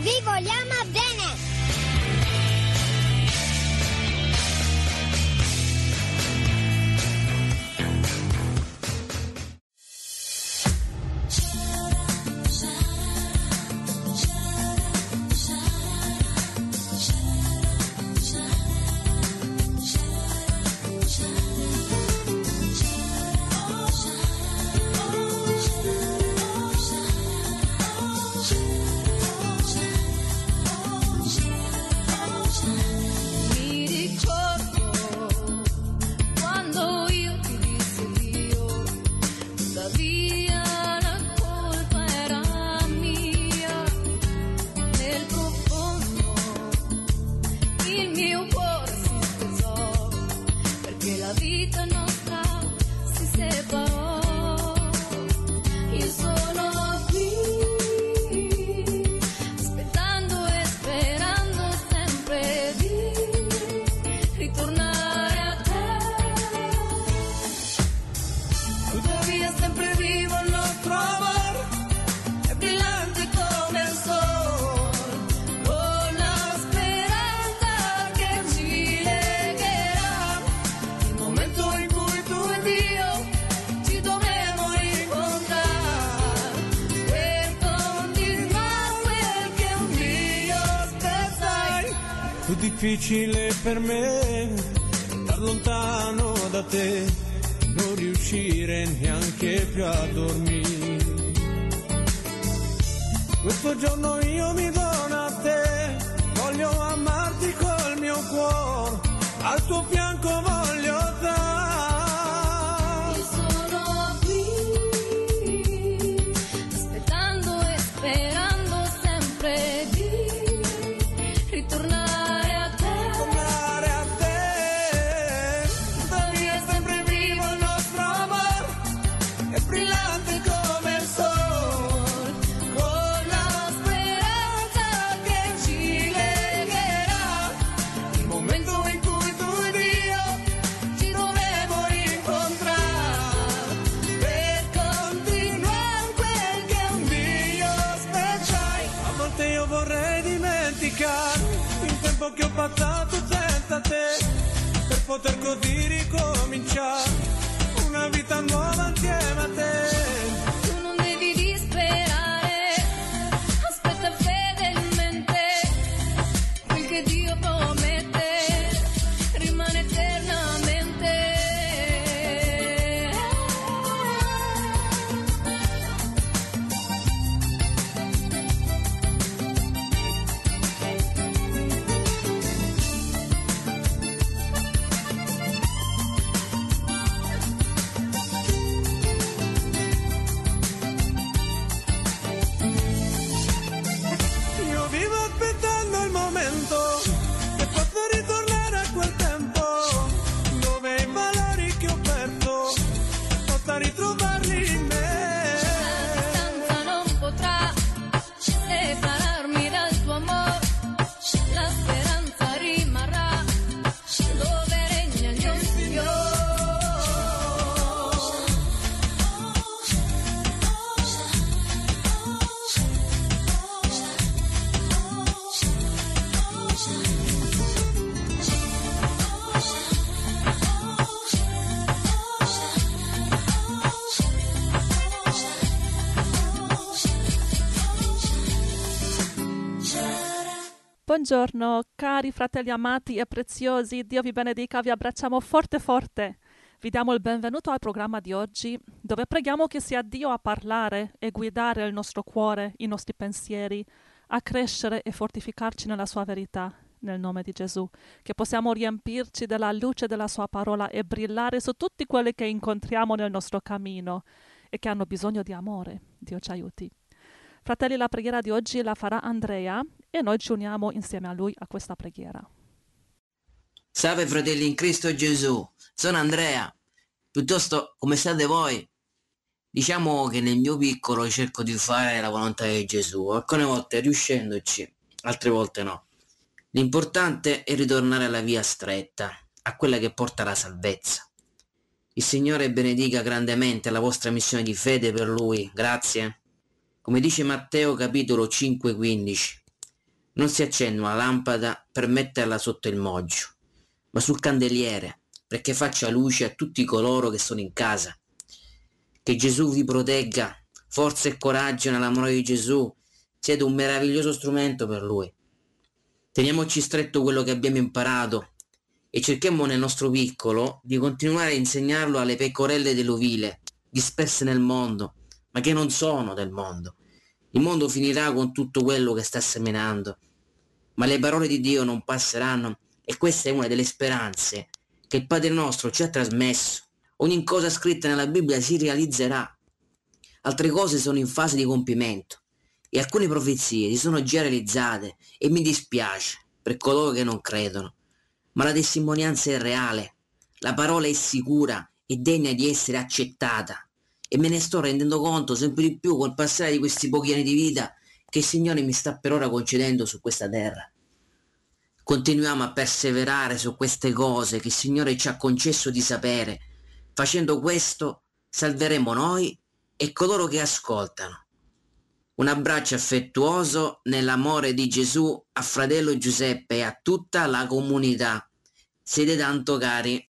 Vi vogliamo bene! Difficile per me star lontano da te, non riuscire neanche più a dormire. Questo giorno io mi dono a te, voglio amarti col mio cuore, al tuo fianco voglio stare. Io sono qui, aspettando e sperando sempre di ritornare. Il tempo che ho passato senza te, per poter così ricominciare una vita nuova insieme a te. Tu non devi disperare, aspetta fedelmente, quel che Dio promette rimane eternamente. Ritrovarli in me. La distanza non potrà separarmi dal tuo amore, la speranza rimarrà dove regna il mio Signore. Buongiorno, cari fratelli amati e preziosi, Dio vi benedica, vi abbracciamo forte forte. Vi diamo il benvenuto al programma di oggi, dove preghiamo che sia Dio a parlare e guidare il nostro cuore, i nostri pensieri, a crescere e fortificarci nella sua verità, nel nome di Gesù, che possiamo riempirci della luce della sua parola e brillare su tutti quelli che incontriamo nel nostro cammino e che hanno bisogno di amore. Dio ci aiuti. Fratelli, la preghiera di oggi la farà Andrea e noi ci uniamo insieme a lui a questa preghiera. Salve fratelli in Cristo Gesù, sono Andrea. Piuttosto, come state voi? Diciamo che nel mio piccolo cerco di fare la volontà di Gesù, alcune volte riuscendoci, altre volte no. L'importante è ritornare alla via stretta, a quella che porta alla salvezza. Il Signore benedica grandemente la vostra missione di fede per Lui, grazie. Come dice Matteo capitolo 5,15, non si accende una lampada per metterla sotto il moggio, ma sul candeliere, perché faccia luce a tutti coloro che sono in casa. Che Gesù vi protegga, forza e coraggio nell'amore di Gesù, siete un meraviglioso strumento per Lui. Teniamoci stretto quello che abbiamo imparato e cerchiamo nel nostro piccolo di continuare a insegnarlo alle pecorelle dell'ovile, disperse nel mondo, ma che non sono del mondo. Il mondo finirà con tutto quello che sta seminando, ma le parole di Dio non passeranno e questa è una delle speranze che il Padre nostro ci ha trasmesso. Ogni cosa scritta nella Bibbia si realizzerà. Altre cose sono in fase di compimento e alcune profezie si sono già realizzate e mi dispiace per coloro che non credono. Ma la testimonianza è reale, la parola è sicura e degna di essere accettata e me ne sto rendendo conto sempre di più col passare di questi pochi anni di vita che il Signore mi sta per ora concedendo su questa terra. Continuiamo a perseverare su queste cose che il Signore ci ha concesso di sapere. Facendo questo salveremo noi e coloro che ascoltano. Un abbraccio affettuoso nell'amore di Gesù a fratello Giuseppe e a tutta la comunità. Siete tanto cari.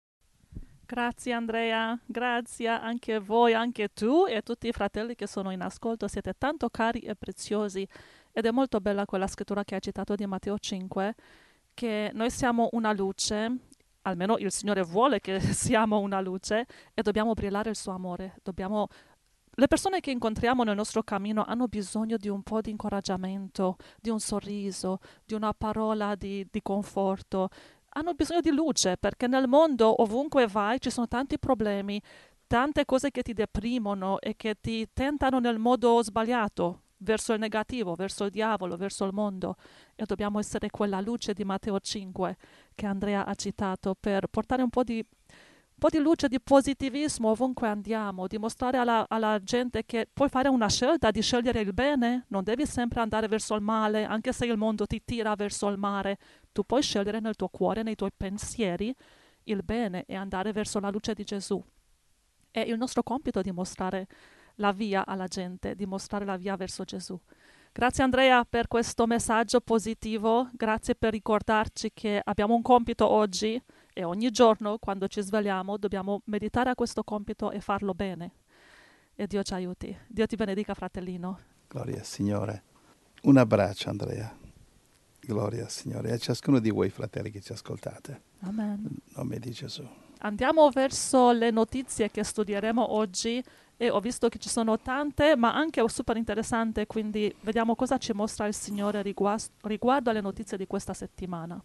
Grazie Andrea, grazie anche a voi, anche tu e a tutti i fratelli che sono in ascolto, siete tanto cari e preziosi ed è molto bella quella scrittura che hai citato di Matteo 5, che noi siamo una luce, almeno il Signore vuole che siamo una luce e dobbiamo brillare il suo amore, Le persone che incontriamo nel nostro cammino hanno bisogno di un po' di incoraggiamento, di un sorriso, di una parola di conforto. Hanno bisogno di luce perché nel mondo, ovunque vai, ci sono tanti problemi, tante cose che ti deprimono e che ti tentano nel modo sbagliato, verso il negativo, verso il diavolo, verso il mondo. E dobbiamo essere quella luce di Matteo 5 che Andrea ha citato per portare un po' di luce, di positivismo ovunque andiamo, dimostrare alla gente che puoi fare una scelta di scegliere il bene, non devi sempre andare verso il male, anche se il mondo ti tira verso il mare, tu puoi scegliere nel tuo cuore, nei tuoi pensieri, il bene e andare verso la luce di Gesù. È il nostro compito dimostrare la via alla gente, dimostrare la via verso Gesù. Grazie Andrea per questo messaggio positivo, grazie per ricordarci che abbiamo un compito oggi e ogni giorno quando ci svegliamo dobbiamo meditare a questo compito e farlo bene. E Dio ci aiuti. Dio ti benedica, fratellino. Gloria al Signore. Un abbraccio Andrea. Gloria al Signore. E a ciascuno di voi fratelli che ci ascoltate. Amen. In nome di Gesù. Andiamo verso le notizie che studieremo oggi e ho visto che ci sono tante, ma anche super interessante, quindi vediamo cosa ci mostra il Signore riguardo alle notizie di questa settimana.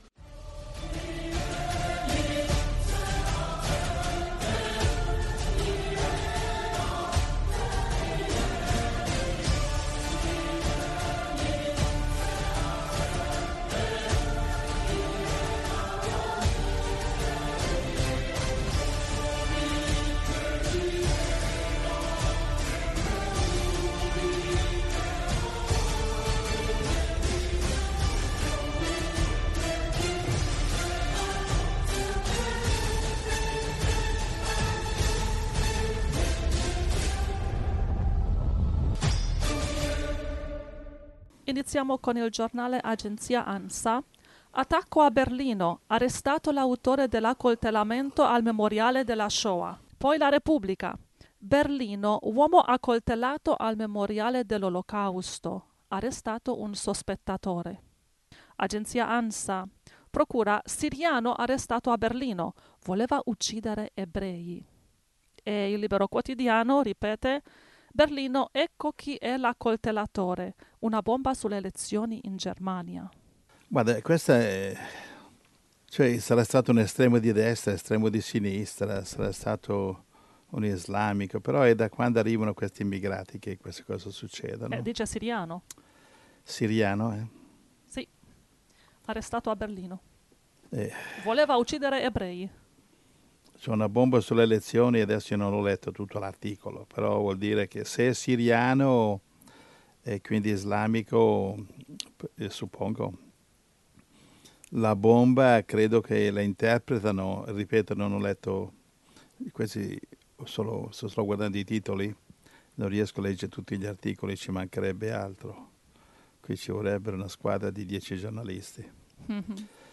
Iniziamo con il giornale Agenzia ANSA. Attacco a Berlino, arrestato l'autore dell'accoltellamento al memoriale della Shoah. Poi la Repubblica. Berlino, uomo accoltellato al memoriale dell'Olocausto. Arrestato un sospettatore. Agenzia ANSA. Procura, siriano arrestato a Berlino. Voleva uccidere ebrei. E il Libero Quotidiano ripete: Berlino, ecco chi è l'accoltellatore. Una bomba sulle elezioni in Germania. Guarda, questa è... Cioè, sarà stato un estremo di destra, estremo di sinistra, sarà stato un islamico, però è da quando arrivano questi immigrati che queste cose succedono. Dice siriano. Siriano, eh? Sì, arrestato a Berlino. Voleva uccidere ebrei. C'è una bomba sulle elezioni, adesso io non ho letto tutto l'articolo, però vuol dire che se è siriano e quindi islamico, suppongo, la bomba credo che la interpretano, ripeto, non ho letto, questi sto guardando i titoli, non riesco a leggere tutti gli articoli, ci mancherebbe altro. qui ci vorrebbe una squadra di 10 giornalisti. Mhm.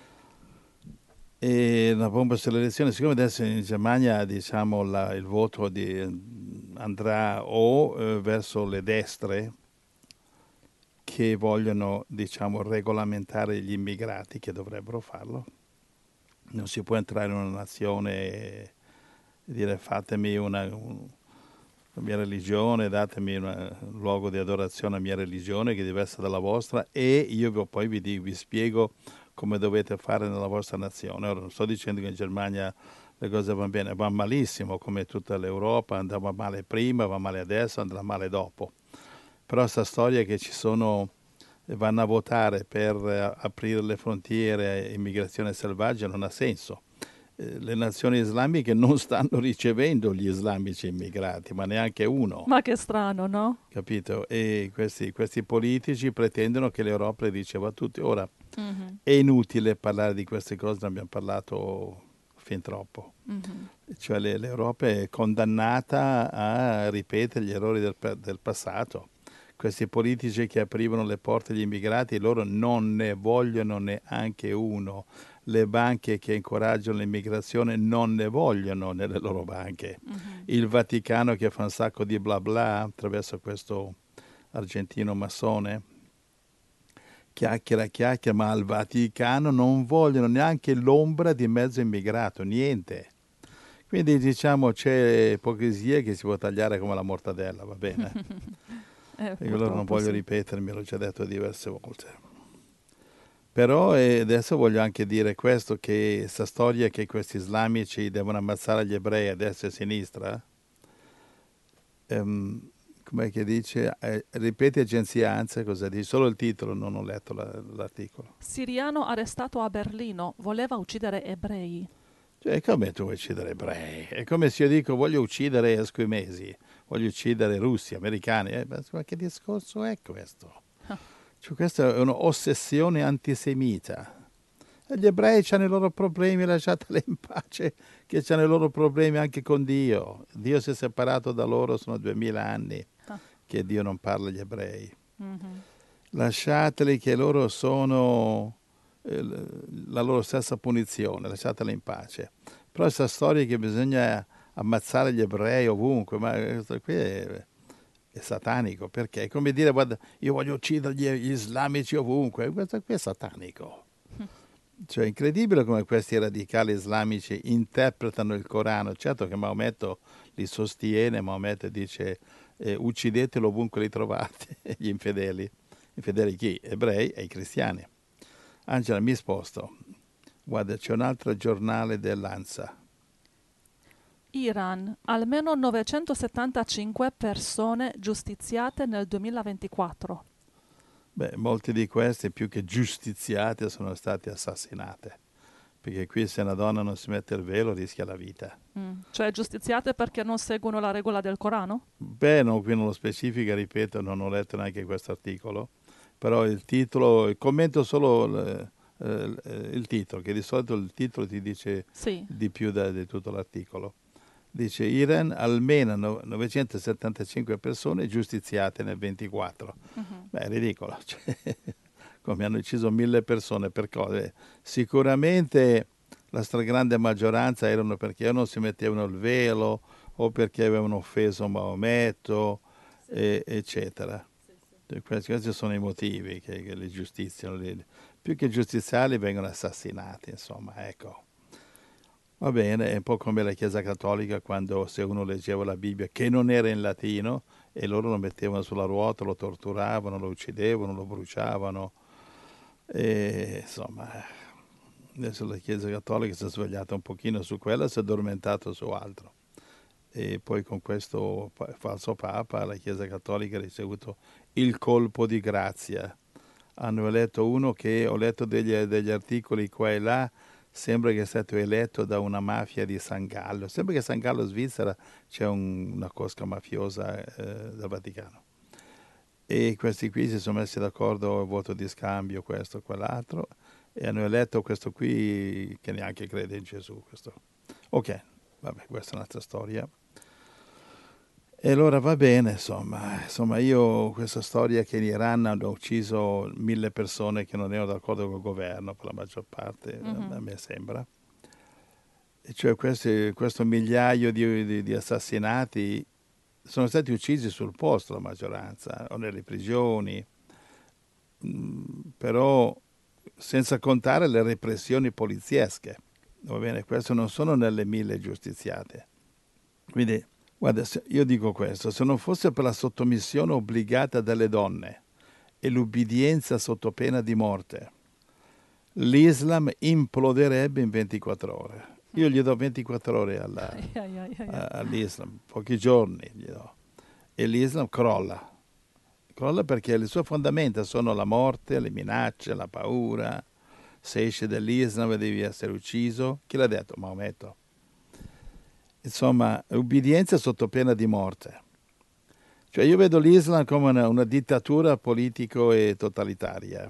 E la bomba sulle elezioni, siccome adesso in Germania diciamo il voto andrà o verso le destre che vogliono diciamo regolamentare gli immigrati, che dovrebbero farlo. Non si può entrare in una nazione e dire fatemi la mia religione, datemi un luogo di adorazione alla mia religione che è diversa dalla vostra e io poi vi spiego come dovete fare nella vostra nazione. Ora non sto dicendo che in Germania le cose vanno bene, va malissimo come tutta l'Europa, andava male prima, va male adesso, andrà male dopo. Però sta storia che vanno a votare per aprire le frontiere a immigrazione selvaggia non ha senso. Le nazioni islamiche non stanno ricevendo gli islamici immigrati, ma neanche uno. Ma che strano, no? Capito? E questi politici pretendono che l'Europa le riceva tutti. Ora, Mhm. è inutile parlare di queste cose, ne abbiamo parlato fin troppo. Mhm. Cioè l'Europa è condannata a ripetere gli errori del passato. Questi politici che aprivano le porte agli immigrati, loro non ne vogliono neanche uno. Le banche che incoraggiano l'immigrazione non ne vogliono nelle loro banche. Mhm. Il Vaticano che fa un sacco di bla bla attraverso questo argentino massone, chiacchiera, ma al Vaticano non vogliono neanche l'ombra di mezzo immigrato, niente. Quindi diciamo c'è ipocrisia che si può tagliare come la mortadella, va bene? E allora non Purtroppo voglio sì. ripetermi, l'ho già detto diverse volte. Però adesso voglio anche dire questo, che questa storia che questi islamici devono ammazzare gli ebrei a destra e a sinistra, com'è che dice? Ripeti agenzia ANSA, cosa dice? Solo il titolo, non ho letto l'articolo. Siriano arrestato a Berlino, voleva uccidere ebrei. Cioè, come tu vuoi uccidere ebrei? È come se io dico voglio uccidere esquimesi, voglio uccidere russi, americani. Ma che discorso è questo? Cioè, questa è un'ossessione antisemita. E gli ebrei hanno i loro problemi, lasciateli in pace, che hanno i loro problemi anche con Dio. Dio si è separato da loro, sono 2000 anni che Dio non parla agli ebrei. Mhm. Lasciateli che loro sono la loro stessa punizione, lasciateli in pace. Però questa storia che bisogna ammazzare gli ebrei ovunque, ma questo qui è satanico, perché è come dire guarda, io voglio uccidere gli islamici ovunque, questo qui è satanico. Cioè è incredibile come questi radicali islamici interpretano il Corano. Certo che Maometto li sostiene, Maometto dice uccidetelo ovunque li trovate, gli infedeli. Infedeli chi? Ebrei e i cristiani. Angela, mi sposto. Guarda, c'è un altro giornale dell'ANSA. Iran, almeno 975 persone giustiziate nel 2024. Beh, molti di questi, più che giustiziate, sono state assassinate. Perché qui se una donna non si mette il velo rischia la vita. Cioè giustiziate perché non seguono la regola del Corano? Beh, no, qui non lo specifica, ripeto, non ho letto neanche questo articolo. Però il titolo, commento solo il titolo, che di solito il titolo ti dice Sì. di più di tutto l'articolo. Dice Iran, almeno 975 persone giustiziate nel 24. Mhm. Beh, è ridicolo. Cioè, come hanno ucciso 1000 persone per cose. Sicuramente la stragrande maggioranza erano perché o non si mettevano il velo o perché avevano offeso Maometto, eccetera. Questi sono i motivi che li giustiziano. Più che giustiziali vengono assassinati, insomma, ecco. Va bene, è un po' come la Chiesa Cattolica quando se uno leggeva la Bibbia che non era in latino e loro lo mettevano sulla ruota, lo torturavano, lo uccidevano, lo bruciavano. E, insomma, adesso la Chiesa Cattolica si è svegliata un pochino su quello e si è addormentata su altro. E poi con questo falso Papa la Chiesa Cattolica ha ricevuto il colpo di grazia. Hanno eletto uno che, ho letto degli articoli qua e là, sembra che è stato eletto da una mafia di San Gallo. Sembra che a San Gallo, Svizzera, c'è una cosca mafiosa del Vaticano. E questi qui si sono messi d'accordo al voto di scambio, questo, quell'altro, e hanno eletto questo qui che neanche crede in Gesù. Questo. Ok, vabbè, questa è un'altra storia. E allora va bene, insomma, io questa storia che in Iran hanno ucciso 1000 persone che non erano d'accordo col governo, per la maggior parte, a me sembra. E cioè questo migliaio di assassinati sono stati uccisi sul posto, la maggioranza, o nelle prigioni, però senza contare le repressioni poliziesche. Va bene, questo non sono nelle 1000 giustiziate. Quindi, guarda, io dico questo, se non fosse per la sottomissione obbligata delle donne e l'ubbidienza sotto pena di morte, l'Islam imploderebbe in 24 ore. Io gli do 24 ore all'Islam, pochi giorni gli do. E l'Islam crolla. Crolla perché le sue fondamenta sono la morte, le minacce, la paura. Se esci dall'Islam devi essere ucciso. Chi l'ha detto? Maometto. Insomma, ubbidienza sotto pena di morte. Cioè io vedo l'Islam come una dittatura politico e totalitaria.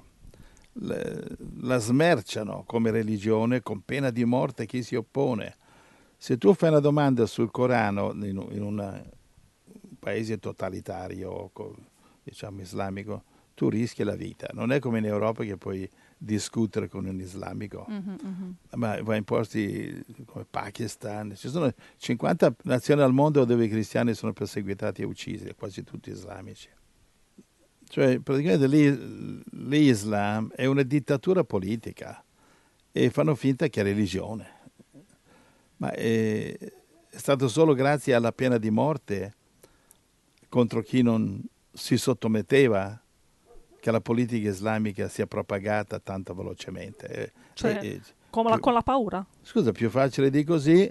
La smerciano come religione con pena di morte chi si oppone. Se tu fai una domanda sul Corano in un paese totalitario, diciamo islamico, tu rischi la vita. Non è come in Europa che puoi discutere con un islamico, ma vai in posti come Pakistan. Ci sono 50 nazioni al mondo dove i cristiani sono perseguitati e uccisi, quasi tutti islamici. Cioè, praticamente l'Islam è una dittatura politica e fanno finta che è religione. Ma è stato solo grazie alla pena di morte contro chi non si sottometteva che la politica islamica sia propagata tanto velocemente. Cioè, con la paura? Scusa, più facile di così.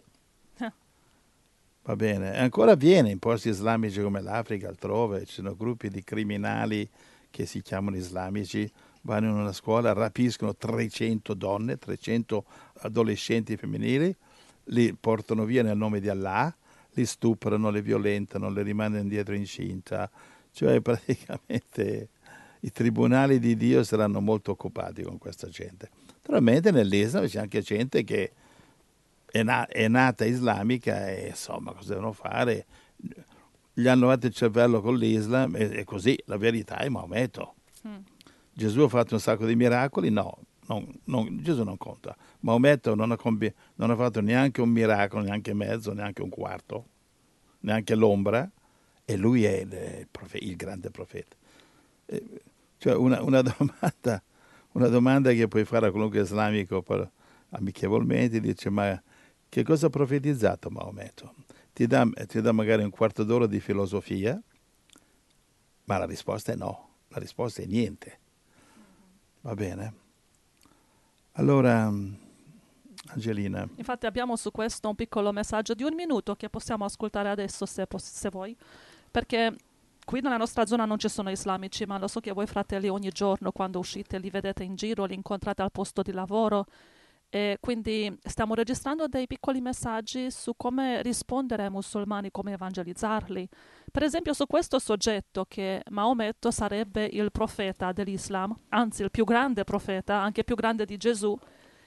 Va bene, ancora avviene in posti islamici come l'Africa, altrove, ci sono gruppi di criminali che si chiamano islamici, vanno in una scuola, rapiscono 300 donne, 300 adolescenti femminili, li portano via nel nome di Allah, li stuprano, le violentano, le rimandano indietro incinta, cioè praticamente i tribunali di Dio saranno molto occupati con questa gente. Naturalmente nell'Islam c'è anche gente che è nata islamica e insomma cosa devono fare? Gli hanno fatto il cervello con l'Islam e così, la verità è Maometto. Gesù ha fatto un sacco di miracoli? No, Gesù non conta. Maometto non ha fatto neanche un miracolo, neanche mezzo, neanche un quarto, neanche l'ombra, e lui è il grande profeta. Cioè una domanda che puoi fare a qualunque islamico amichevolmente, dice: ma che cosa ha profetizzato Maometto? Ti dà magari un quarto d'ora di filosofia, ma la risposta è no, la risposta è niente. Va bene? Allora, Angelina. Infatti abbiamo su questo un piccolo messaggio di 1 minuto che possiamo ascoltare adesso se vuoi, perché qui nella nostra zona non ci sono islamici, ma lo so che voi fratelli ogni giorno quando uscite li vedete in giro, li incontrate al posto di lavoro, e quindi stiamo registrando dei piccoli messaggi su come rispondere ai musulmani, come evangelizzarli. Per esempio su questo soggetto che Maometto sarebbe il profeta dell'Islam, anzi il più grande profeta, anche più grande di Gesù.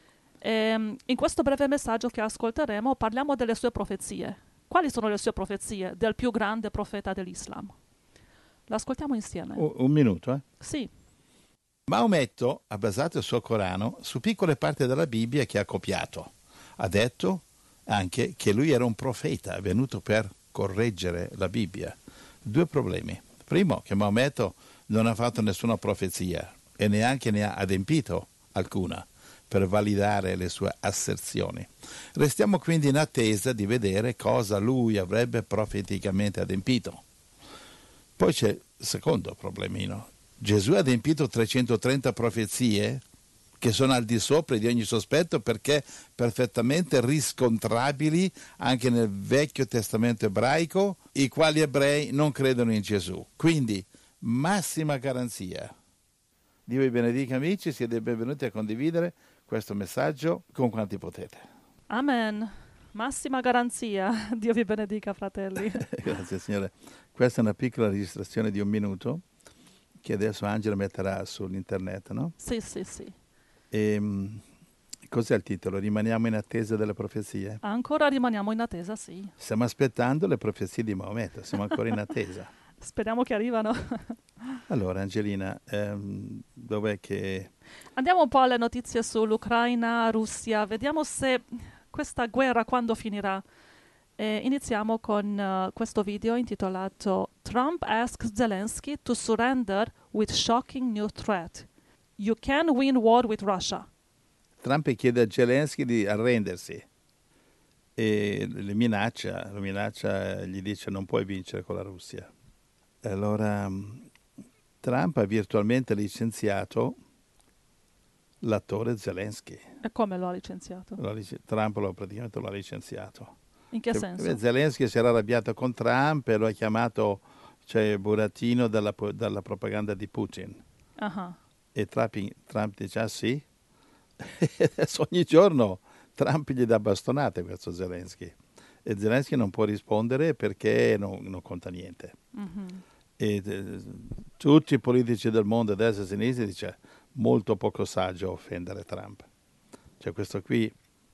E in questo breve messaggio che ascolteremo parliamo delle sue profezie. Quali sono le sue profezie del più grande profeta dell'Islam? L'ascoltiamo insieme. Un minuto, eh? Sì. Maometto ha basato il suo Corano su piccole parti della Bibbia che ha copiato. Ha detto anche che lui era un profeta venuto per correggere la Bibbia. 2 problemi. Primo, che Maometto non ha fatto nessuna profezia e neanche ne ha adempito alcuna per validare le sue asserzioni. Restiamo quindi in attesa di vedere cosa lui avrebbe profeticamente adempito. Poi c'è il secondo problemino. Gesù ha adempito 330 profezie che sono al di sopra di ogni sospetto perché perfettamente riscontrabili anche nel Vecchio Testamento ebraico, i quali ebrei non credono in Gesù. Quindi, massima garanzia. Dio vi benedica amici, siete benvenuti a condividere questo messaggio con quanti potete. Amen. Massima garanzia. Dio vi benedica, fratelli. Grazie Signore. Questa è una piccola registrazione di 1 minuto che adesso Angela metterà sull'internet, no? Sì. E Cos'è il titolo? Rimaniamo in attesa delle profezie? Ancora rimaniamo in attesa, sì. Stiamo aspettando le profezie di Maometto, siamo ancora in attesa. Speriamo che arrivano. Allora, Angelina, dov'è che... Andiamo un po' alle notizie sull'Ucraina, Russia. Vediamo se questa guerra quando finirà. Iniziamo con questo video intitolato Trump asks Zelensky to surrender with shocking new threat. You can win war with Russia. Trump chiede a Zelensky di arrendersi e lo minaccia, gli dice non puoi vincere con la Russia. Allora Trump ha virtualmente licenziato l'attore Zelensky. E come lo ha licenziato? Trump praticamente lo ha licenziato. In che senso? Zelensky si era arrabbiato con Trump e lo ha chiamato burattino dalla propaganda di Putin. Uh-huh. E Trump dice sì. E adesso ogni giorno Trump gli dà bastonate questo Zelensky. E Zelensky non può rispondere perché non conta niente. Mm-hmm. E tutti i politici del mondo, destra e sinistra, dice molto poco saggio offendere Trump. Cioè questo qui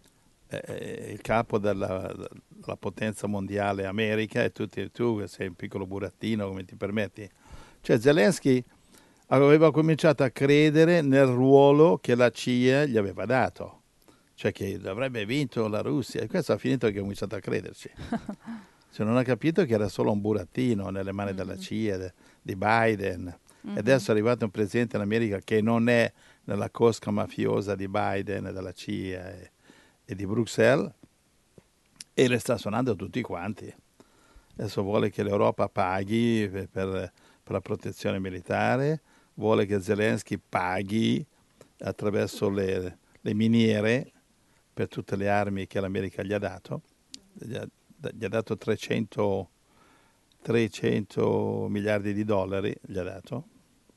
è il capo della potenza mondiale America e tu che sei un piccolo burattino, come ti permetti? Cioè Zelensky aveva cominciato a credere nel ruolo che la CIA gli aveva dato, cioè che avrebbe vinto la Russia, e questo ha finito che ha cominciato a crederci. Cioè non ha capito che era solo un burattino nelle mani della CIA, di Biden. E adesso è arrivato un presidente in America che non è nella cosca mafiosa di Biden, della CIA e di Bruxelles, e le sta suonando tutti quanti. Adesso vuole che l'Europa paghi per la protezione militare, vuole che Zelensky paghi attraverso le miniere per tutte le armi che l'America gli ha dato. Gli ha dato 300 miliardi di dollari, gli ha dato.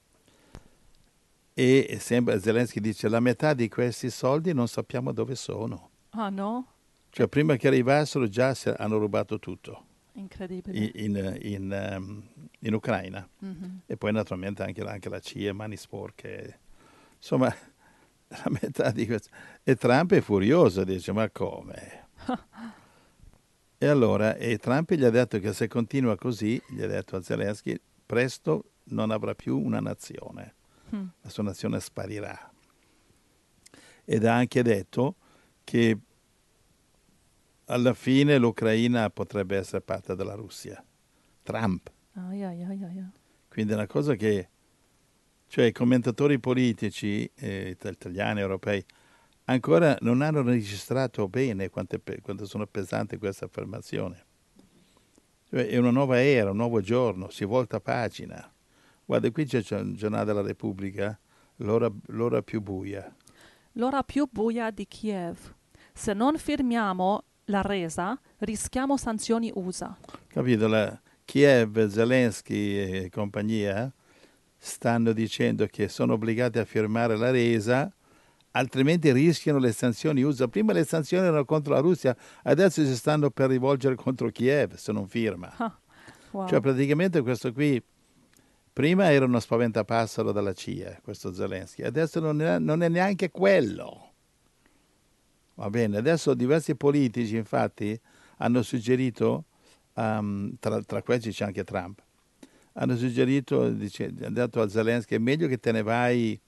E sembra, Zelensky dice, la metà di questi soldi non sappiamo dove sono. Ah no? Cioè prima che arrivassero già hanno rubato tutto. Incredibile. In Ucraina. Mm-hmm. E poi naturalmente anche la CIA, mani sporche. Insomma, la metà di questo. E Trump è furioso, dice, ma come? E allora, Trump gli ha detto che se continua così, gli ha detto a Zelensky, presto non avrà più una nazione. La sua nazione sparirà. Ed ha anche detto che alla fine l'Ucraina potrebbe essere parte della Russia. Trump. Quindi è una cosa che, cioè, i commentatori politici, italiani, europei, ancora non hanno registrato bene quanto sono pesanti queste affermazioni. Cioè, è una nuova era, un nuovo giorno, si volta pagina. Guarda, qui c'è il giornale della Repubblica, l'ora più buia. L'ora più buia di Kiev. Se non firmiamo la resa, rischiamo sanzioni USA. Capito? Kiev, Zelensky e compagnia stanno dicendo che sono obbligati a firmare la resa, altrimenti rischiano le sanzioni USA. Prima le sanzioni erano contro la Russia, adesso si stanno per rivolgere contro Kiev se non firma. Wow. Cioè praticamente questo qui, prima era uno spaventapassero dalla CIA, questo Zelensky, adesso non è neanche quello. Va bene, adesso diversi politici infatti hanno suggerito, tra questi c'è anche Trump, hanno suggerito, hanno detto a Zelensky, è meglio che te ne vai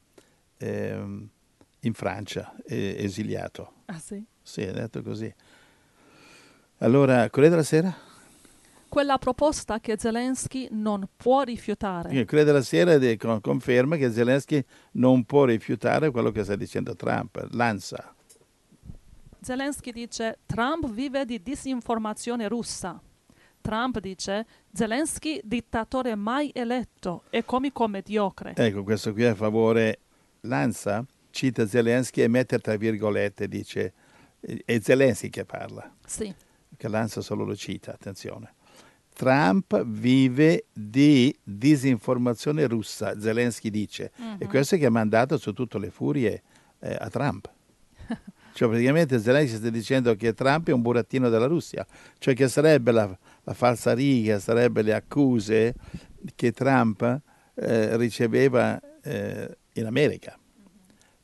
in Francia, esiliato. Ah sì? Sì, ha detto così. Allora, Corriere della Sera? Quella proposta che Zelensky non può rifiutare. Il Corriere della Sera conferma che Zelensky non può rifiutare quello che sta dicendo Trump, l'ANSA. Zelensky dice Trump vive di disinformazione russa. Trump dice Zelensky dittatore mai eletto e comico mediocre. Ecco, questo qui è a favore. L'ANSA cita Zelensky e mette tra virgolette, dice, è Zelensky che parla. Sì. Che l'ANSA solo lo cita, attenzione. Trump vive di disinformazione russa, Zelensky dice. E questo che ha mandato su tutte le furie a Trump. Cioè praticamente Zelensky sta dicendo che Trump è un burattino della Russia, cioè che sarebbe la falsariga, sarebbe le accuse che Trump riceveva in America.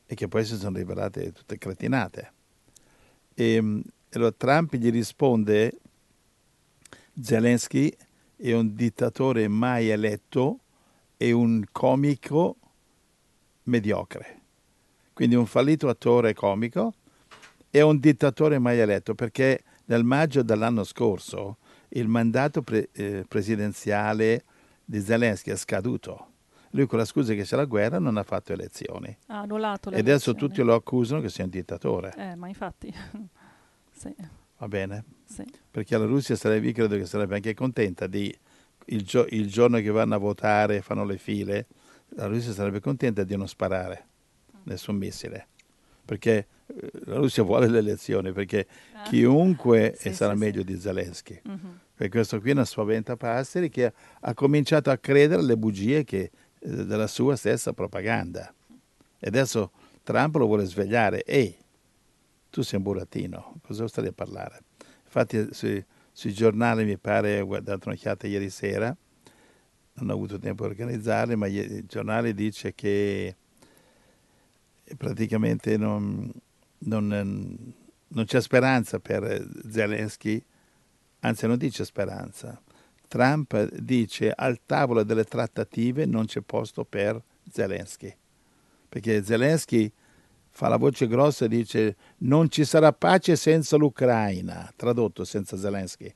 e che poi si sono rivelate tutte cretinate. E allora Trump gli risponde: Zelensky è un dittatore mai eletto e un comico mediocre. Quindi un fallito attore comico e un dittatore mai eletto, perché nel maggio dell'anno scorso il mandato presidenziale di Zelensky è scaduto. Lui con la scusa che c'è la guerra non ha fatto elezioni. Ha annullato le E adesso elezioni. tutti lo accusano che sia un dittatore. Ma infatti, sì, Va bene? sì. Perché la Russia sarebbe, io credo che sarebbe anche contenta di il giorno che vanno a votare, fanno le file, la Russia sarebbe contenta di non sparare nessun missile. Perché la Russia vuole le elezioni, perché chiunque Sì, sarà sì, meglio sì. di Zelensky. Mhm. E questo qui è una spaventapasseri che ha cominciato a credere alle bugie della sua stessa propaganda. E adesso Trump lo vuole svegliare. Ehi, tu sei un burattino, cosa stai a parlare? Infatti sui giornali, mi pare, ho dato un'occhiata ieri sera, non ho avuto tempo di organizzarli, ma il giornale dice che praticamente non c'è speranza per Zelensky, anzi non dice speranza. Trump dice al tavolo delle trattative non c'è posto per Zelensky, perché Zelensky fa la voce grossa e dice non ci sarà pace senza l'Ucraina, tradotto senza Zelensky.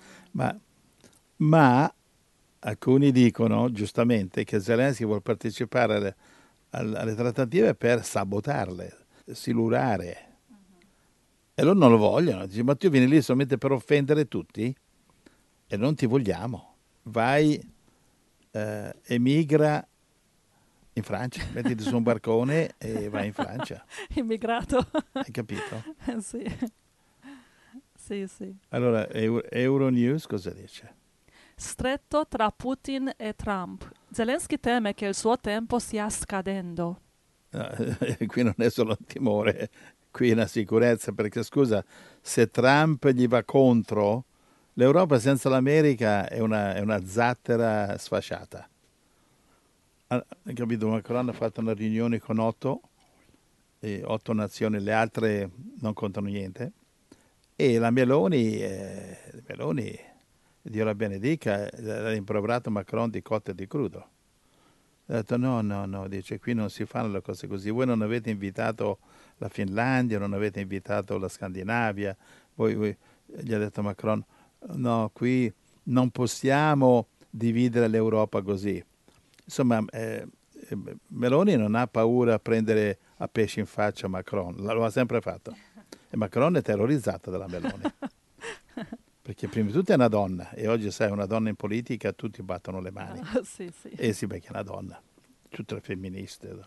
Ma alcuni dicono giustamente che Zelensky vuole partecipare alle trattative per sabotarle, silurare. E loro non lo vogliono. Dice, ma tu vieni lì solamente per offendere tutti? E non ti vogliamo. Vai, emigra in Francia, mettiti su un barcone e vai in Francia. Immigrato. Hai capito? Sì. Sì, sì. Allora, Euronews cosa dice? Stretto tra Putin e Trump. Zelensky teme che il suo tempo stia scadendo. Qui non è solo un timore, qui è una sicurezza, perché scusa, se Trump gli va contro, l'Europa senza l'America è una zattera sfasciata. Hai capito? Macron ha fatto una riunione con 8 nazioni, le altre non contano niente, e la Meloni, Dio la benedica, ha rimproverato Macron di cotto e di crudo. Ha detto no, dice, qui non si fanno le cose così, voi non avete invitato la Finlandia, non avete invitato la Scandinavia, voi gli ha detto Macron, no, qui non possiamo dividere l'Europa così. Insomma, Meloni non ha paura a prendere a pesci in faccia Macron, lo ha sempre fatto. E Macron è terrorizzato dalla Meloni. Perché prima di tutto è una donna, e oggi sai, una donna in politica tutti battono le mani. Sì, sì. Sì, perché è una donna, tutte le femministe.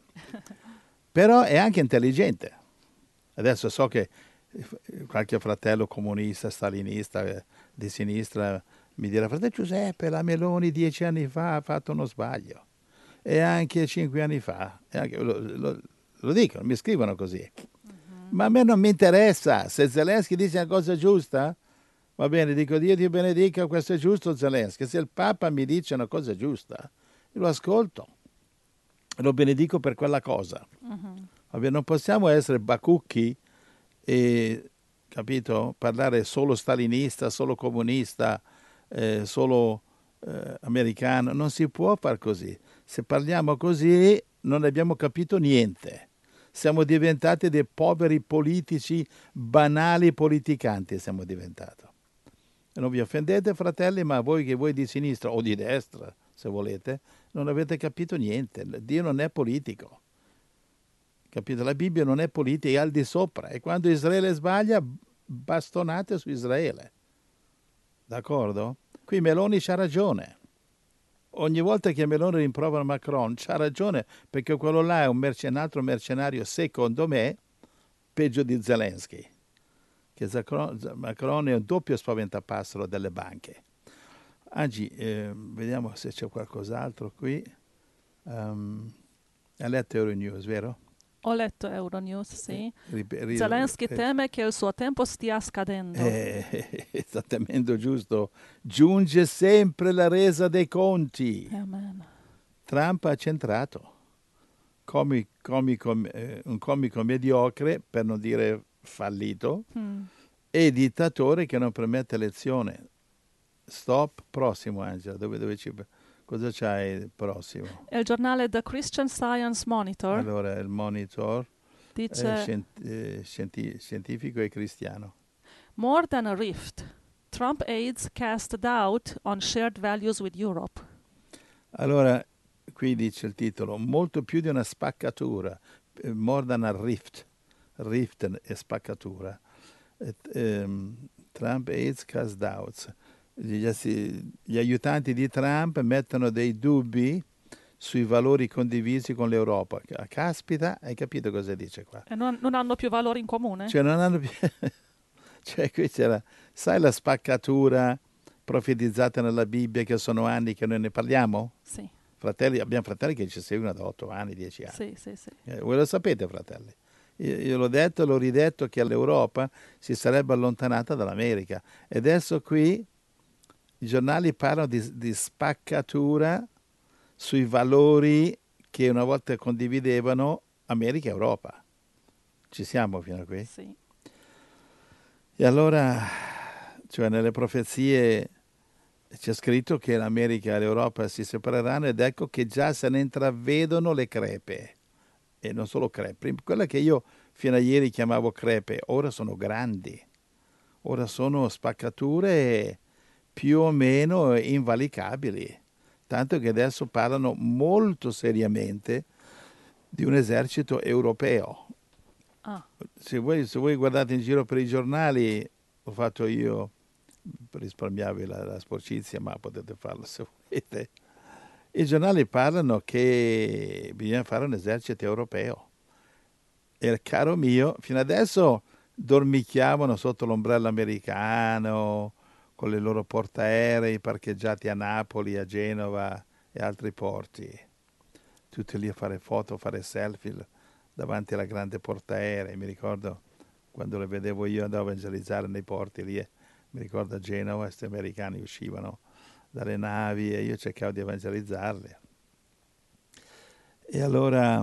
Però è anche intelligente. Adesso so che qualche fratello comunista, stalinista, di sinistra, mi dirà, fratello Giuseppe, la Meloni 10 anni fa ha fatto uno sbaglio. E anche 5 anni fa. E anche, lo dicono, mi scrivono così. Ma a me non mi interessa. Se Zelensky dice una cosa giusta, va bene, dico Dio ti benedica, questo è giusto Zelensky. Se il Papa mi dice una cosa giusta, io lo ascolto. Lo benedico per quella cosa. Vabbè, non possiamo essere bacucchi e, capito, parlare solo stalinista, solo comunista, solo americano. Non si può far così. Se parliamo così non abbiamo capito niente. Siamo diventati dei poveri politici, banali politicanti siamo diventati. E non vi offendete, fratelli, ma voi di sinistra o di destra, se volete, non avete capito niente. Dio non è politico. Capito? La Bibbia non è politica, è al di sopra. E quando Israele sbaglia, bastonate su Israele. D'accordo? Qui Meloni c'ha ragione. Ogni volta che Meloni rimprovera Macron, c'ha ragione, perché quello là è un altro mercenario, secondo me, peggio di Zelensky. Che Macron è un doppio spaventapassero delle banche. Oggi, vediamo se c'è qualcos'altro qui. Hai letto Euronews, vero? Ho letto Euronews, sì. Zelensky teme che il suo tempo stia scadendo. Esattamente giusto. Giunge sempre la resa dei conti. Amen. Trump ha centrato. un comico mediocre, per non dire fallito, Mm. e dittatore che non permette elezione. Stop, prossimo Angela, cosa c'hai il prossimo? Il giornale The Christian Science Monitor Allora, il monitor dice scientifico e cristiano. More than a rift. Trump aides cast doubt on shared values with Europe. Allora, qui dice il titolo, molto più di una spaccatura, more than a rift e spaccatura. Trump aides cast doubts. Gli aiutanti di Trump mettono dei dubbi sui valori condivisi con l'Europa. Caspita, hai capito cosa dice qua? E non hanno più valori in comune? Cioè non hanno più... cioè qui c'era, sai la spaccatura profetizzata nella Bibbia che sono anni che noi ne parliamo? Sì, Abbiamo fratelli che ci seguono da 8 anni, 10 anni. sì, sì, sì. Voi lo sapete, fratelli? Io l'ho detto e l'ho ridetto che l'Europa si sarebbe allontanata dall'America. E adesso qui i giornali parlano di spaccatura sui valori che una volta condividevano America e Europa. Ci siamo fino a qui? Sì. E allora, cioè nelle profezie c'è scritto che l'America e l'Europa si separeranno ed ecco che già se ne intravedono le crepe. E non solo crepe, quella che io fino a ieri chiamavo crepe, ora sono grandi. Ora sono spaccature più o meno invalicabili. Tanto che adesso parlano molto seriamente di un esercito europeo. Ah, Se voi guardate in giro per i giornali, ho fatto io per risparmiarvi la sporcizia, ma potete farlo se volete. I giornali parlano che bisogna fare un esercito europeo. E caro mio, fino adesso dormicchiavano sotto l'ombrello americano, con le loro portaerei parcheggiati a Napoli, a Genova e altri porti. Tutti lì a fare foto, fare selfie davanti alla grande portaerei. Mi ricordo quando le vedevo io, andavo a evangelizzare nei porti lì. Mi ricordo a Genova, questi americani uscivano dalle navi e io cercavo di evangelizzarli. E allora,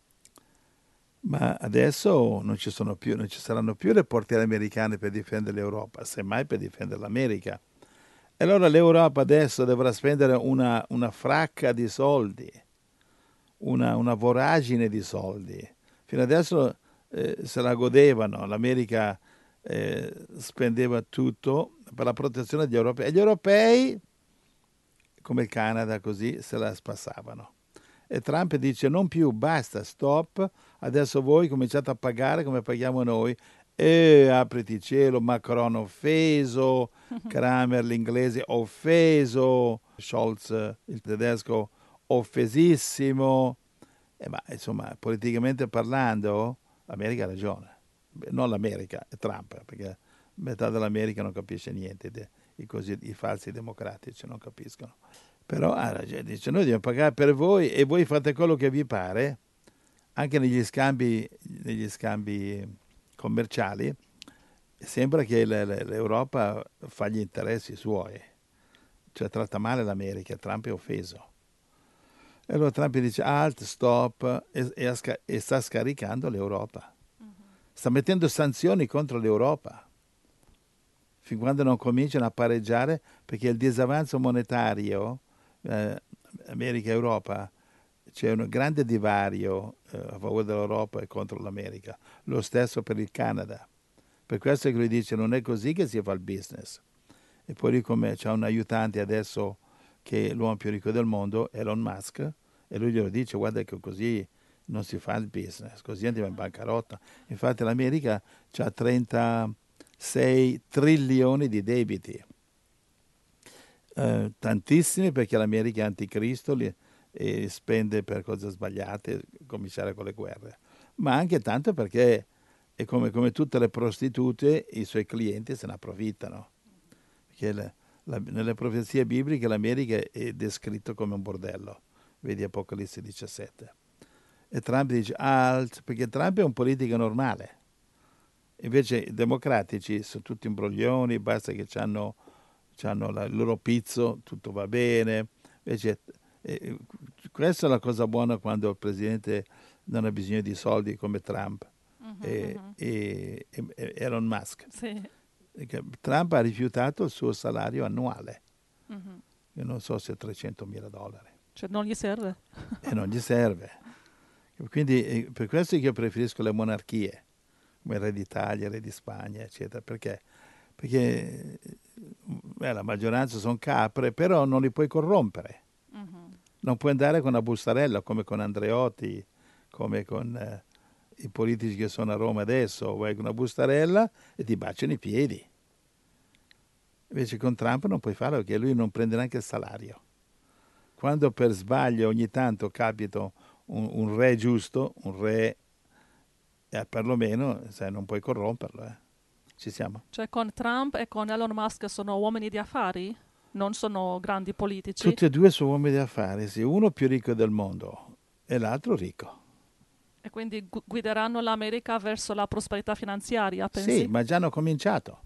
ma adesso non ci saranno più le portiere americane per difendere l'Europa, semmai per difendere l'America. E allora l'Europa adesso dovrà spendere una fracca di soldi, una voragine di soldi. Fino adesso se la godevano, l'America spendeva tutto per la protezione degli europei e gli europei, come il Canada così, se la spassavano. E Trump dice non più, basta, stop, adesso voi cominciate a pagare come paghiamo noi. E apriti cielo, Macron offeso, Kramer l'inglese offeso, Scholz il tedesco offesissimo. Ma insomma, politicamente parlando, l'America ha ragione. Non l'America, è Trump, perché metà dell'America non capisce niente, i falsi democratici non capiscono. Però dice, noi dobbiamo pagare per voi e voi fate quello che vi pare, anche negli scambi commerciali. Sembra che l'Europa fa gli interessi suoi, cioè tratta male l'America, Trump è offeso. E allora Trump dice alt, stop, e sta scaricando l'Europa. Sta mettendo sanzioni contro l'Europa, fin quando non cominciano a pareggiare, perché il disavanzo monetario America e Europa, c'è un grande divario a favore dell'Europa e contro l'America. Lo stesso per il Canada. Per questo che lui dice non è così che si fa il business. E poi lui come c'ha un aiutante adesso che è l'uomo più ricco del mondo, Elon Musk, e lui glielo dice guarda che così non si fa il business, così andiamo in bancarotta. Infatti l'America ha 36 trilioni di debiti. Tantissimi perché l'America è anticristo e spende per cose sbagliate, cominciare con le guerre, ma anche tanto perché è come tutte le prostitute, i suoi clienti se ne approfittano, perché nelle profezie bibliche l'America è descritto come un bordello, vedi Apocalisse 17. E Trump dice alt, perché Trump è un politico normale, invece i democratici sono tutti imbroglioni, basta che hanno il loro pizzo, tutto va bene. Invece questa è la cosa buona quando il presidente non ha bisogno di soldi come Trump e Elon Musk. Sì. Perché Trump ha rifiutato il suo salario annuale, io non so se $300.000, Cioè non gli serve. e non gli serve. Quindi per questo che io preferisco le monarchie, come il re d'Italia, il re di Spagna, eccetera. Perché la maggioranza sono capre, però non li puoi corrompere. Non puoi andare con una bustarella come con Andreotti, come con i politici che sono a Roma adesso, vai con una bustarella e ti baciano i piedi. Invece con Trump non puoi farlo perché lui non prende neanche il salario. Quando per sbaglio ogni tanto capita un re giusto, un re, perlomeno non puoi corromperlo. Ci siamo? Cioè con Trump e con Elon Musk sono uomini di affari? Non sono grandi politici? Tutti e due sono uomini di affari, sì. Uno più ricco del mondo e l'altro ricco. E quindi guideranno l'America verso la prosperità finanziaria, pensi? Sì, ma già hanno cominciato.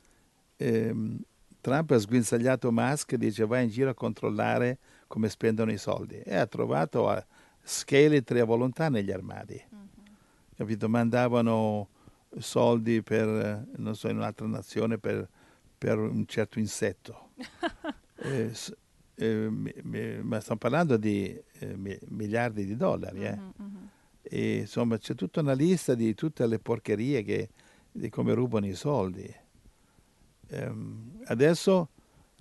Trump ha sguinzagliato Musk, dice vai in giro a controllare come spendono i soldi, e ha trovato scheletri a volontà negli armadi. Capito? Mandavano soldi per, non so, in un'altra nazione per un certo insetto. Ma stiamo parlando di miliardi di dollari. E, insomma, c'è tutta una lista di tutte le porcherie di come rubano i soldi. Adesso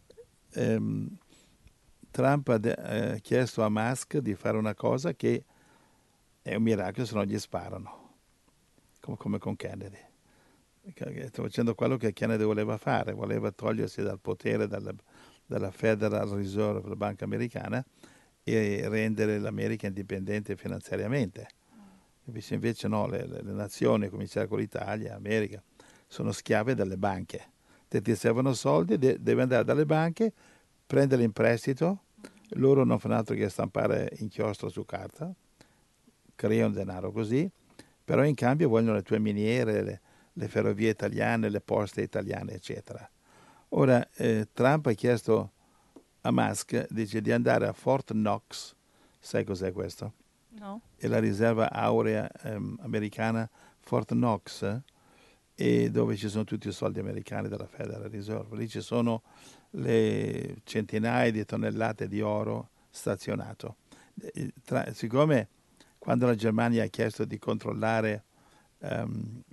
Trump ha chiesto a Musk di fare una cosa che è un miracolo se non gli sparano, come con Kennedy. Sta facendo quello che Kennedy voleva fare, voleva togliersi dal potere dalla Federal Reserve, la banca americana, e rendere l'America indipendente finanziariamente. Invece no, le nazioni, a cominciare con l'Italia, l'America, sono schiave delle banche. Se ti servono soldi, devi andare dalle banche, prendere in prestito, loro non fanno altro che stampare inchiostro su carta, creano denaro così, però in cambio vogliono le tue miniere, le ferrovie italiane, le poste italiane, eccetera. Ora, Trump ha chiesto a Musk, dice, di andare a Fort Knox, sai cos'è questo? No. È la riserva aurea americana Fort Knox, e dove ci sono tutti i soldi americani della Federal Reserve. Lì ci sono le centinaia di tonnellate di oro stazionato. Siccome quando la Germania ha chiesto di controllare, ha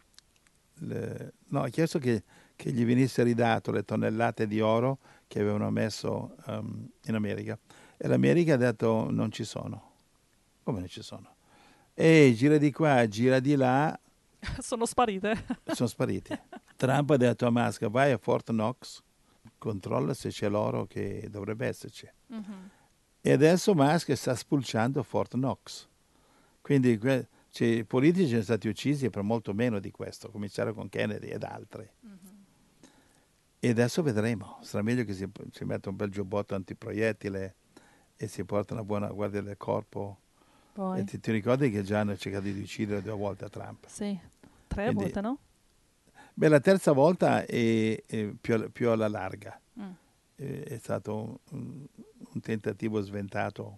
chiesto che gli venisse ridato le tonnellate di oro che avevano messo in America, e l'America ha detto non ci sono. Come non ci sono? E gira di qua, gira di là. Sono sparite. Sono spariti. Trump ha detto a Musk, vai a Fort Knox, controlla se c'è l'oro che dovrebbe esserci. E adesso Musk sta spulciando Fort Knox. Quindi i politici sono stati uccisi per molto meno di questo, cominciare con Kennedy ed altri. E adesso vedremo. Sarà meglio che si metta un bel giubbotto antiproiettile e si porta una buona guardia del corpo. Poi. E ti ricordi che già hanno cercato di uccidere 2 volte a Trump? Sì, 3 Quindi, volte, no? Beh, la terza volta è più alla larga. È stato un tentativo sventato.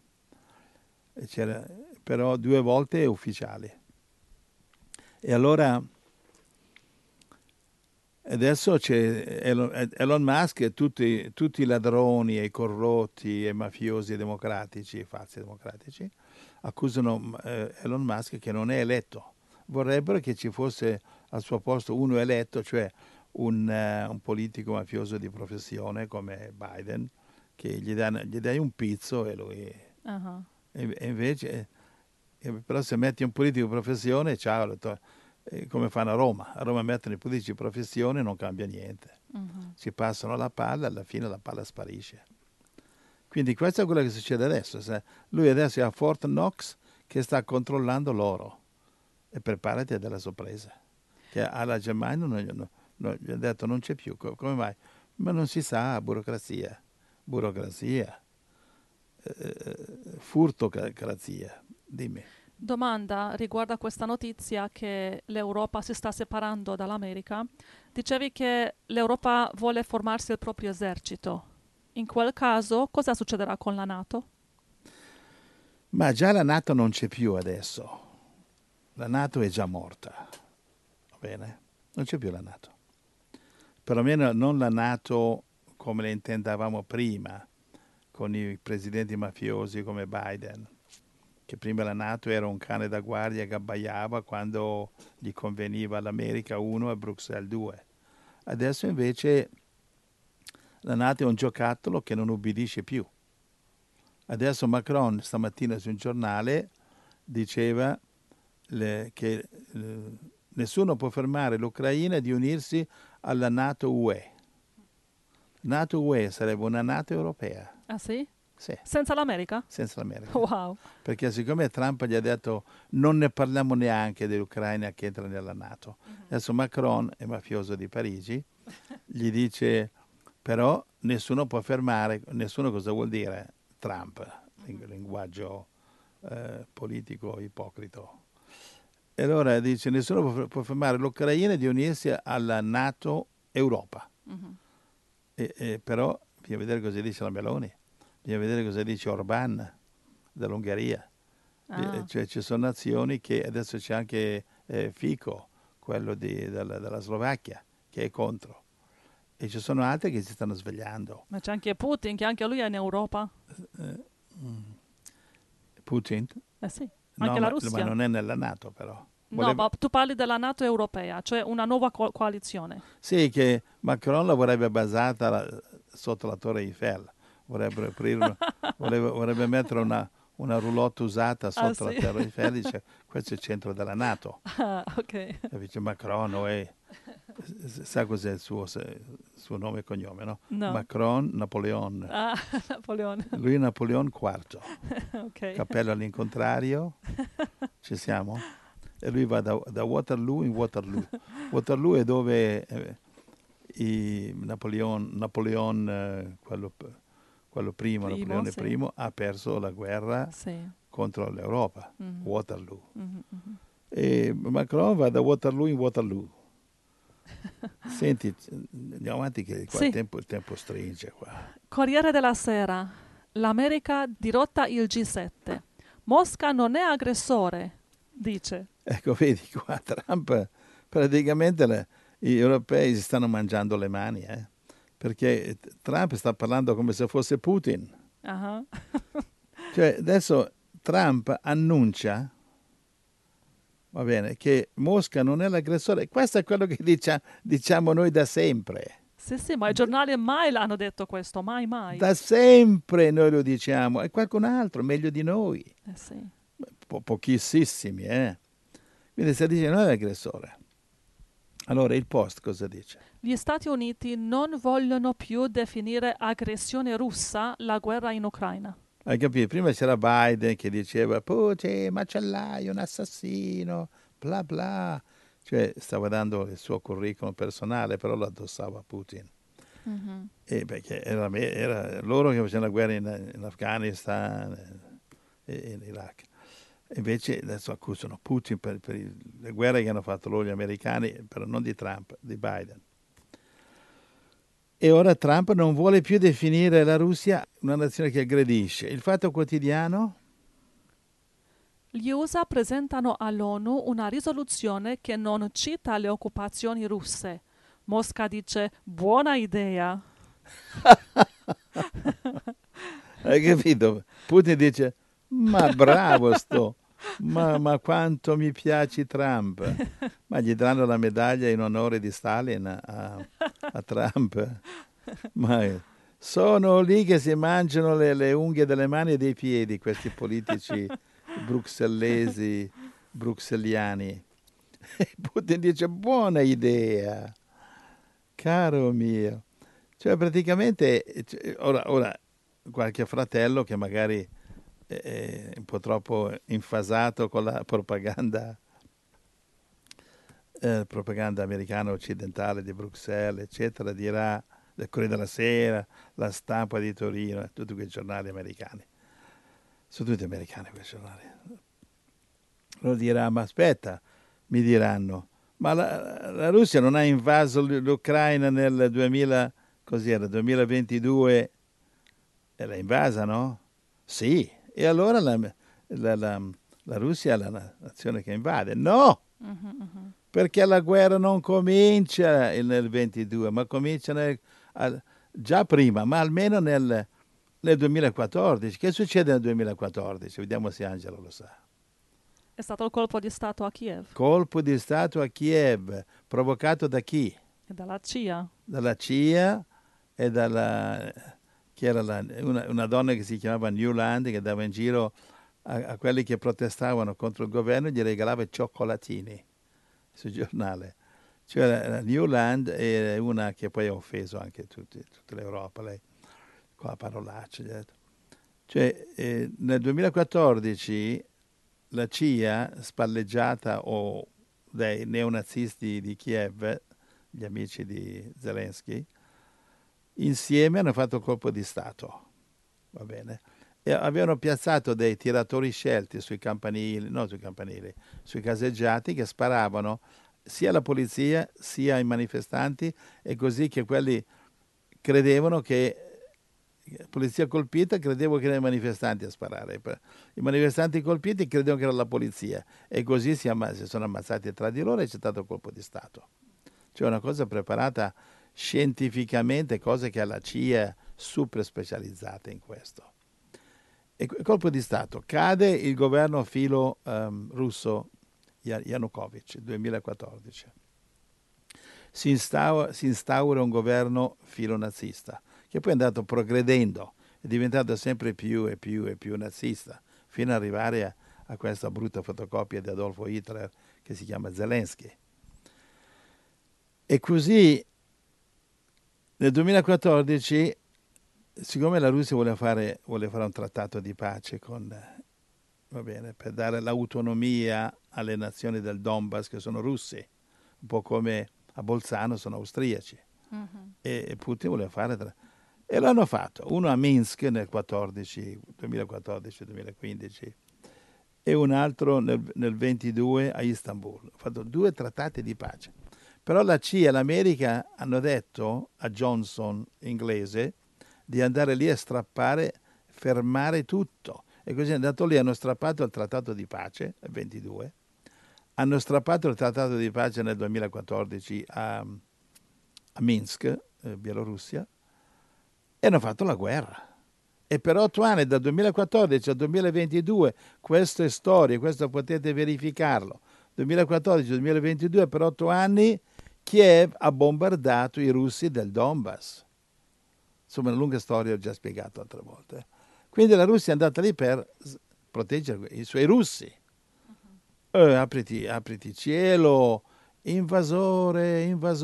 Però 2 volte ufficiali. E allora adesso c'è Elon Musk e tutti i ladroni e i corrotti e mafiosi democratici, falsi democratici, accusano Elon Musk che non è eletto. Vorrebbero che ci fosse al suo posto uno eletto, cioè un politico mafioso di professione come Biden, che gli dai un pizzo e lui... E invece, però se metti un politico di professione, ciao, come fanno a Roma. A Roma mettono i politici di professione e non cambia niente. Ci passano la palla, alla fine la palla sparisce. Quindi questo è quello che succede adesso. Lui adesso è a Fort Knox che sta controllando l'oro. E preparati a delle sorprese. Che alla Germania gli ha detto non c'è più. Come mai? Ma non si sa, burocrazia. Furtocrazia. Dimmi. Domanda riguardo a questa notizia che l'Europa si sta separando dall'America. Dicevi che l'Europa vuole formarsi il proprio esercito. In quel caso, cosa succederà con la NATO? Ma già la NATO non c'è più adesso. la NATO è già morta, va bene? Non c'è più la NATO. Perlomeno non la NATO come la intendavamo prima, con i presidenti mafiosi come Biden, che prima la NATO era un cane da guardia che abbaiava quando gli conveniva all'America 1 e a Bruxelles 2. Adesso invece la NATO è un giocattolo che non ubbidisce più. Adesso Macron stamattina su un giornale diceva che nessuno può fermare l'Ucraina di unirsi alla NATO UE. NATO UE sarebbe una NATO europea. Ah sì? Sì, Senza l'America? senza l'America. Wow. Perché siccome Trump gli ha detto non ne parliamo neanche dell'Ucraina che entra nella NATO. Adesso Macron, è mafioso di Parigi, gli dice però nessuno può fermare, nessuno cosa vuol dire Trump, linguaggio politico ipocrito. E allora dice nessuno può fermare l'Ucraina di unirsi alla NATO Europa. Però bisogna vedere cosa dice la Meloni, bisogna vedere cosa dice Orbán dell'Ungheria. Cioè ci sono nazioni che adesso c'è anche Fico, quello della Slovacchia, che è contro. E ci sono altri che si stanno svegliando. Ma c'è anche Putin, che anche lui è in Europa. Putin? Eh sì, No, anche la ma Russia. non è nella NATO però. No, Voleva- ma tu parli della NATO europea, cioè una nuova coalizione. Sì, che Macron la vorrebbe basata sotto la Torre Eiffel. Vorrebbe aprire vorrebbe mettere una roulotte usata sotto la sì? Torre Eiffel e dice questo è il centro della NATO. Ah, ok. E dice Macron, sa cos'è il suo nome e cognome, no? No. Macron Napoleon. Ah, Napoleone. Lui è Napoleon IV. Ok. Cappello all'incontrario. Ci siamo? E lui va da Waterloo in Waterloo. Waterloo è dove Napoleon, quello primo, Napoleone sì. I, ha perso la guerra Sì. contro l'Europa. Waterloo. Mhm. E Macron va da Waterloo in Waterloo. Senti, andiamo avanti che qua Sì. il tempo stringe qua. Corriere della Sera. L'America dirotta il G7. Mosca non è aggressore, dice. Ecco, vedi qua, Trump, praticamente gli europei si stanno mangiando le mani, perché Trump sta parlando come se fosse Putin. Ah. Cioè, adesso Trump annuncia, va bene, che Mosca non è l'aggressore. Questo è quello che diciamo noi da sempre. Sì, sì, ma i giornali mai l'hanno detto questo, mai, mai. Da sempre noi lo diciamo. E qualcun altro, meglio di noi. Sì. Pochissimi, Quindi sta dicendo non è l'aggressore. Allora il Post cosa dice? Gli Stati Uniti non vogliono più definire aggressione russa la guerra in Ucraina. Hai capito? Prima c'era Biden che diceva Putin, macellaio, un assassino, bla bla. Cioè stava dando il suo curriculum personale, però lo addossava a Putin. E perché era loro che facevano la guerra in Afghanistan e in Iraq. Invece adesso accusano Putin per le guerre che hanno fatto loro gli americani, però non di Trump, di Biden. E ora Trump non vuole più definire la Russia una nazione che aggredisce. Il Fatto Quotidiano? Gli USA presentano all'ONU una risoluzione che non cita le occupazioni russe. Mosca dice buona idea. Hai capito? Putin dice ma bravo ma quanto mi piaci Trump. Ma gli danno la medaglia in onore di Stalin a Trump. Ma sono lì che si mangiano le unghie delle mani e dei piedi questi politici bruxellesi, bruxelliani. E Putin dice buona idea, caro mio. Cioè praticamente ora qualche fratello che magari è un po' troppo infasato con la propaganda americana occidentale di Bruxelles, eccetera, dirà il Corriere della Sera, la Stampa di Torino, tutti quei giornali americani. Sono tutti americani quei giornali. Lo dirà, ma aspetta, mi diranno, ma la Russia non ha invaso l'Ucraina nel 2022 e l'ha invasa, no? Sì, e allora la Russia è la nazione che invade. No! Perché la guerra non comincia nel 22, ma comincia già prima, ma almeno nel 2014. Che succede nel 2014? Vediamo se Angelo lo sa. È stato il colpo di Stato a Kiev Colpo di Stato a Kiev, provocato da chi? e dalla CIA. Dalla CIA e che era una donna che si chiamava Newland, che dava in giro a quelli che protestavano contro il governo, gli regalava cioccolatini sul giornale. Cioè la Newland è una che poi ha offeso anche tutta l'Europa, lei con la parolaccia. Cioè nel 2014 la CIA, spalleggiata dai neonazisti di Kiev, gli amici di Zelensky, insieme hanno fatto il colpo di Stato, va bene? E avevano piazzato dei tiratori scelti sui caseggiati che sparavano sia alla polizia sia ai manifestanti, e così che quelli credevano che polizia colpita, credevo che erano i manifestanti a sparare, i manifestanti colpiti credevano che era la polizia, e così si sono ammazzati tra di loro e c'è stato il colpo di Stato. Cioè una cosa preparata scientificamente, cose che alla CIA super specializzate in questo. E colpo di Stato, cade il governo filo russo Yanukovych, 2014. Si instaura un governo filo nazista, che poi è andato progredendo, è diventato sempre più e più e più nazista, fino ad arrivare a questa brutta fotocopia di Adolfo Hitler che si chiama Zelensky. E così nel 2014, siccome la Russia vuole fare un trattato di pace va bene, per dare l'autonomia alle nazioni del Donbass che sono russi, un po' come a Bolzano sono austriaci, e Putin voleva fare e l'hanno fatto, uno a Minsk nel 2014-2015 e un altro nel 22 a Istanbul. Hanno fatto 2 trattati di pace. Però la CIA e l'America hanno detto a Johnson, inglese, di andare lì a fermare tutto. E così è andato lì, hanno strappato il trattato di pace nel 22, hanno strappato il trattato di pace nel 2014 a Minsk, Bielorussia, e hanno fatto la guerra. E per 8 anni, dal 2014 al 2022, questo è storia, questo potete verificarlo. 2014-2022, per 8 anni, Kiev ha bombardato i russi del Donbass. Insomma, una lunga storia, ho già spiegato altre volte. Quindi la Russia è andata lì per proteggere i suoi russi. Apriti cielo, invasore,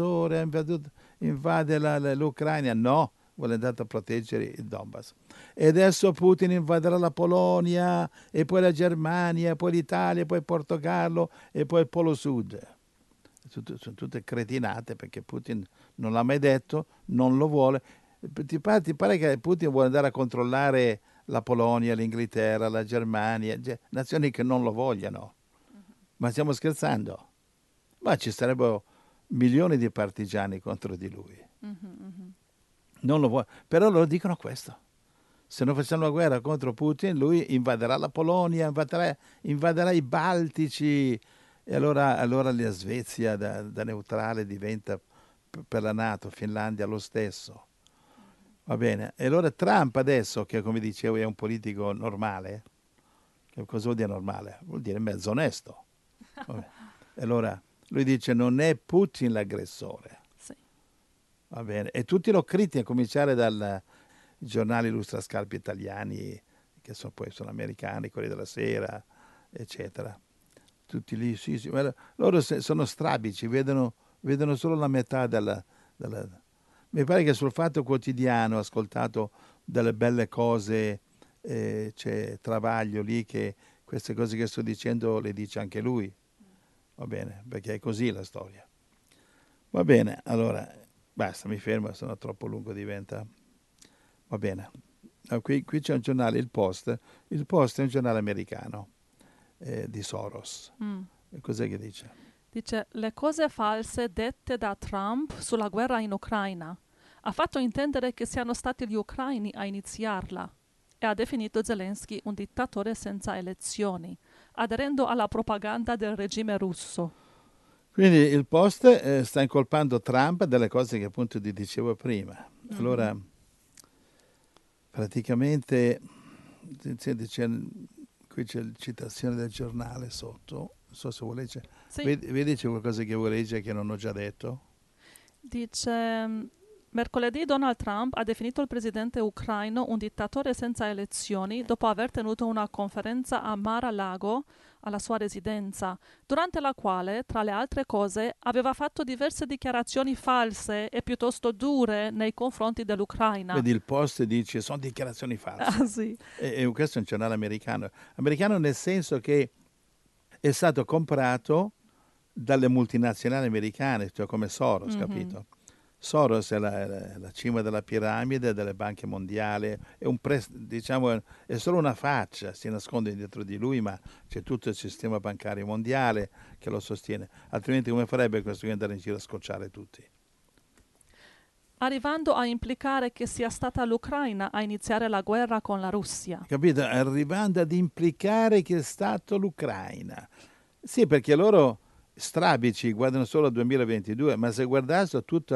invade l'Ucraina. No, vuole andare a proteggere il Donbass. E adesso Putin invaderà la Polonia, e poi la Germania, poi l'Italia, poi il Portogallo, e poi il Polo Sud. Sono tutte cretinate, perché Putin non l'ha mai detto, non lo vuole. Ti pare che Putin vuole andare a controllare la Polonia, l'Inghilterra, la Germania, nazioni che non lo vogliono. Ma stiamo scherzando? Ma ci sarebbero milioni di partigiani contro di lui. Non lo vuole. Però loro dicono questo. Se non facciamo la guerra contro Putin, lui invaderà la Polonia, invaderà i Baltici, e allora la Svezia da neutrale diventa per la NATO, Finlandia lo stesso. Va bene. E allora Trump adesso, che come dicevo è un politico normale, che cosa vuol dire normale? Vuol dire mezzo onesto. E allora lui dice non è Putin l'aggressore. Sì. Va bene. E tutti lo criticano, a cominciare dai giornali lustrascarpe italiani, che poi sono americani, quelli della Sera, eccetera. Tutti lì, sì. Ma loro sono strabici, vedono solo la metà della... Mi pare che sul Fatto Quotidiano ho ascoltato delle belle cose, c'è Travaglio lì che queste cose che sto dicendo le dice anche lui. Va bene, perché è così la storia. Va bene, allora, basta, mi fermo, se no troppo lungo diventa. Va bene. Qui c'è un giornale, il Post. Il Post è un giornale americano di Soros. Cos'è che dice? Dice, le cose false dette da Trump sulla guerra in Ucraina. Ha fatto intendere che siano stati gli ucraini a iniziarla e ha definito Zelensky un dittatore senza elezioni. aderendo alla propaganda del regime russo. Quindi il Post sta incolpando Trump delle cose che appunto ti dicevo prima. Allora, praticamente, qui c'è la citazione del giornale sotto, non so se vuoi leggere. Sì. Vedi c'è qualcosa che vuoi leggere che non ho già detto? Dice: mercoledì Donald Trump ha definito il presidente ucraino un dittatore senza elezioni dopo aver tenuto una conferenza a Mar-a-Lago, alla sua residenza, durante la quale, tra le altre cose, aveva fatto diverse dichiarazioni false e piuttosto dure nei confronti dell'Ucraina. Vedi, il Post dice sono dichiarazioni false. Ah, sì. E questo è un giornale americano. Americano nel senso che è stato comprato dalle multinazionali americane, cioè come Soros, capito? Soros è la cima della piramide delle banche mondiali, diciamo, è solo una faccia, si nasconde dietro di lui, ma c'è tutto il sistema bancario mondiale che lo sostiene. Altrimenti come farebbe questo qui andare in giro a scocciare tutti? Arrivando a implicare che sia stata l'Ucraina a iniziare la guerra con la Russia. Capito? Arrivando ad implicare che è stato l'Ucraina. Sì, perché loro strabici guardano solo al 2022, ma se guardassero tutta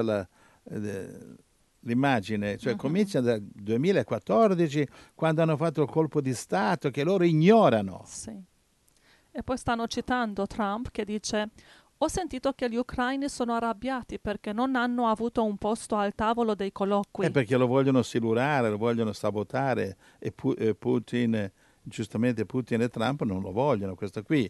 l'immagine, cioè comincia dal 2014, quando hanno fatto il colpo di Stato, che loro ignorano. Sì. E poi stanno citando Trump che dice: ho sentito che gli ucraini sono arrabbiati perché non hanno avuto un posto al tavolo dei colloqui. Perché lo vogliono silurare, lo vogliono sabotare e Putin, giustamente Putin e Trump non lo vogliono, questo qui.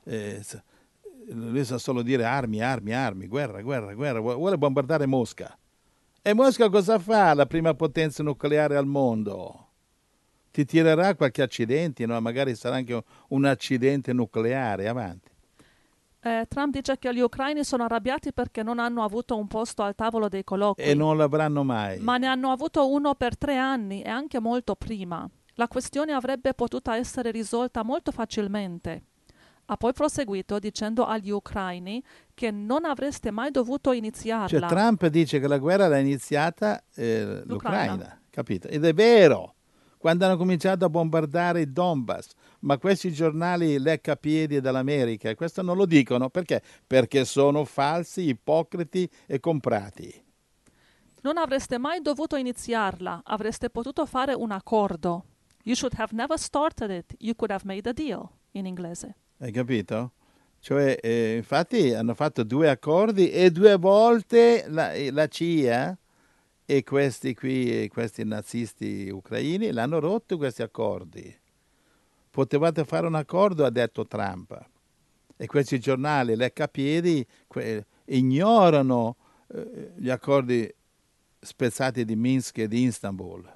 Lui sa solo dire armi, armi, armi, guerra, guerra, guerra, vuole bombardare Mosca. E Mosca cosa fa? La prima potenza nucleare al mondo. Ti tirerà qualche accidente, no? Magari sarà anche un accidente nucleare, avanti. Trump dice che gli ucraini sono arrabbiati perché non hanno avuto un posto al tavolo dei colloqui. E non l'avranno mai. Ma ne hanno avuto uno per 3 anni e anche molto prima. La questione avrebbe potuto essere risolta molto facilmente. Ha poi proseguito dicendo agli ucraini che non avreste mai dovuto iniziarla. Cioè Trump dice che la guerra l'ha iniziata l'Ucraina, capito? Ed è vero, quando hanno cominciato a bombardare il Donbass, ma questi giornali leccapiedi dall'America, questo non lo dicono, perché? Perché sono falsi, ipocriti e comprati. Non avreste mai dovuto iniziarla, avreste potuto fare un accordo. You should have never started it, you could have made a deal, in inglese. Hai capito? Cioè, infatti hanno fatto 2 accordi e 2 volte la CIA e questi nazisti ucraini l'hanno rotto questi accordi. Potevate fare un accordo, ha detto Trump. E questi giornali leccapiedi ignorano gli accordi spezzati di Minsk e di Istanbul.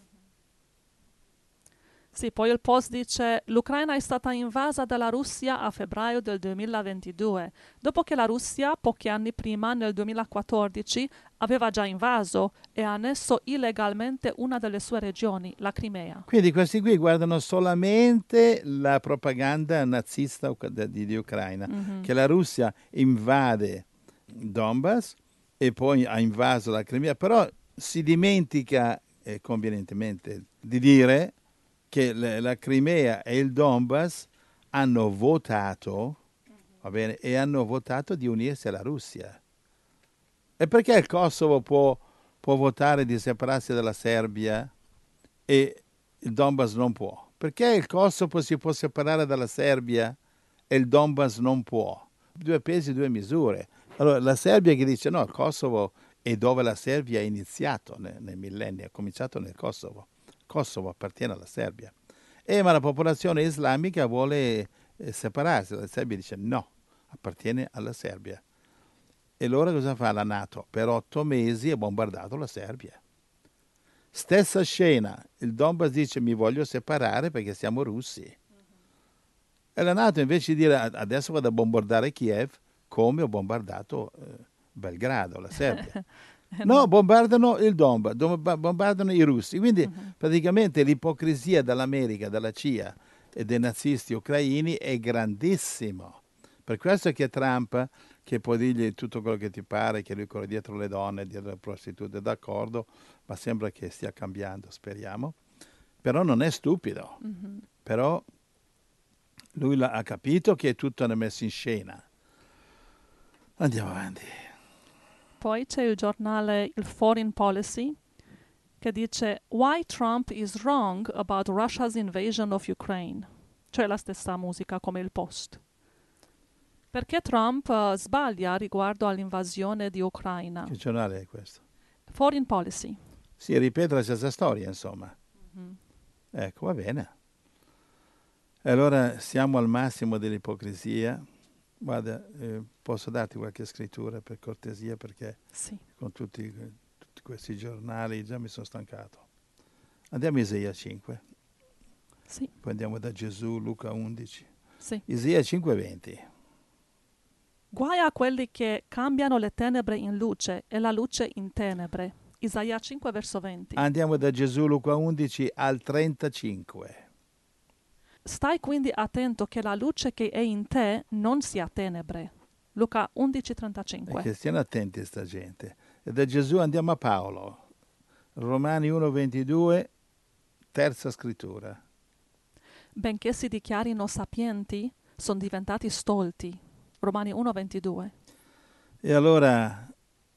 Sì, poi il Post dice: l'Ucraina è stata invasa dalla Russia a febbraio del 2022, dopo che la Russia, pochi anni prima, nel 2014, aveva già invaso e annesso illegalmente una delle sue regioni, la Crimea. Quindi questi qui guardano solamente la propaganda nazista di Ucraina, che la Russia invade Donbass e poi ha invaso la Crimea, però si dimentica convenientemente di dire che la Crimea e il Donbass hanno votato, va bene, e hanno votato di unirsi alla Russia. E perché il Kosovo può votare di separarsi dalla Serbia e il Donbass non può? Perché il Kosovo si può separare dalla Serbia e il Donbass non può? 2 pesi, 2 misure. Allora la Serbia che dice no, il Kosovo è dove la Serbia ha iniziato nei millenni, ha cominciato nel Kosovo. Kosovo appartiene alla Serbia. Ma la popolazione islamica vuole separarsi. La Serbia dice no, appartiene alla Serbia. E allora cosa fa la NATO? Per 8 mesi ha bombardato la Serbia. Stessa scena, il Donbass dice mi voglio separare perché siamo russi. E la NATO invece di dire adesso vado a bombardare Kiev, come ho bombardato Belgrado, la Serbia. No, bombardano il Donbass, bombardano i russi. Quindi praticamente l'ipocrisia dall'America, dalla CIA e dei nazisti ucraini è grandissimo. Per questo che Trump, che può dirgli tutto quello che ti pare, che lui corre dietro le donne, dietro le prostitute, d'accordo, ma sembra che stia cambiando, speriamo. Però non è stupido. Però Lui ha capito che è tutto una messa in scena. Andiamo avanti. Poi c'è il giornale Il Foreign Policy che dice Why Trump is wrong about Russia's invasion of Ukraine. Cioè la stessa musica come il Post. Perché Trump sbaglia riguardo all'invasione di Ucraina. Che giornale è questo? Foreign Policy. Si ripete la stessa storia, insomma. Mm-hmm. Ecco, va bene. Allora siamo al massimo dell'ipocrisia. Guarda, posso darti qualche scrittura per cortesia, perché Sì. con tutti questi giornali già mi sono stancato. Andiamo a Isaia 5, Sì. poi andiamo da Gesù, Luca 11. Sì. Isaia 5:20. Guai a quelli che cambiano le tenebre in luce e la luce in tenebre. Isaia 5 verso 20. Andiamo da Gesù, Luca 11 al 35. Stai quindi attento che la luce che è in te non sia tenebre. Luca 11:35. Che stiano attenti a sta gente. E da Gesù andiamo a Paolo. Romani 1:22, terza scrittura. Benché si dichiarino sapienti, sono diventati stolti. Romani 1:22. E allora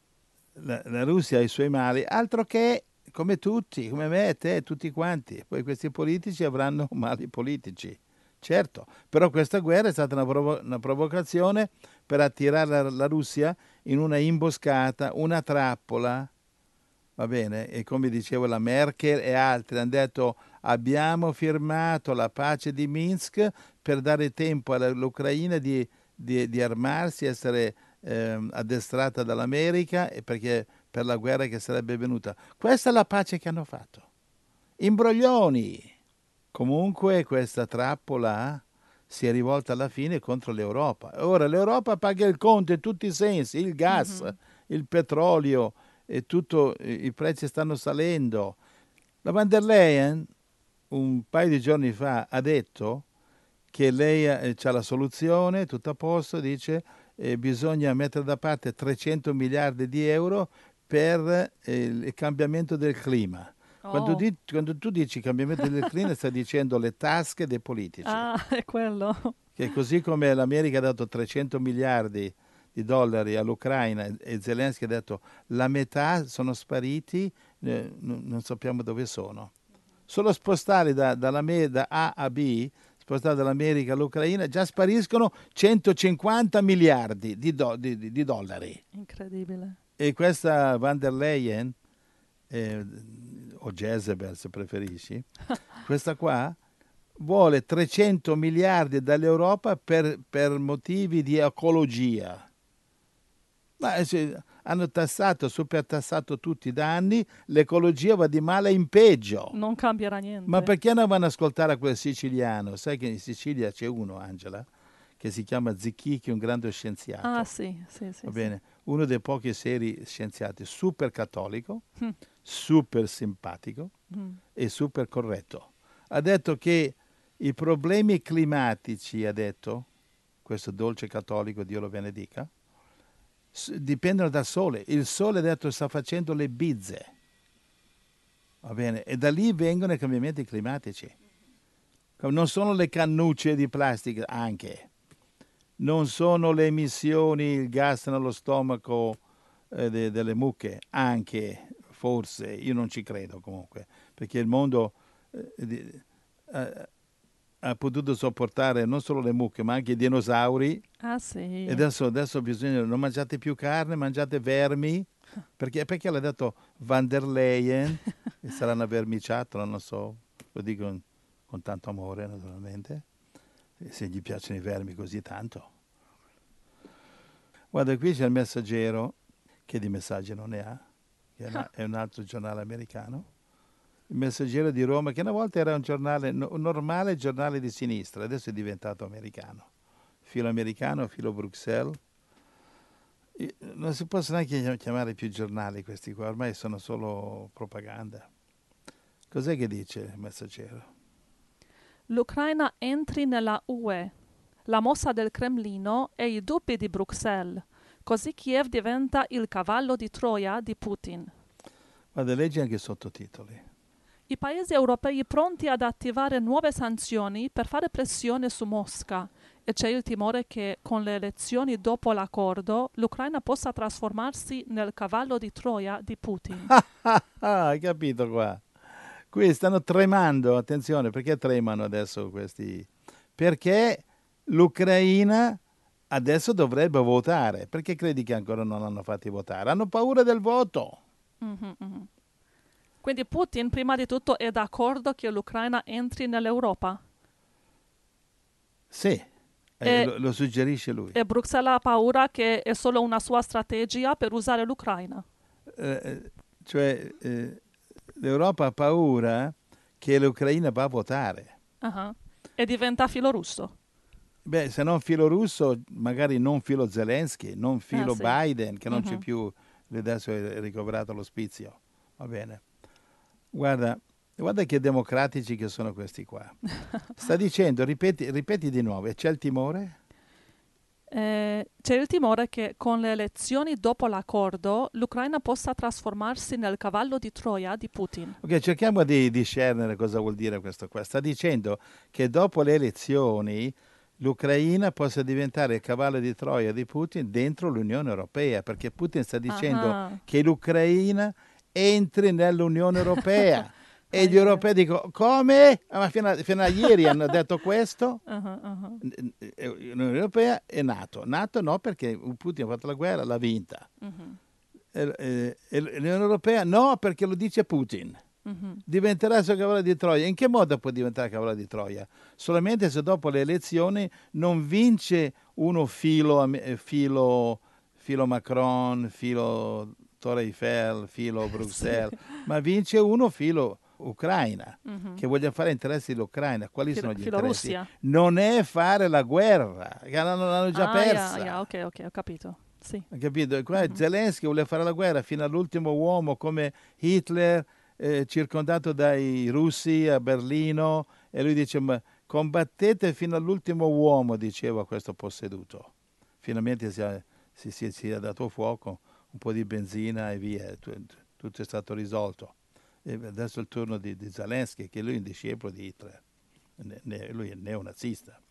la Russia ha i suoi mali, altro che come tutti, come me, te, tutti quanti. Poi questi politici avranno mali politici, certo. Però questa guerra è stata una provocazione per attirare la Russia in una imboscata, una trappola. Va bene? E come dicevo, la Merkel e altri hanno detto abbiamo firmato la pace di Minsk per dare tempo all'Ucraina di armarsi, essere addestrata dall'America, e perché per la guerra che sarebbe venuta. Questa è la pace che hanno fatto. Imbroglioni. Comunque questa trappola si è rivolta alla fine contro l'Europa. Ora l'Europa paga il conto in tutti i sensi, il gas, il petrolio, e tutto, i prezzi stanno salendo. La von der Leyen un paio di giorni fa ha detto che lei ha la soluzione, tutto a posto, dice bisogna mettere da parte 300 miliardi di euro per il cambiamento del clima. Oh. Quando tu dici cambiamento del clima stai dicendo le tasche dei politici. Ah, è quello. Che così come l'America ha dato 300 miliardi di dollari all'Ucraina e Zelensky ha detto la metà sono spariti, non sappiamo dove sono. Solo spostare da A a B, spostare dall'America all'Ucraina, già spariscono 150 miliardi di dollari. Incredibile. E questa von der Leyen, o Jezebel se preferisci, questa qua vuole 300 miliardi dall'Europa per motivi di ecologia. Ma hanno supertassato tutti da anni, l'ecologia va di male in peggio. Non cambierà niente. Ma perché non vanno ad ascoltare a quel siciliano? Sai che in Sicilia c'è uno, Angela, che si chiama Zicchi, che è un grande scienziato. Ah, sì. Va bene? Uno dei pochi seri scienziati, super cattolico, super simpatico e super corretto. Ha detto che i problemi climatici, ha detto, questo dolce cattolico, Dio lo benedica, dipendono dal sole. Il sole, ha detto, sta facendo le bizze. Va bene? E da lì vengono i cambiamenti climatici. Non sono le cannucce di plastica, anche. Non sono le emissioni, il gas nello stomaco delle mucche, anche, forse. Io non ci credo comunque, perché il mondo ha potuto sopportare non solo le mucche, ma anche i dinosauri. Ah, sì. E adesso bisogna, non mangiate più carne, mangiate vermi. Perché l'ha detto von der Leyen, e sarà una vermiciatola, non so, lo dico con tanto amore naturalmente, se gli piacciono i vermi così tanto. Guarda, qui c'è il Messaggero, che di messaggi non ne ha, che è un altro giornale americano. Il Messaggero di Roma, che una volta era un giornale, un normale giornale di sinistra, adesso è diventato americano. Filo americano, filo Bruxelles. Non si possono neanche chiamare più giornali questi qua, ormai sono solo propaganda. Cos'è che dice il Messaggero? L'Ucraina entri nella UE, la mossa del Cremlino e i dubbi di Bruxelles. Così Kiev diventa il cavallo di Troia di Putin. Guarda, leggi anche i sottotitoli. I paesi europei pronti ad attivare nuove sanzioni per fare pressione su Mosca e c'è il timore che con le elezioni dopo l'accordo l'Ucraina possa trasformarsi nel cavallo di Troia di Putin. Hai capito qua? Qui stanno tremando, attenzione, perché tremano adesso questi? Perché l'Ucraina adesso dovrebbe votare. Perché credi che ancora non hanno fatti votare? Hanno paura del voto. Mhm, mhm. Quindi Putin prima di tutto è d'accordo che l'Ucraina entri nell'Europa Sì, E- lo suggerisce lui. e Bruxelles ha paura che è solo una sua strategia per usare l'Ucraina. Cioè, l'Europa ha paura che l'Ucraina va a votare. Ah, e diventa filorusso. Beh, se non filo russo, magari non filo Zelensky, non filo sì. Biden, che non c'è Mhm. più, adesso è ricoverato l'ospizio. Va bene. Guarda che democratici che sono questi qua. Sta dicendo, ripeti di nuovo, e c'è il timore? C'è il timore che con le elezioni dopo l'accordo l'Ucraina possa trasformarsi nel cavallo di Troia di Putin. Ok, cerchiamo di discernere cosa vuol dire questo qua. Sta dicendo che dopo le elezioni l'Ucraina possa diventare il cavallo di Troia di Putin dentro l'Unione Europea, perché Putin sta dicendo Ah. che l'Ucraina entri nell'Unione Europea. E gli Ah, europei dicono, come? Ma fino a ieri hanno detto questo. ah, ah. L'Unione Europea è NATO. NATO no, perché Putin ha fatto la guerra, l'ha vinta. Mhm, E l'Unione Europea no, perché lo dice Putin. mhm. Diventerà il suo cavallo di Troia. In che modo può diventare cavallo di Troia? Solamente se dopo le elezioni non vince uno filo Macron, filo Torre Eiffel, filo Bruxelles, ma vince uno filo Ucraina, Mhm. che voglia fare interessi dell'Ucraina. Quali sono gli interessi? Filorussia. Non è fare la guerra, che l'hanno già persa. Yeah, ok, ho capito. Sì. Hai capito? Qua Zelensky vuole fare la guerra fino all'ultimo uomo, come Hitler, circondato dai russi a Berlino, e lui dice, ma combattete fino all'ultimo uomo, diceva questo posseduto. Finalmente si è dato fuoco, un po' di benzina e via, tutto è stato risolto. E adesso è il turno di Zelensky, che lui è un discepolo di Hitler, lui è neonazista.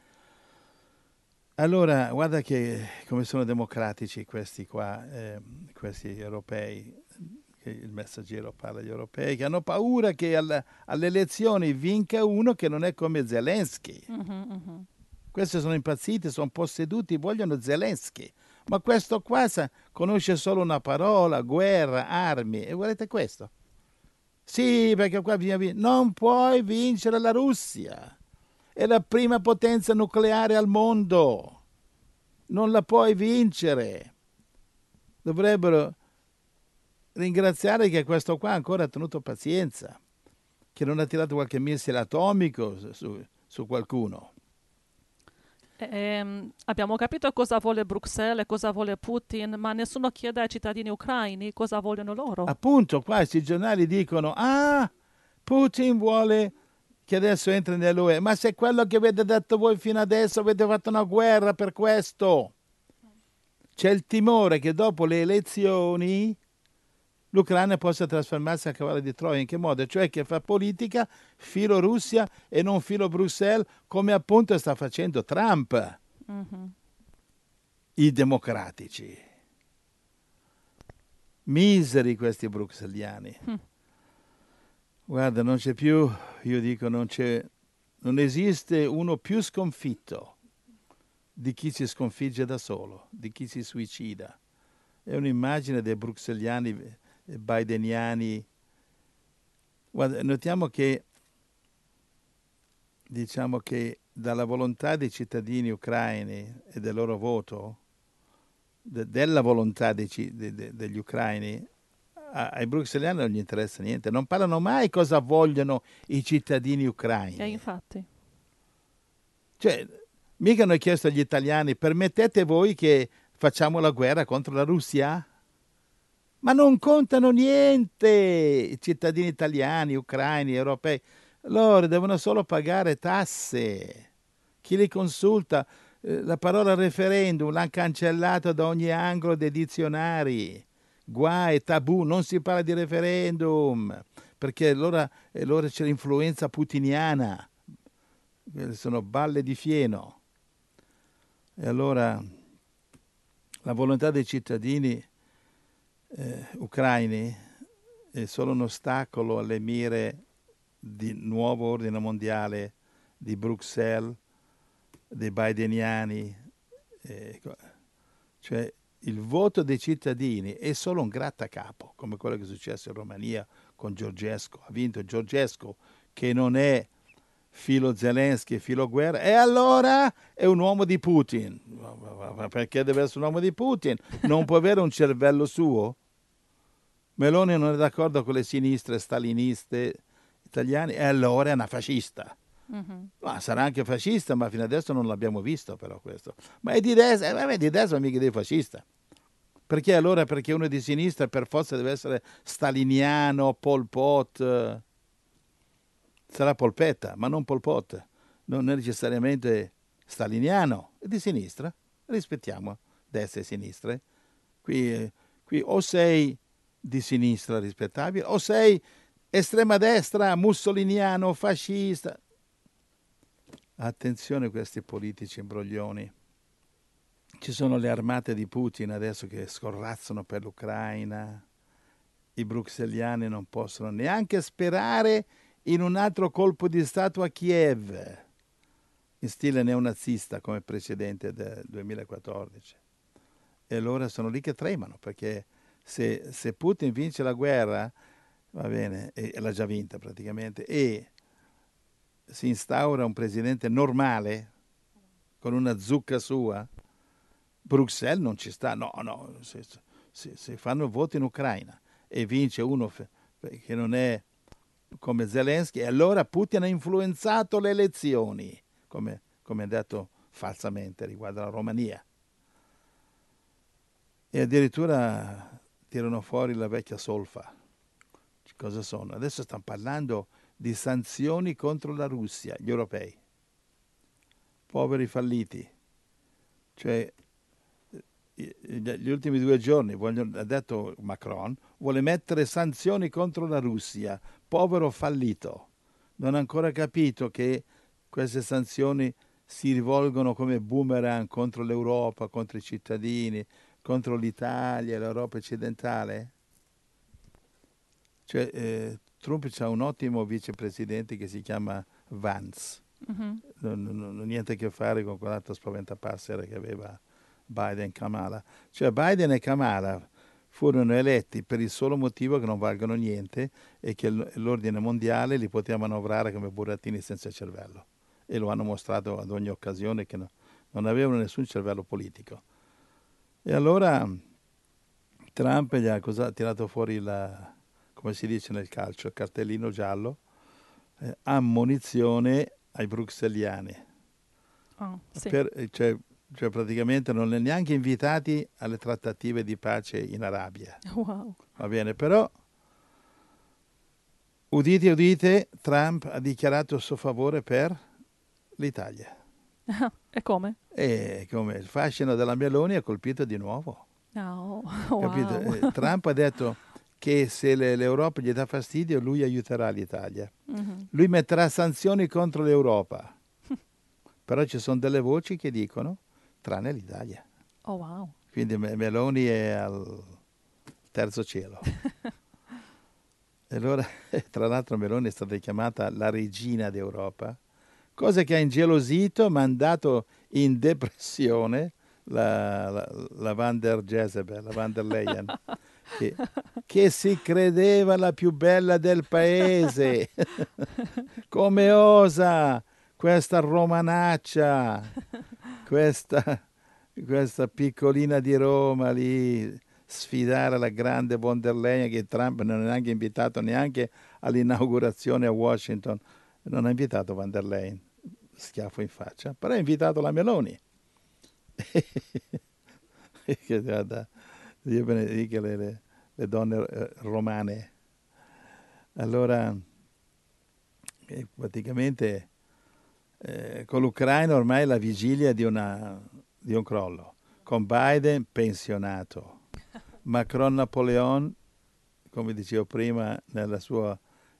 Allora, guarda come sono democratici questi qua, questi europei, che il messaggero parla agli europei, che hanno paura che alle elezioni vinca uno che non è come Zelensky. Mhm, mhm. Questi sono impazziti, sono posseduti, vogliono Zelensky. Ma questo qua conosce solo una parola, guerra, armi. E volete questo? Sì, perché qua non puoi vincere la Russia. È la prima potenza nucleare al mondo. Non la puoi vincere. Dovrebbero ringraziare che questo qua ancora ha tenuto pazienza, che non ha tirato qualche missile atomico su qualcuno. Abbiamo capito cosa vuole Bruxelles e cosa vuole Putin, ma nessuno chiede ai cittadini ucraini cosa vogliono loro. Appunto, qua i giornali dicono, Putin vuole che adesso entri nell'UE, ma se quello che avete detto voi fino adesso, avete fatto una guerra per questo. C'è il timore che dopo le elezioni l'Ucraina possa trasformarsi a cavallo di Troia. In che modo? Cioè che fa politica filo Russia e non filo Bruxelles, come appunto sta facendo Trump. Mhm. I democratici. Miseri questi bruxelliani. Guarda, non c'è più, io dico, non esiste uno più sconfitto di chi si sconfigge da solo, di chi si suicida. È un'immagine dei bruxelliani bideniani. Guarda, notiamo che, diciamo che dalla volontà dei cittadini ucraini e del loro voto, della volontà degli ucraini, ai bruxelliani non gli interessa niente. Non parlano mai cosa vogliono i cittadini ucraini. Infatti. Cioè, mica hanno chiesto agli italiani, permettete voi che facciamo la guerra contro la Russia? Ma non contano niente i cittadini italiani, ucraini, europei. Loro devono solo pagare tasse. Chi li consulta? La parola referendum l'hanno cancellata da ogni angolo dei dizionari. Guai, tabù, non si parla di referendum. perché allora c'è l'influenza putiniana, sono balle di fieno. E allora la volontà dei cittadini ucraini è solo un ostacolo alle mire di nuovo ordine mondiale di Bruxelles, dei bideniani. Cioè il voto dei cittadini è solo un grattacapo, come quello che è successo in Romania con Georgescu. Ha vinto Georgescu, che non è filo Zelensky, filo guerra, e allora è un uomo di Putin. Ma perché deve essere un uomo di Putin? Non può avere un cervello suo? Meloni non è d'accordo con le sinistre staliniste italiane e allora è una fascista. Ma sarà anche fascista, ma fino adesso non l'abbiamo visto però questo. Ma è di destra mica di fascista. Perché allora? Perché uno di sinistra per forza deve essere staliniano, Pol Pot. Sarà polpetta, ma non Pol Pot. Non è necessariamente staliniano, è di sinistra. Rispettiamo destra e sinistra. Qui o sei di sinistra rispettabile o sei estrema destra, mussoliniano, fascista. Attenzione a questi politici imbroglioni. Ci sono le armate di Putin adesso che scorrazzano per l'Ucraina. I bruxelliani non possono neanche sperare in un altro colpo di Stato a Kiev, in stile neonazista come precedente del 2014. E allora sono lì che tremano, perché se Putin vince la guerra, va bene, e l'ha già vinta praticamente, e si instaura un presidente normale, con una zucca sua, Bruxelles non ci sta. No, se fanno voti in Ucraina e vince uno che non è come Zelensky, e allora Putin ha influenzato le elezioni, come ha detto falsamente riguardo alla Romania. E addirittura tirano fuori la vecchia solfa. Cosa sono? Adesso stanno parlando di sanzioni contro la Russia, gli europei. Poveri falliti. Cioè, gli ultimi 2 giorni, ha detto Macron, vuole mettere sanzioni contro la Russia. Povero fallito. Non ha ancora capito che queste sanzioni si rivolgono come boomerang contro l'Europa, contro i cittadini, contro l'Italia, l'Europa occidentale. Cioè, Trump ha un ottimo vicepresidente che si chiama Vance. Non niente a che fare con quell'altro spaventapassera che aveva Biden e Kamala. Cioè Biden e Kamala furono eletti per il solo motivo che non valgono niente e che l'ordine mondiale li poteva manovrare come burattini senza cervello. E lo hanno mostrato ad ogni occasione che non avevano nessun cervello politico. E allora Trump gli ha tirato fuori come si dice nel calcio, il cartellino giallo, ammonizione ai bruxelliani. Sì. Cioè praticamente non li ha neanche invitati alle trattative di pace in Arabia. Wow. Va bene, però udite, udite, Trump ha dichiarato il suo favore per l'Italia. E come? E come il fascino della Meloni ha colpito di nuovo. Oh, Capito? wow. Trump ha detto che se l'Europa gli dà fastidio, lui aiuterà l'Italia. Lui metterà sanzioni contro l'Europa. Però ci sono delle voci che dicono, tranne l'Italia. Oh, wow. Quindi Meloni è al terzo cielo. E allora, tra l'altro, Meloni è stata chiamata la regina d'Europa, cosa che ha ingelosito, mandato in depressione la Van der Jezebel, la Van der Leyen, che si credeva la più bella del paese. Come osa questa romanaccia, questa piccolina di Roma lì, sfidare la grande von der Leyen, che Trump non ha neanche invitato neanche all'inaugurazione a Washington. Non ha invitato von der Leyen, schiaffo in faccia, però ha invitato la Meloni. Dio benedica le donne romane. Allora, praticamente con l'Ucraina ormai è la vigilia di un crollo, con Biden pensionato, Macron Napoleon, come dicevo prima, nella sua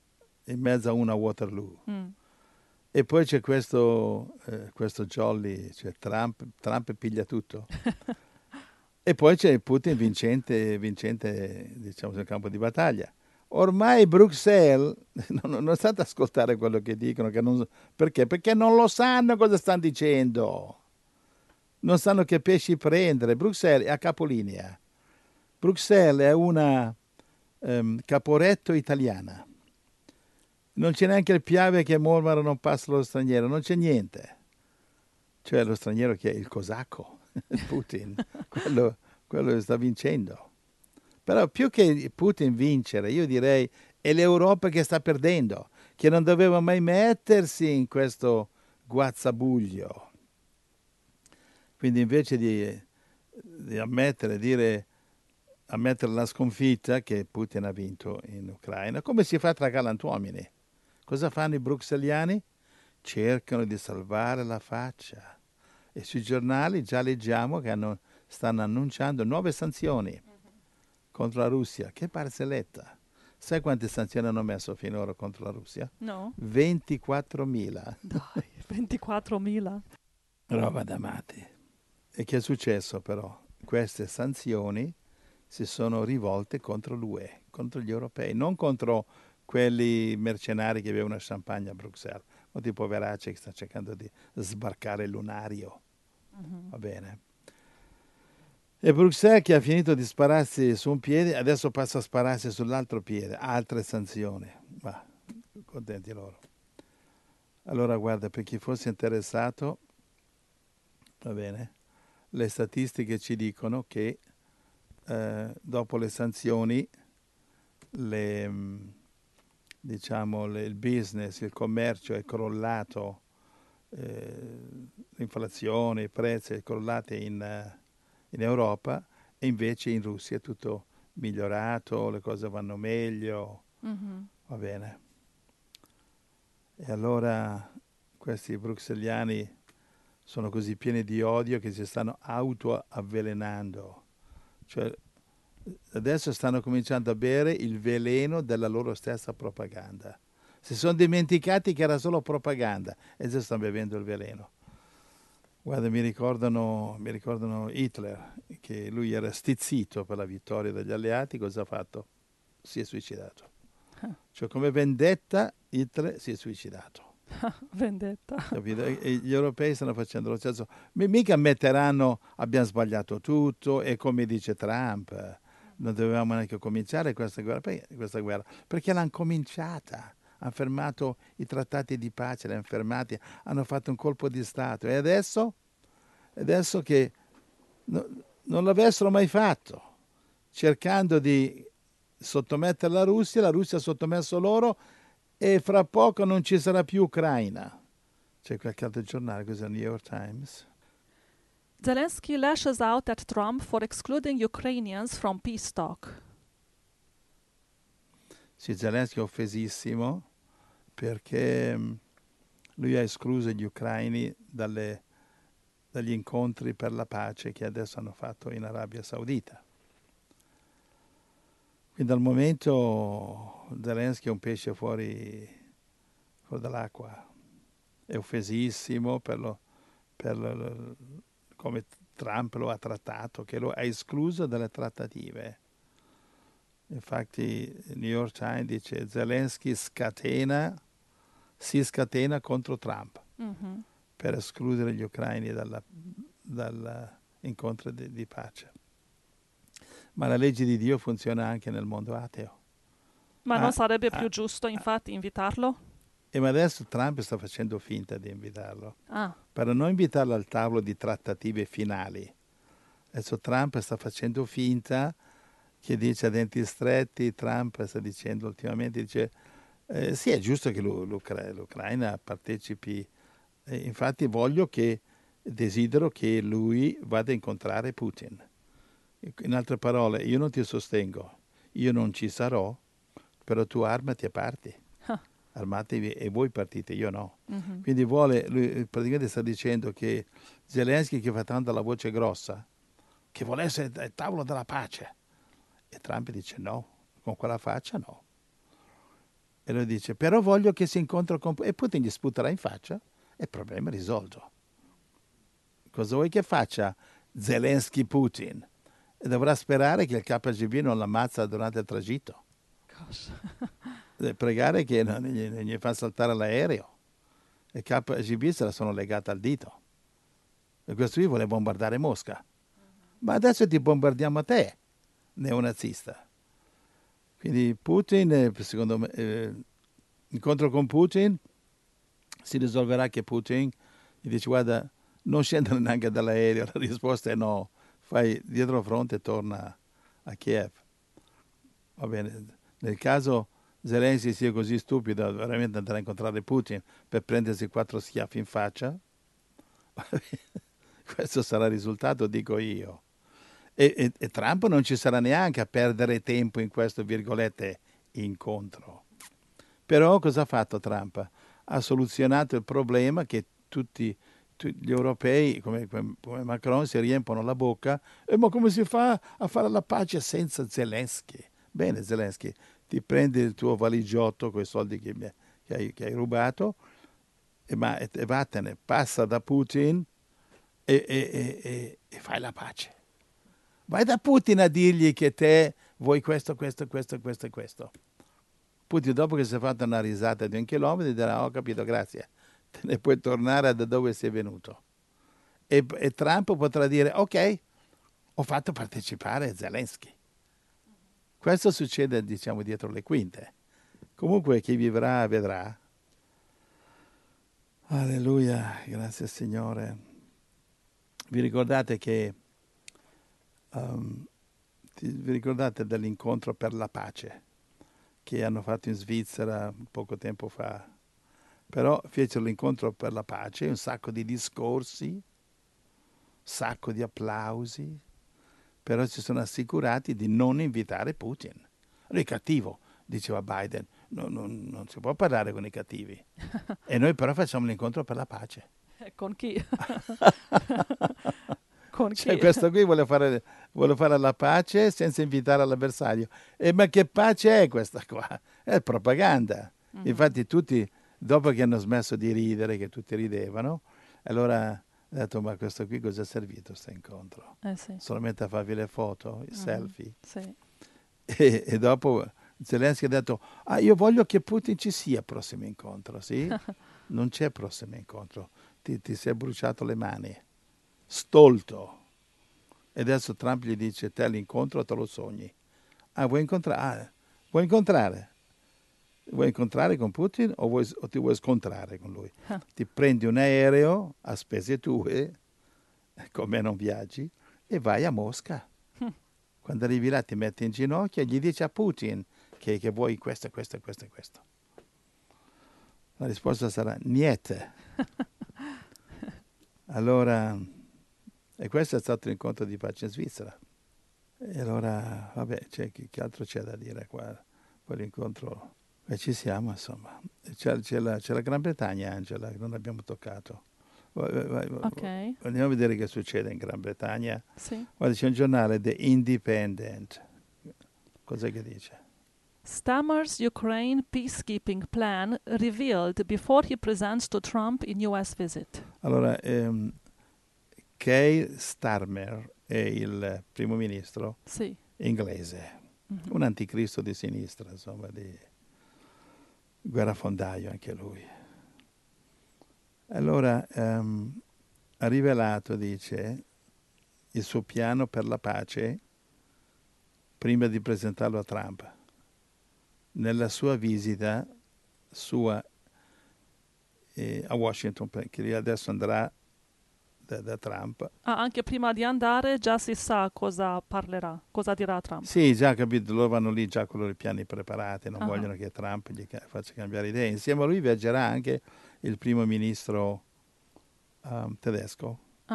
in mezzo a una Waterloo. Mm. E poi c'è questo jolly, cioè Trump piglia tutto. E poi c'è Putin vincente, diciamo, sul campo di battaglia. Ormai Bruxelles non state ad ascoltare quello che dicono, perché? Perché non lo sanno cosa stanno dicendo. Non sanno che pesci prendere. Bruxelles è a capolinea. Bruxelles è una Caporetto italiana. Non c'è neanche il Piave che mormora non passa lo straniero, non c'è niente. Cioè lo straniero che è il cosacco, Putin, quello sta vincendo. Però più che Putin vincere, io direi è l'Europa che sta perdendo, che non doveva mai mettersi in questo guazzabuglio. Quindi invece di ammettere la sconfitta che Putin ha vinto in Ucraina, come si fa tra galantuomini? Cosa fanno i bruxelliani? Cercano di salvare la faccia. E sui giornali già leggiamo che stanno annunciando nuove sanzioni contro la Russia. Che barzelletta! Sai quante sanzioni hanno messo finora contro la Russia? No? 24.000. Dai, 24.000. Roba da matti. E che è successo però? Queste sanzioni si sono rivolte contro l'UE, contro gli europei, non contro quelli mercenari che avevano champagne a Bruxelles, o di poveracci che stanno cercando di sbarcare il lunario. Va bene. E Bruxelles che ha finito di spararsi su un piede, adesso passa a spararsi sull'altro piede, altre sanzioni. Ma contenti loro. Allora guarda, per chi fosse interessato, va bene, le statistiche ci dicono che dopo le sanzioni il business, il commercio è crollato, l'inflazione, i prezzi è crollati in Europa, e invece in Russia è tutto migliorato, le cose vanno meglio, va bene. E allora questi bruxelliani sono così pieni di odio che si stanno autoavvelenando. Cioè, adesso stanno cominciando a bere il veleno della loro stessa propaganda. Si sono dimenticati che era solo propaganda e adesso stanno bevendo il veleno. Guarda, mi ricordano Hitler, che lui era stizzito per la vittoria degli alleati, cosa ha fatto? Si è suicidato. Cioè, come vendetta, Hitler si è suicidato. Vendetta. Capito? E gli europei stanno facendo lo stesso. Mica ammetteranno abbiamo sbagliato tutto, e come dice Trump, non dovevamo neanche cominciare questa guerra, perché l'hanno cominciata. Hanno fermato i trattati di pace, li hanno fermati, hanno fatto un colpo di Stato. E adesso che non l'avessero mai fatto, cercando di sottomettere la Russia ha sottomesso loro, e fra poco non ci sarà più Ucraina. C'è qualche altro giornale, cos'è, il New York Times? Zelensky lashes out at Trump for excluding Ukrainians from peace talk. Sì, Zelensky è offesissimo perché lui ha escluso gli ucraini dagli incontri per la pace che adesso hanno fatto in Arabia Saudita. Quindi al momento Zelensky è un pesce fuori dall'acqua, è offesissimo per come Trump lo ha trattato, che lo ha escluso dalle trattative. Infatti il New York Times dice Zelensky si scatena contro Trump per escludere gli ucraini dall'incontro di pace. Ma la legge di Dio funziona anche nel mondo ateo. Ma non sarebbe più giusto, infatti, invitarlo? Ma adesso Trump sta facendo finta di invitarlo. Per non invitarlo al tavolo di trattative finali. Adesso Trump sta facendo finta che dice a denti stretti, Trump sta dicendo ultimamente, dice sì, è giusto che l'Ucraina partecipi. Infatti desidero che lui vada a incontrare Putin. In altre parole, io non ti sostengo, io non ci sarò, però tu armati e parti. Armatevi e voi partite, io no. Quindi lui praticamente sta dicendo che Zelensky, che fa tanto la voce grossa, che vuole essere al tavolo della pace. E Trump dice no, con quella faccia no. E lui dice, però voglio che si incontri con... E Putin gli sputerà in faccia e il problema è risolto. Cosa vuoi che faccia Zelensky Putin? E dovrà sperare che il KGB non l'ammazza durante il tragitto. Gosh. Deve pregare che non gli fa saltare l'aereo. Il KGB se la sono legata al dito. E questo qui vuole bombardare Mosca. Ma adesso ti bombardiamo a te, neonazista. Quindi Putin, secondo me, incontro con Putin, si risolverà che Putin gli dice guarda, non scendere neanche dall'aereo, la risposta è no, fai dietro fronte e torna a Kiev. Va bene, nel caso Zelensky sia così stupido, veramente andrà a incontrare Putin per prendersi 4 schiaffi in faccia, questo sarà il risultato, dico io. E Trump non ci sarà neanche a perdere tempo in questo, virgolette, incontro. Però cosa ha fatto Trump? Ha soluzionato il problema che tutti gli europei, come Macron, si riempiono la bocca. Ma come si fa a fare la pace senza Zelensky? Bene, Zelensky, ti prendi il tuo valigiotto con i soldi che hai rubato e vattene, passa da Putin e fai la pace. Vai da Putin a dirgli che te vuoi questo. Putin, dopo che si è fatto una risata di 1 chilometro, dirà, ho capito, grazie, te ne puoi tornare da dove sei venuto. E Trump potrà dire, ok, ho fatto partecipare Zelensky. Questo succede, diciamo, dietro le quinte. Comunque chi vivrà vedrà. Alleluia, grazie Signore. Vi ricordate che vi ricordate dell'incontro per la pace che hanno fatto in Svizzera poco tempo fa? Però fecero l'incontro per la pace, un sacco di discorsi, sacco di applausi, però si sono assicurati di non invitare Putin. Lui è cattivo, diceva Biden, non si può parlare con i cattivi. E noi però facciamo l'incontro per la pace. Con chi? Con chi? Cioè, questo qui vuole fare la pace senza invitare l'avversario. Ma che pace è questa qua? È propaganda. Mm-hmm. Infatti tutti, dopo che hanno smesso di ridere, che tutti ridevano, allora ha detto, ma questo qui cosa è servito, questo incontro? Sì. Solamente a farvi le foto, i selfie. Sì. E dopo Zelensky ha detto, io voglio che Putin ci sia al prossimo incontro, sì? Non c'è prossimo incontro. Ti sei bruciato le mani. Stolto. E adesso Trump gli dice, te l'incontro te lo sogni. Vuoi incontrare? Vuoi incontrare? Vuoi incontrare con Putin o ti vuoi scontrare con lui? Ti prendi un aereo a spese tue, con me non viaggi, e vai a Mosca. Quando arrivi là ti metti in ginocchio e gli dici a Putin che vuoi questo. La risposta sarà niente. Allora, e questo è stato l'incontro di pace in Svizzera. E allora, vabbè, che altro c'è da dire qua? Quell'incontro, e ci siamo, insomma. C'è la Gran Bretagna, Angela, che non abbiamo toccato. Ok. Andiamo a vedere che succede in Gran Bretagna. Sì. Guarda, c'è un giornale, The Independent. Cos'è che dice? Stammer's Ukraine peacekeeping plan revealed before he presents to Trump in US visit. Allora, Keir Starmer è il primo ministro inglese, un anticristo di sinistra, insomma, di guerrafondaio anche lui. Allora, ha rivelato, dice, il suo piano per la pace prima di presentarlo a Trump. Nella sua visita a Washington, perché lui adesso andrà da Trump. Anche prima di andare già si sa cosa parlerà, cosa dirà Trump. Sì, già capito, loro vanno lì già con i piani preparati, non vogliono che Trump gli faccia cambiare idea. Insieme a lui viaggerà anche il primo ministro tedesco.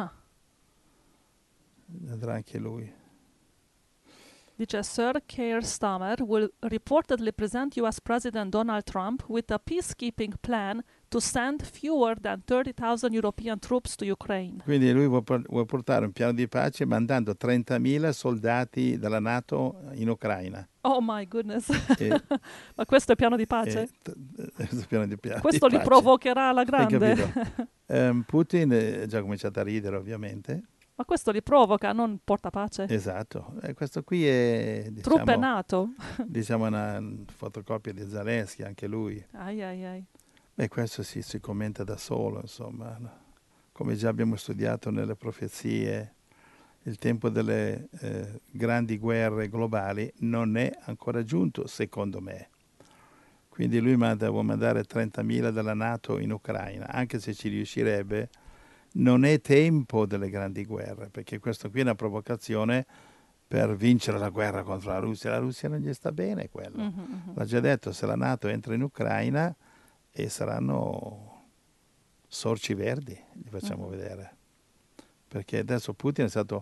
Andrà anche lui. Dice, Sir Keir Starmer will reportedly present US President Donald Trump with a peacekeeping plan to send fewer than 30,000 European troops to Ukraine. Quindi lui vuole portare un piano di pace mandando 30.000 soldati della NATO in Ucraina. Oh my goodness. E- Ma questo è piano di pace? questo piano di Questo li pace. provocherà alla Hai grande. capito? Putin ha già cominciato a ridere, ovviamente. Ma questo li provoca, non porta pace. Esatto. E questo qui è, Truppe NATO. diciamo una fotocopia di Zelensky, anche lui. Ai ai ai. Beh, questo si commenta da solo, insomma. No? Come già abbiamo studiato nelle profezie, il tempo delle grandi guerre globali non è ancora giunto, secondo me. Quindi lui vuole mandare 30.000 della NATO in Ucraina, anche se ci riuscirebbe. Non è tempo delle grandi guerre, perché questo qui è una provocazione per vincere la guerra contro la Russia. La Russia non gli sta bene quello. L'ha già detto, se la NATO entra in Ucraina e saranno sorci verdi, gli facciamo vedere. Perché adesso Putin è stato,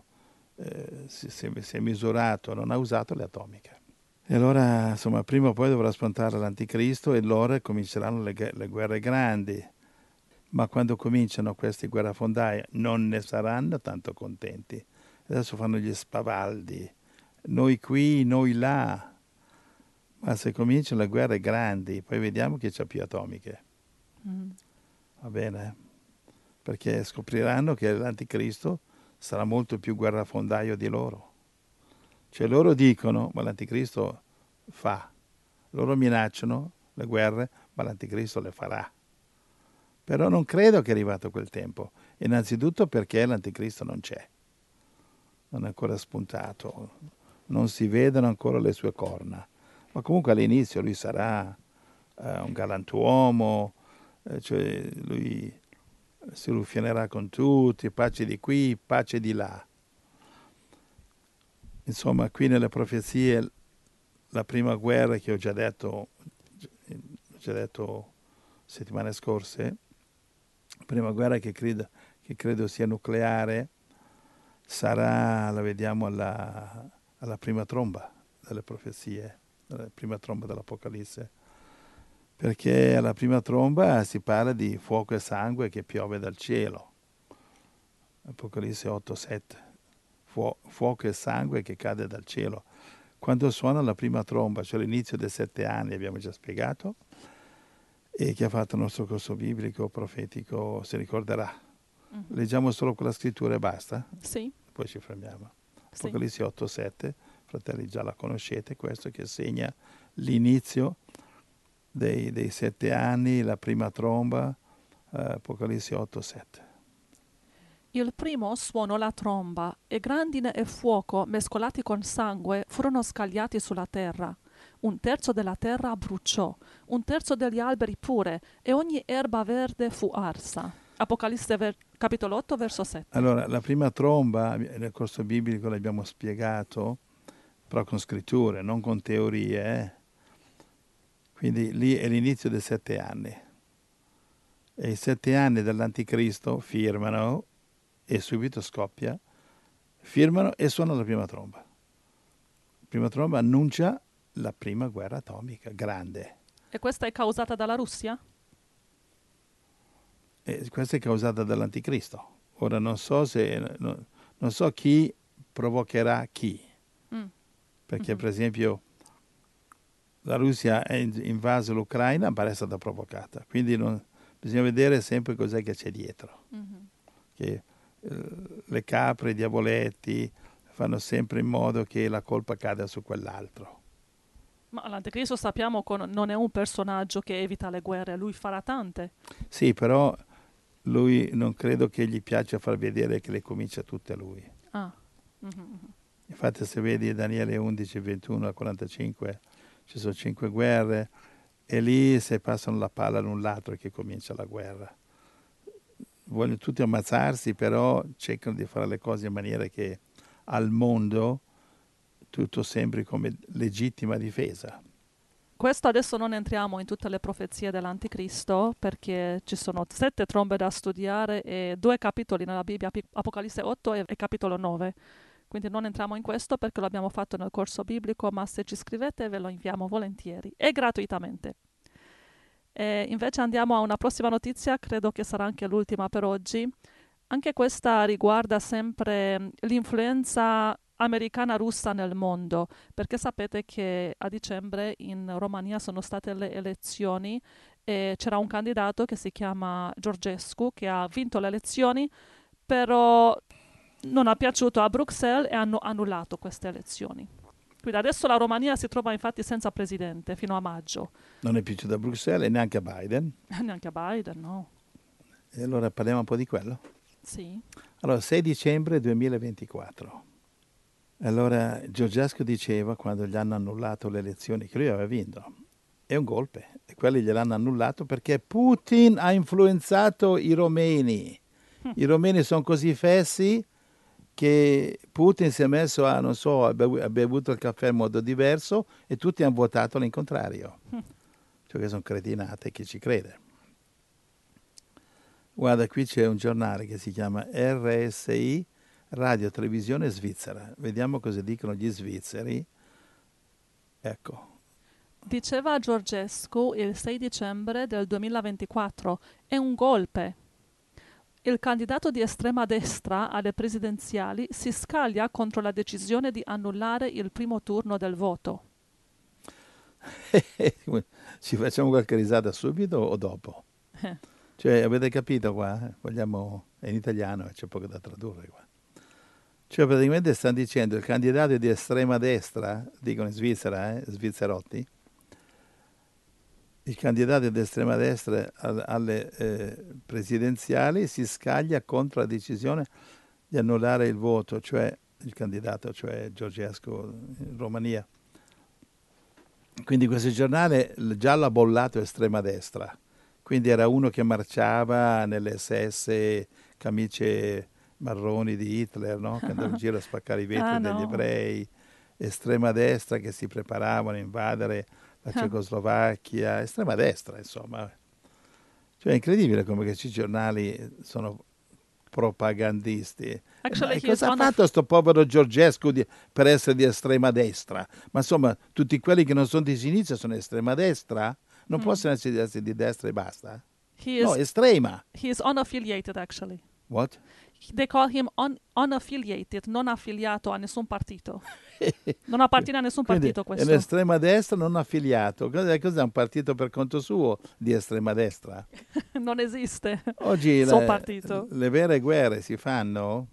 si è misurato, non ha usato le atomiche. E allora, insomma, prima o poi dovrà spuntare l'anticristo e allora cominceranno le guerre grandi. Ma quando cominciano questi guerrafondai non ne saranno tanto contenti. Adesso fanno gli spavaldi, noi qui, noi là. Ma se cominciano le guerre grandi, poi vediamo chi c'ha più atomiche. Va bene? Perché scopriranno che l'anticristo sarà molto più guerrafondaio di loro. Cioè loro dicono, ma l'anticristo fa. Loro minacciano le guerre, ma l'anticristo le farà. Però non credo che è arrivato quel tempo. Innanzitutto perché l'anticristo non c'è. Non è ancora spuntato. Non si vedono ancora le sue corna. Ma comunque all'inizio lui sarà un galantuomo, cioè lui si ruffianerà con tutti, pace di qui, pace di là. Insomma, qui nelle profezie, la prima guerra che ho già detto settimane scorse, la prima guerra che credo sia nucleare, sarà, la vediamo alla prima tromba delle profezie, alla prima tromba dell'Apocalisse. Perché alla prima tromba si parla di fuoco e sangue che piove dal cielo. Apocalisse 8:7. Fuoco e sangue che cade dal cielo. Quando suona la prima tromba, cioè l'inizio dei 7 anni, abbiamo già spiegato, e chi ha fatto il nostro corso biblico profetico si ricorderà. Leggiamo solo quella scrittura e basta? Sì. Poi ci fermiamo. Sì. Apocalisse 8:7, fratelli già la conoscete, questo che segna l'inizio dei 7 anni, la prima tromba, Apocalisse 8:7. Il primo suonò la tromba, e grandine e fuoco mescolati con sangue furono scagliati sulla terra. 1/3 della terra bruciò, 1/3 degli alberi pure, e ogni erba verde fu arsa. Apocalisse capitolo 8, verso 7. Allora, la prima tromba, nel corso biblico l'abbiamo spiegato, però con scritture, non con teorie. Quindi lì è l'inizio dei 7 anni. E i 7 anni dell'anticristo firmano e subito scoppia, firmano e suonano la prima tromba. La prima tromba annuncia la prima guerra atomica, grande. E questa è causata dalla Russia? E questa è causata dall'anticristo. Ora non so chi provocherà chi. Perché per esempio la Russia ha invaso l'Ucraina, pare essere stata provocata. Quindi bisogna vedere sempre cos'è che c'è dietro. Che le capre, i diavoletti fanno sempre in modo che la colpa cada su quell'altro. Ma l'anticristo sappiamo non è un personaggio che evita le guerre, lui farà tante. Sì, però lui non credo che gli piaccia far vedere che le comincia tutte lui. Infatti se vedi Daniele 11, 21 a 45 ci sono 5 guerre e lì se passano la palla l'un l'altro che comincia la guerra. Vogliono tutti ammazzarsi, però cercano di fare le cose in maniera che al mondo tutto sembri come legittima difesa. Questo adesso non entriamo in tutte le profezie dell'anticristo perché ci sono 7 trombe da studiare e 2 capitoli nella Bibbia, Apocalisse 8 e capitolo 9. Quindi non entriamo in questo perché lo abbiamo fatto nel corso biblico, ma se ci scrivete ve lo inviamo volentieri e gratuitamente. E invece andiamo a una prossima notizia, credo che sarà anche l'ultima per oggi. Anche questa riguarda sempre l'influenza americana russa nel mondo, perché sapete che a dicembre in Romania sono state le elezioni e c'era un candidato che si chiama Georgescu che ha vinto le elezioni, però non è piaciuto a Bruxelles e hanno annullato queste elezioni. Quindi adesso la Romania si trova infatti senza presidente fino a maggio. Non è piaciuto a Bruxelles e neanche a Biden. Neanche a Biden, no? E allora parliamo un po' di quello. Sì. Allora, 6 dicembre 2024. Allora, Georgescu diceva, quando gli hanno annullato le elezioni, che lui aveva vinto. È un golpe. E quelli gliel'hanno annullato perché Putin ha influenzato i romeni. I romeni sono così fessi che Putin si è messo a, non so, ha bevuto il caffè in modo diverso e tutti hanno votato all'incontrario. Cioè che sono cretinate, chi ci crede. Guarda, qui c'è un giornale che si chiama RSI, Radio Televisione Svizzera. Vediamo cosa dicono gli svizzeri. Ecco. Diceva Georgescu il 6 dicembre del 2024, è un golpe. Il candidato di estrema destra alle presidenziali si scaglia contro la decisione di annullare il primo turno del voto. Ci facciamo qualche risata subito o dopo? Cioè, avete capito qua? Vogliamo, è in italiano e c'è poco da tradurre qua. Cioè, praticamente stanno dicendo il candidato di estrema destra, dicono in Svizzera, svizzerotti, il candidato di estrema destra alle presidenziali si scaglia contro la decisione di annullare il voto, cioè il candidato, cioè Georgescu in Romania. Quindi questo giornale già l'ha bollato estrema destra. Quindi era uno che marciava nelle SS, camicie marroni di Hitler, no? Che andava in giro a spaccare i vetri degli ebrei, estrema destra che si preparavano a invadere la Cecoslovacchia, estrema destra, insomma. Cioè è incredibile come questi giornali sono propagandisti. Actually, Ma cosa ha fatto sto povero Georgescu per essere di estrema destra? Ma insomma, tutti quelli che non sono di sinistra sono estrema destra? Non possono essere di destra e basta? No, estrema. He is unaffiliated, actually. What? They call him unaffiliated, non affiliato a nessun partito. Non appartiene a nessun partito questo. È l'estrema destra non affiliato. Cos'è un partito per conto suo di estrema destra? Non esiste. Oggi partito. le vere guerre si fanno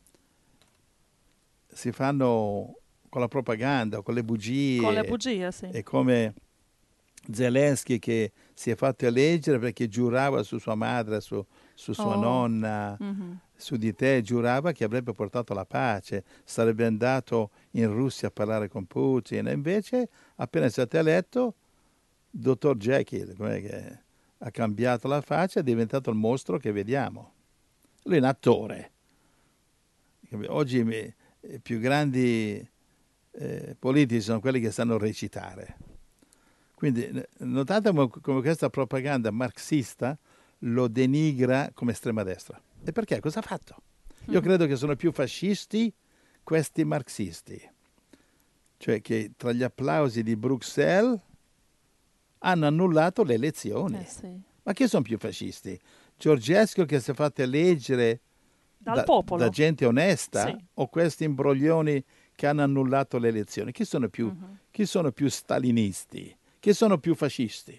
con la propaganda, con le bugie. Con le bugie, sì. E come Zelensky che si è fatto eleggere perché giurava su sua madre, su sua nonna, su di te, giurava che avrebbe portato la pace, sarebbe andato in Russia a parlare con Putin, e invece appena è stato eletto, dottor Jekyll, che ha cambiato la faccia, è diventato il mostro che vediamo. Lui è un attore. Oggi i più grandi politici sono quelli che sanno recitare. Quindi notate come questa propaganda marxista lo denigra come estrema destra. E perché? Cosa ha fatto? Io credo che sono più fascisti questi marxisti. Cioè che tra gli applausi di Bruxelles hanno annullato le elezioni. Sì. Ma chi sono più fascisti? Georgescu che si è fatto eleggere dal popolo, da gente onesta, sì, o questi imbroglioni che hanno annullato le elezioni? Chi sono più stalinisti? Chi sono più fascisti?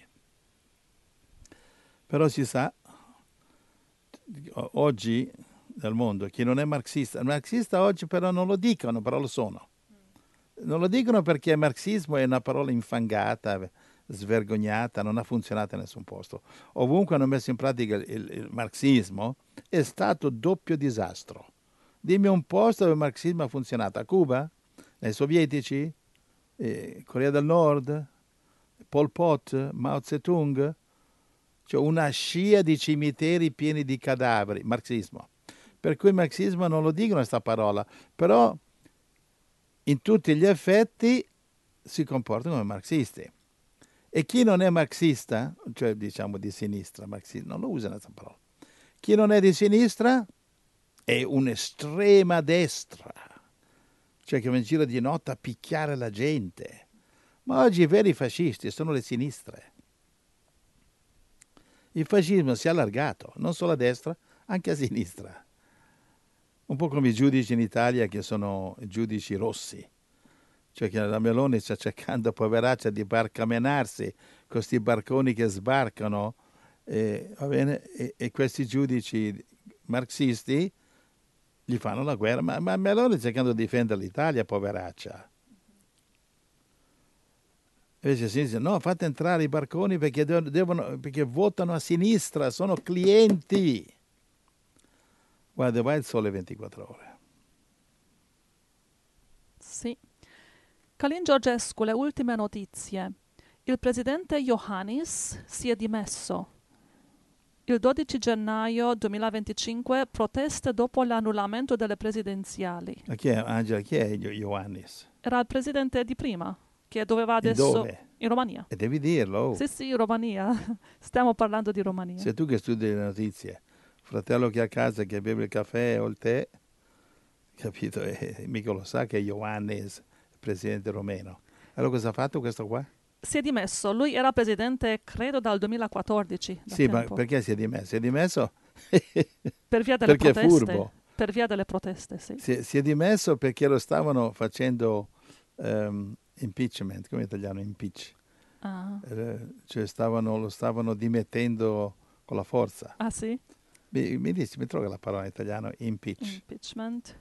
Però si sa, oggi nel mondo, chi non è marxista oggi però non lo dicono, però lo sono. Non lo dicono perché marxismo è una parola infangata, svergognata, non ha funzionato in nessun posto. Ovunque hanno messo in pratica il marxismo è stato doppio disastro. Dimmi un posto dove il marxismo ha funzionato. A Cuba? Nei sovietici? Corea del Nord? Pol Pot? Mao Zedong? Cioè una scia di cimiteri pieni di cadaveri. Marxismo. Per cui il marxismo non lo dicono questa parola, però in tutti gli effetti si comportano come marxisti. E chi non è marxista, cioè diciamo di sinistra, marxista, non lo usa questa parola. Chi non è di sinistra è un'estrema destra, cioè che va in giro di notte a picchiare la gente. Ma oggi i veri fascisti sono le sinistre. Il fascismo si è allargato, non solo a destra, anche a sinistra. Un po' come i giudici in Italia che sono giudici rossi. Cioè che la Meloni sta cercando, poveraccia, di barcamenarsi con questi barconi che sbarcano, va bene? E questi giudici marxisti gli fanno la guerra, ma Meloni sta cercando di difendere l'Italia, poveraccia. Invece si dice, no, fate entrare i barconi perché, perché votano a sinistra, sono clienti. Guarda, vai il Sole 24 Ore. Sì. Călin Georgescu, le ultime notizie. Il presidente Iohannis si è dimesso. Il 12 gennaio 2025 proteste dopo l'annullamento delle presidenziali. Ma chi è, Angela? Chi è Iohannis? Era il presidente di prima, che doveva adesso... Dove? In Romania. E devi dirlo. Oh. Sì, in Romania. Stiamo parlando di Romania. Sei tu che studi le notizie. Fratello che è a casa che beve il caffè o il tè, capito? E mica lo sa che è Iohannis, il presidente romeno. Allora cosa ha fatto questo qua? Si è dimesso. Lui era presidente, credo, dal 2014. Sì, ma perché si è dimesso? Si è dimesso per via delle perché proteste. è furbo. Per via delle proteste, sì. Si è dimesso perché lo stavano facendo impeachment, come in italiano impeach. Ah. Cioè lo stavano dimettendo con la forza. Ah, sì? Mi trovo la parola in italiano impeach. Impeachment.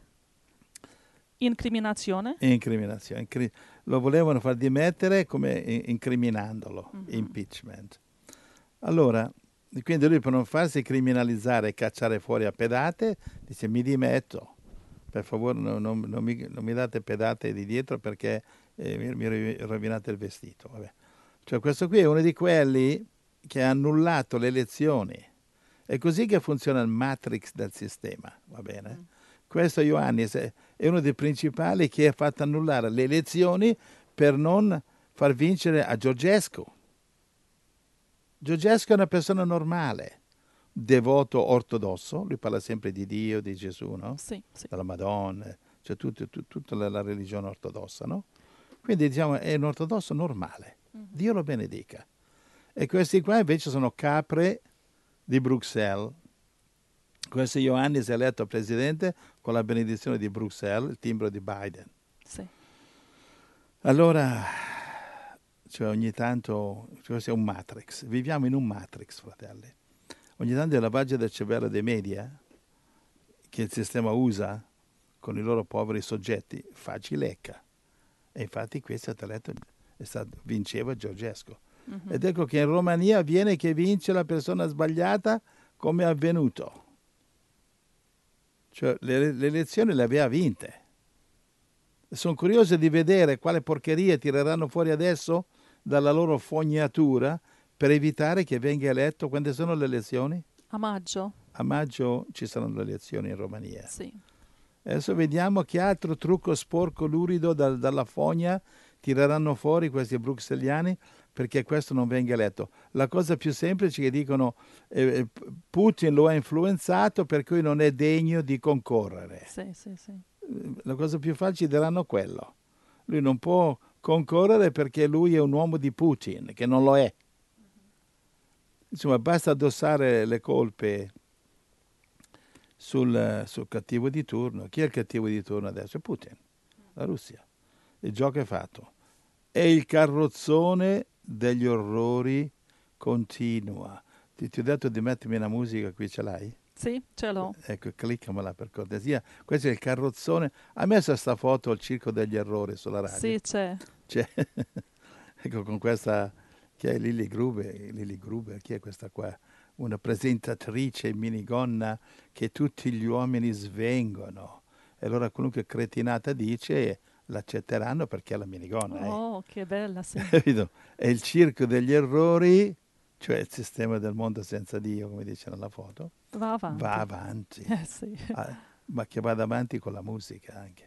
Incriminazione. Incriminazione. Lo volevano far dimettere come incriminandolo, impeachment. Allora, quindi lui per non farsi criminalizzare e cacciare fuori a pedate, dice mi dimetto, per favore non mi date pedate di dietro perché mi rovinate il vestito. Vabbè. Cioè questo qui è uno di quelli che ha annullato le elezioni. È così che funziona il matrix del sistema, va bene? Questo Iohannis è uno dei principali che ha fatto annullare le elezioni per non far vincere a Georgescu. Georgescu è una persona normale, devoto ortodosso, lui parla sempre di Dio, di Gesù, no? Sì. Della Madonna, cioè tutta la religione ortodossa, no? Quindi diciamo è un ortodosso normale, Dio lo benedica. E questi qua invece sono capre di Bruxelles. Questo Iohannis è eletto presidente con la benedizione di Bruxelles, il timbro di Biden. Sì. Allora, cioè ogni tanto, questo è un matrix, viviamo in un matrix, fratelli. Ogni tanto è la lavaggio del cervello dei media, che il sistema usa con i loro poveri soggetti, facilecca. E infatti questo è eletto, vinceva Georgescu. Ed ecco che in Romania avviene che vince la persona sbagliata come è avvenuto. Cioè le elezioni le aveva vinte. Sono curioso di vedere quale porcheria tireranno fuori adesso dalla loro fognatura per evitare che venga eletto. Quando sono le elezioni? A maggio. A maggio ci saranno le elezioni in Romania. Sì. Adesso vediamo che altro trucco sporco, lurido dalla fogna tireranno fuori questi bruxelliani perché questo non venga eletto. La cosa più semplice è che dicono Putin lo ha influenzato per cui non è degno di concorrere. Sì. La cosa più facile diranno quello. Lui non può concorrere perché lui è un uomo di Putin, che non lo è. Insomma, basta addossare le colpe sul cattivo di turno. Chi è il cattivo di turno adesso? È Putin, la Russia. Il gioco è fatto. E il carrozzone degli orrori continua. Ti ho detto di mettermi una musica, qui ce l'hai? Sì, ce l'ho. Ecco, cliccamela per cortesia. Questo è il carrozzone. Ha messo sta foto il circo degli errori sulla radio? Sì, c'è. Ecco, con questa, che è Lily Gruber, chi è questa qua? Una presentatrice in minigonna che tutti gli uomini svengono. E allora qualunque cretinata dice l'accetteranno perché è la minigonna. Oh, che bella, sì. È il circo degli errori, cioè il sistema del mondo senza Dio, come dice nella foto. Va avanti. Va avanti. Sì. Ma che vada avanti con la musica anche.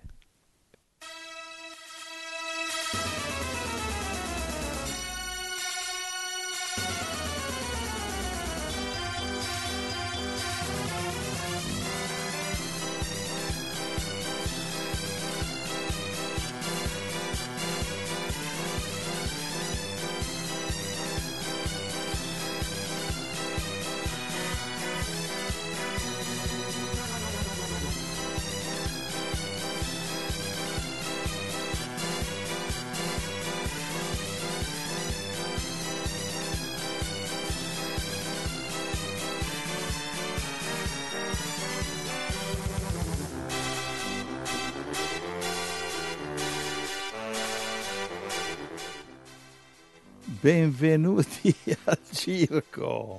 benvenuti al circo.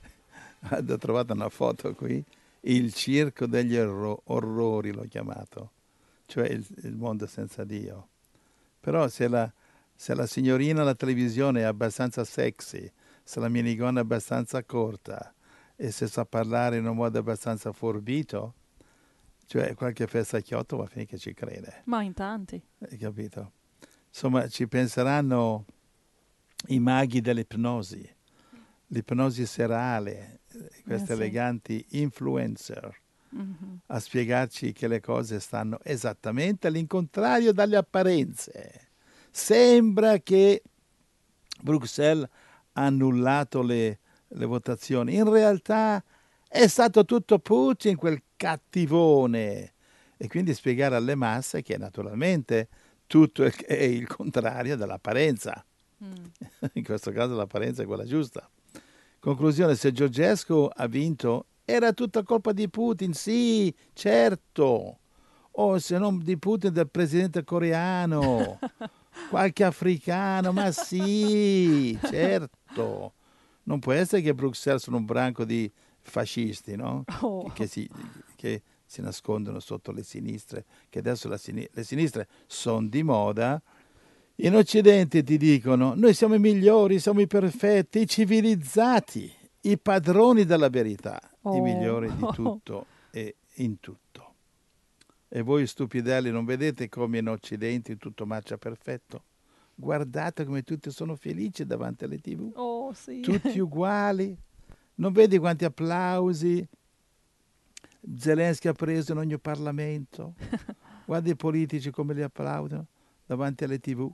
Ho trovato una foto qui, il circo degli orrori l'ho chiamato, cioè il mondo senza Dio. Però se la signorina alla televisione è abbastanza sexy, se la minigonna è abbastanza corta e se sa parlare in un modo abbastanza forbito, cioè qualche festacchiotto va a finire che ci crede. Ma in tanti. Hai capito? Insomma, ci penseranno i maghi dell'ipnosi, l'ipnosi serale, questi sì. eleganti influencer, a spiegarci che le cose stanno esattamente all'incontrario dalle apparenze. Sembra che Bruxelles ha annullato le votazioni. In realtà è stato tutto Putin, quel cattivone. E quindi spiegare alle masse che naturalmente tutto è il contrario dell'apparenza. In questo caso l'apparenza è quella giusta. Conclusione, se Georgescu ha vinto, era tutta colpa di Putin, sì, certo. O se non di Putin, del presidente coreano, qualche africano, ma sì, certo. Non può essere che Bruxelles sono un branco di fascisti, no? Oh. Che si nascondono sotto le sinistre, che adesso le sinistre sono di moda. In Occidente ti dicono, noi siamo i migliori, siamo i perfetti, i civilizzati, i padroni della verità, i migliori di tutto e in tutto. E voi stupidelli non vedete come in Occidente tutto marcia perfetto? Guardate come tutti sono felici davanti alle TV, Oh, sì. tutti uguali. Non vedi quanti applausi Zelensky ha preso in ogni Parlamento? Guarda i politici come li applaudono davanti alle TV.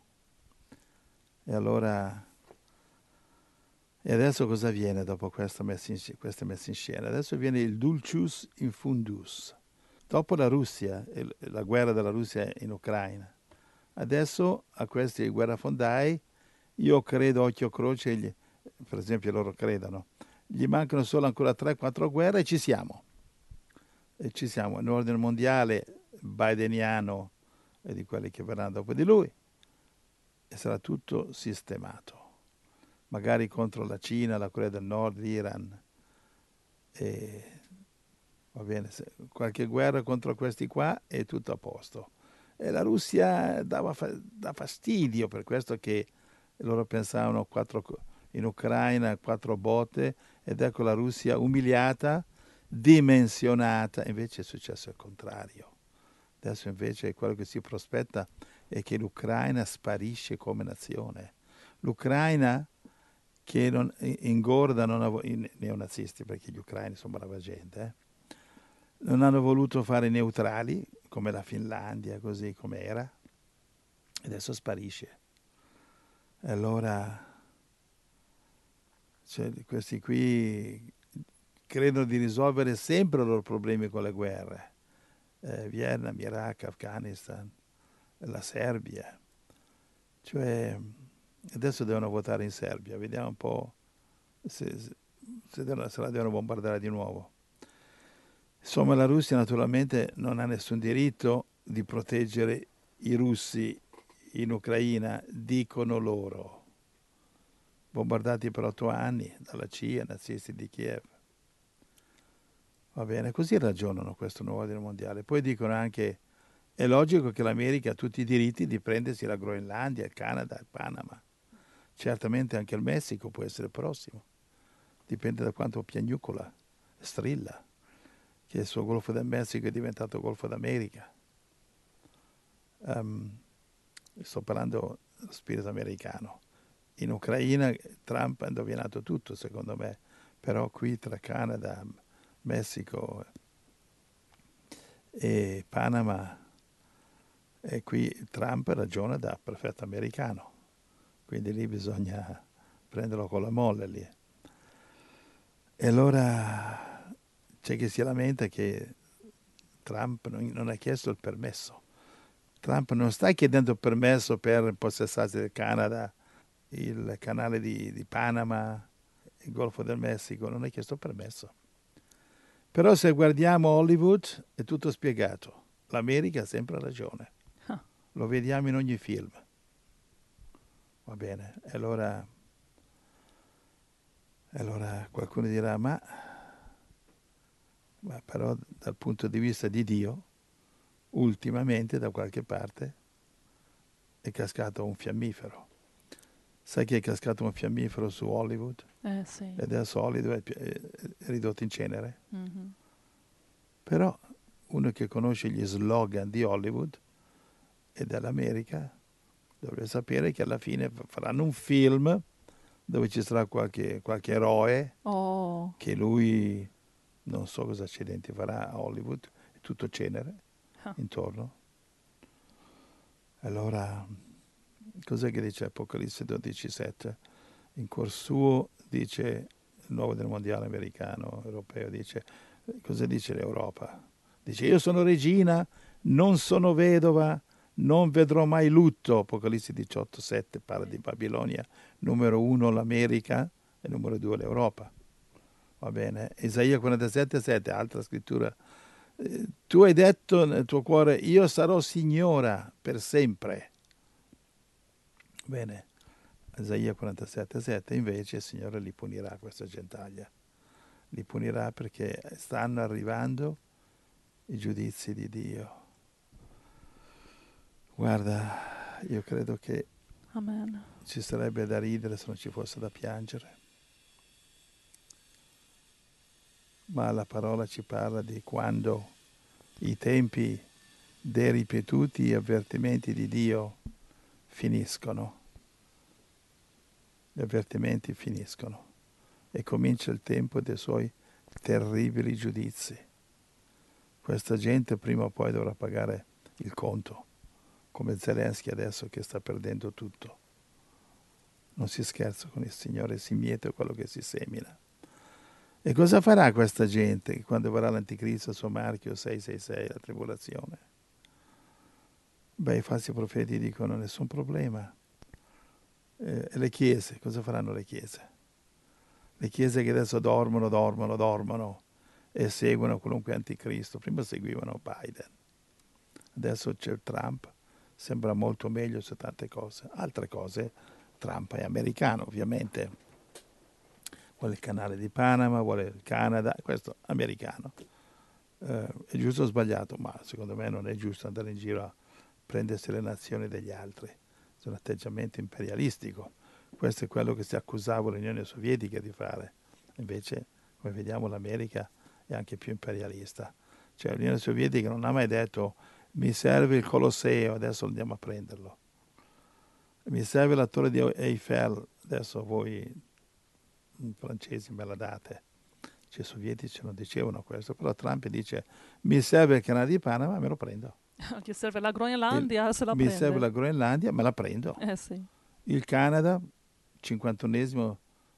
E allora, e adesso cosa avviene dopo questa messa in scena? Adesso viene il dulcius in fundus. Dopo la Russia, la guerra della Russia in Ucraina, adesso a questi guerrafondai, io credo, occhio croce, per esempio loro credono, gli mancano solo ancora 3-4 guerre e ci siamo. E ci siamo, in ordine mondiale bideniano e di quelli che verranno dopo di lui. E sarà tutto sistemato, magari contro la Cina, la Corea del Nord, l'Iran. E va bene, qualche guerra contro questi qua è tutto a posto. E la Russia dà fastidio, per questo che loro pensavano in Ucraina 4 botte, ed ecco la Russia umiliata, dimensionata. Invece è successo il contrario. Adesso invece quello che si prospetta è che l'Ucraina sparisce come nazione. L'Ucraina che non ingorda i neonazisti, perché gli ucraini sono brava gente, non hanno voluto fare neutrali, come la Finlandia, così come era, adesso sparisce. E allora questi qui credono di risolvere sempre i loro problemi con le guerre. Vietnam, Iraq, Afghanistan, la Serbia. Cioè, adesso devono votare in Serbia, vediamo un po' se la devono bombardare di nuovo. Insomma, la Russia naturalmente non ha nessun diritto di proteggere i russi in Ucraina, dicono loro. Bombardati per 8 anni dalla CIA, nazisti di Kiev. Va bene, così ragionano questo nuovo ordine mondiale. Poi dicono anche, è logico che l'America ha tutti i diritti di prendersi la Groenlandia, il Canada, il Panama. Certamente anche il Messico può essere prossimo. Dipende da quanto piagnucola, strilla, che il suo Golfo del Messico è diventato Golfo d'America. Sto parlando dello spirito americano. In Ucraina Trump ha indovinato tutto, secondo me, però qui tra Canada, Messico e Panama, e qui Trump ragiona da perfetto americano, quindi lì bisogna prenderlo con la molle lì. E allora c'è chi si lamenta che Trump non ha chiesto il permesso. Trump non sta chiedendo il permesso per possessarsi del Canada, il canale di Panama, il Golfo del Messico, non ha chiesto permesso. Però se guardiamo Hollywood è tutto spiegato. L'America ha sempre ragione. Lo vediamo in ogni film. Va bene, allora Allora qualcuno dirà, ma però dal punto di vista di Dio, ultimamente da qualche parte è cascato un fiammifero. Sai che è cascato un fiammifero su Hollywood? Sì. E adesso Hollywood è ridotto in cenere. Mhm. Però uno che conosce gli slogan di Hollywood e dell'America dovrebbe sapere che alla fine faranno un film dove ci sarà qualche eroe Oh, che lui non so cosa accidenti farà a Hollywood, è tutto cenere Ah. intorno. Allora, cos'è che dice Apocalisse 12,7? In cuor suo dice il nuovo del mondiale americano, europeo, dice, cosa dice l'Europa? Dice, io sono regina, non sono vedova, non vedrò mai lutto. Apocalisse 18,7 parla di Babilonia, numero 1 l'America e numero 2 l'Europa. Va bene? Isaia 47,7, altra scrittura. Tu hai detto nel tuo cuore, io sarò signora per sempre. Bene, Isaia 47,7 invece il Signore li punirà questa gentaglia. Li punirà perché stanno arrivando i giudizi di Dio. Guarda, io credo che amen. ci sarebbe da ridere se non ci fosse da piangere. Ma la parola ci parla di quando i tempi dei ripetuti avvertimenti di Dio finiscono. Gli avvertimenti finiscono e comincia il tempo dei suoi terribili giudizi. Questa gente prima o poi dovrà pagare il conto, come Zelensky adesso che sta perdendo tutto. Non si scherza con il Signore, si miete quello che si semina. E cosa farà questa gente quando verrà l'Anticristo, il suo marchio 666, la tribolazione? Beh, i falsi profeti dicono nessun problema. E le chiese, cosa faranno le chiese? Le chiese che adesso dormono e seguono qualunque anticristo. Prima seguivano Biden, adesso c'è Trump, sembra molto meglio su tante cose. Altre cose, Trump è americano ovviamente, vuole il canale di Panama, vuole il Canada, questo è americano. È giusto o sbagliato? Ma secondo me non è giusto andare in giro a prendersi le nazioni degli altri. È un atteggiamento imperialistico. Questo è quello che si accusava l'Unione Sovietica di fare. Invece, come vediamo, l'America è anche più imperialista. Cioè l'Unione Sovietica non ha mai detto mi serve il Colosseo, adesso andiamo a prenderlo. Mi serve la torre di Eiffel, adesso voi francesi me la date. Cioè, i sovietici non dicevano questo, però Trump dice mi serve il canale di Panama, me lo prendo. Gli serve la Groenlandia, se la Mi prende. serve la Groenlandia, me la prendo. Sì. Il Canada, 51esimo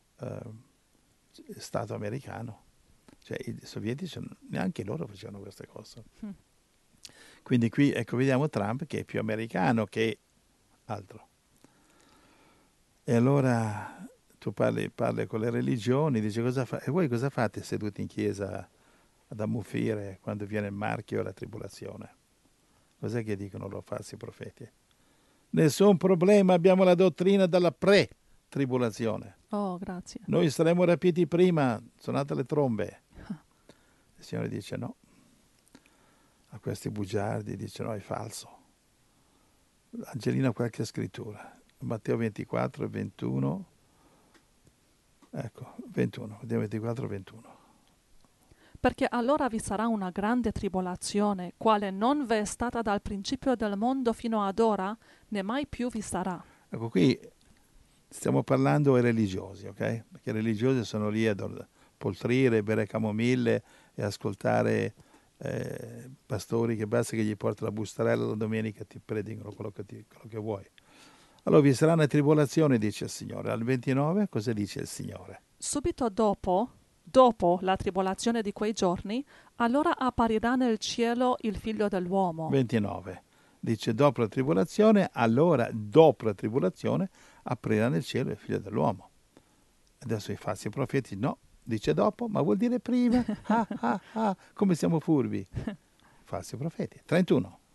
Stato americano. Cioè i sovietici neanche loro facevano queste cose. Quindi qui, ecco, vediamo Trump che è più americano che altro. E allora tu parli con le religioni, dici e voi cosa fate seduti in chiesa ad ammuffire quando viene il marchio e la tribolazione? Cos'è che dicono loro falsi profeti? Nessun problema, abbiamo la dottrina della pre-tribolazione. Oh, grazie. Noi saremo rapiti prima, suonate le trombe. Il Signore dice no. A questi bugiardi dice no, è falso. Angelina, qualche scrittura. Matteo 24 e 21. Ecco, 21. Matteo 24 e 21. Perché allora vi sarà una grande tribolazione, quale non v'è stata dal principio del mondo fino ad ora, né mai più vi sarà. Ecco, qui stiamo parlando ai religiosi, ok? Perché i religiosi sono lì a poltrire, bere camomille e ascoltare pastori che basta che gli porti la bustarella la domenica e ti predicano quello che vuoi. Allora vi sarà una tribolazione, dice il Signore. Al 29 cosa dice il Signore? Subito dopo la tribolazione di quei giorni, allora apparirà nel cielo il figlio dell'uomo. 29. Dice dopo la tribolazione, allora dopo la tribolazione aprirà nel cielo il figlio dell'uomo. Adesso i falsi profeti no, dice dopo, ma vuol dire prima. Come siamo furbi. Falsi profeti. 31.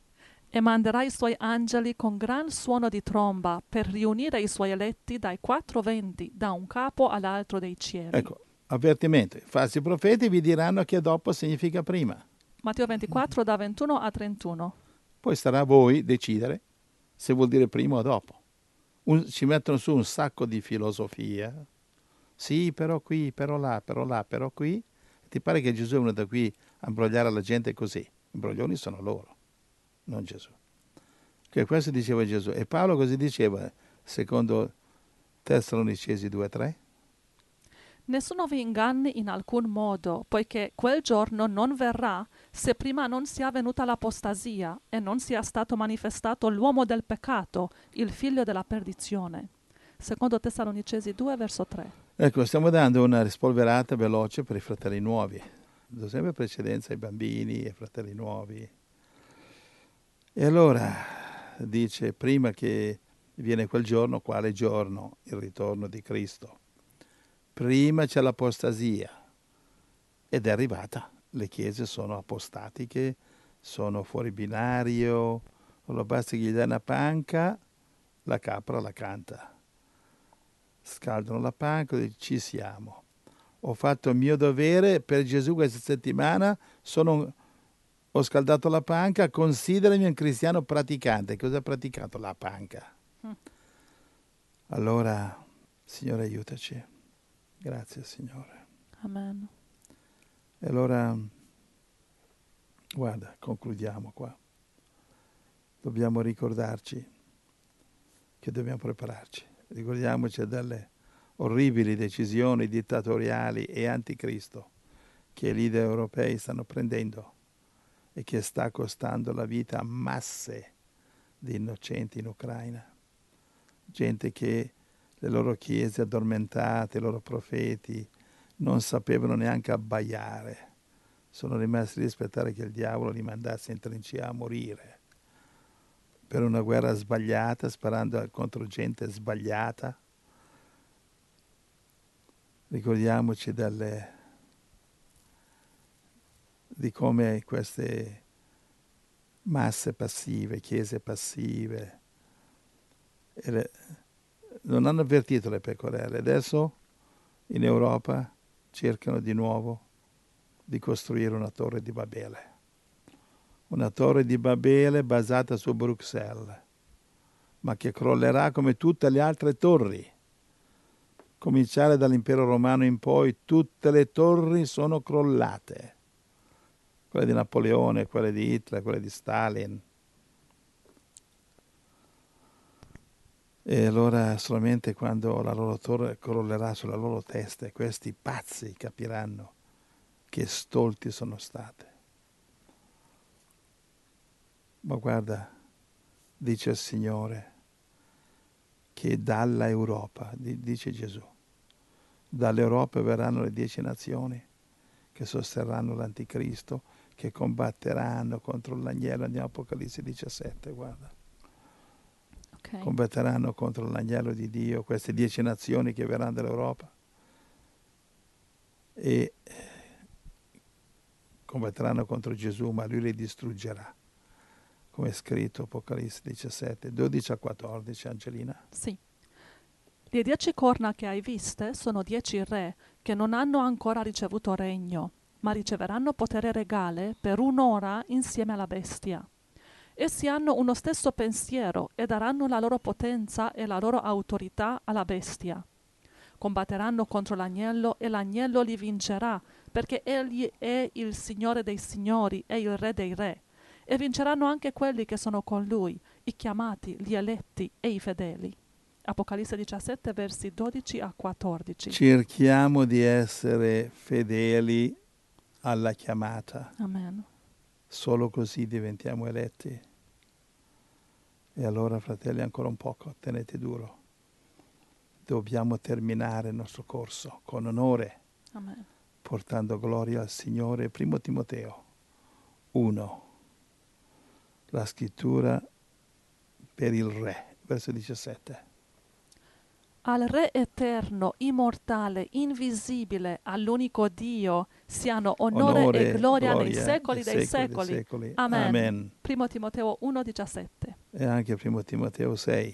E manderà i suoi angeli con gran suono di tromba per riunire i suoi eletti dai quattro venti, da un capo all'altro dei cieli. Ecco, avvertimento, i falsi profeti vi diranno che dopo significa prima. Matteo 24 da 21 a 31. Poi starà a voi decidere se vuol dire prima o dopo. Ci mettono su un sacco di filosofia. Sì, però qui, però là, però là, però qui. Ti pare che Gesù è venuto qui a imbrogliare la gente così? I imbroglioni sono loro, non Gesù. Che questo diceva Gesù. E Paolo così diceva, secondo Tessalonicesi 2:3. Nessuno vi inganni in alcun modo, poiché quel giorno non verrà se prima non sia venuta l'apostasia e non sia stato manifestato l'uomo del peccato, il figlio della perdizione. Secondo Tessalonicesi 2, verso 3. Ecco, stiamo dando una rispolverata veloce per i fratelli nuovi. Do sempre precedenza ai bambini e ai fratelli nuovi. E allora dice, prima che viene quel giorno, quale giorno? Il ritorno di Cristo. Prima c'è l'apostasia ed è arrivata. Le chiese sono apostatiche, sono fuori binario, allora basta che gli dai una panca, la capra la canta. Scaldano la panca e ci siamo. Ho fatto il mio dovere per Gesù questa settimana, ho scaldato la panca, considerami un cristiano praticante. Cosa ha praticato la panca? Allora, Signore, aiutaci. Grazie, Signore. Amen. E allora, guarda, concludiamo qua. Dobbiamo ricordarci che dobbiamo prepararci. Ricordiamoci delle orribili decisioni dittatoriali e anticristo che i leader europei stanno prendendo e che sta costando la vita a masse di innocenti in Ucraina. Gente che le loro chiese addormentate, i loro profeti, non sapevano neanche abbaiare. Sono rimasti lì a aspettare che il diavolo li mandasse in trincea a morire. Per una guerra sbagliata, sparando contro gente sbagliata. Ricordiamoci di come queste masse passive, chiese passive, non hanno avvertito le pecorelle. Adesso in Europa cercano di nuovo di costruire una torre di Babele. Una torre di Babele basata su Bruxelles, ma che crollerà come tutte le altre torri. Cominciare dall'impero romano in poi, tutte le torri sono crollate. Quelle di Napoleone, quelle di Hitler, quelle di Stalin. E allora solamente quando la loro torre crollerà sulla loro testa, questi pazzi capiranno che stolti sono state. Ma guarda, dice il Signore, che dalla Europa, dice Gesù, dall'Europa verranno le 10 nazioni che sosterranno l'Anticristo, che combatteranno contro l'agnello. Andiamo a Apocalisse 17, guarda. Okay. Combatteranno contro l'agnello di Dio, queste 10 nazioni che verranno dall'Europa. E combatteranno contro Gesù, ma lui li distruggerà. Come è scritto Apocalisse 17, 12 a 14, Angelina. Sì. Le 10 corna che hai viste sono 10 re che non hanno ancora ricevuto regno, ma riceveranno potere regale per un'ora insieme alla bestia. Essi hanno uno stesso pensiero e daranno la loro potenza e la loro autorità alla bestia. Combatteranno contro l'agnello e l'agnello li vincerà, perché egli è il Signore dei signori e il Re dei re. E vinceranno anche quelli che sono con lui, i chiamati, gli eletti e i fedeli. Apocalisse 17, versi 12 a 14. Cerchiamo di essere fedeli alla chiamata. Amen. Solo così diventiamo eletti. E allora, fratelli, ancora un poco, tenete duro. Dobbiamo terminare il nostro corso con onore, Amen. portando gloria al Signore. Primo Timoteo 1, la scrittura per il re, verso 17. Al Re eterno, immortale, invisibile, all'unico Dio, siano onore e gloria nei secoli dei secoli. Amen. Amen. Primo Timoteo 1,17. E anche primo Timoteo 6,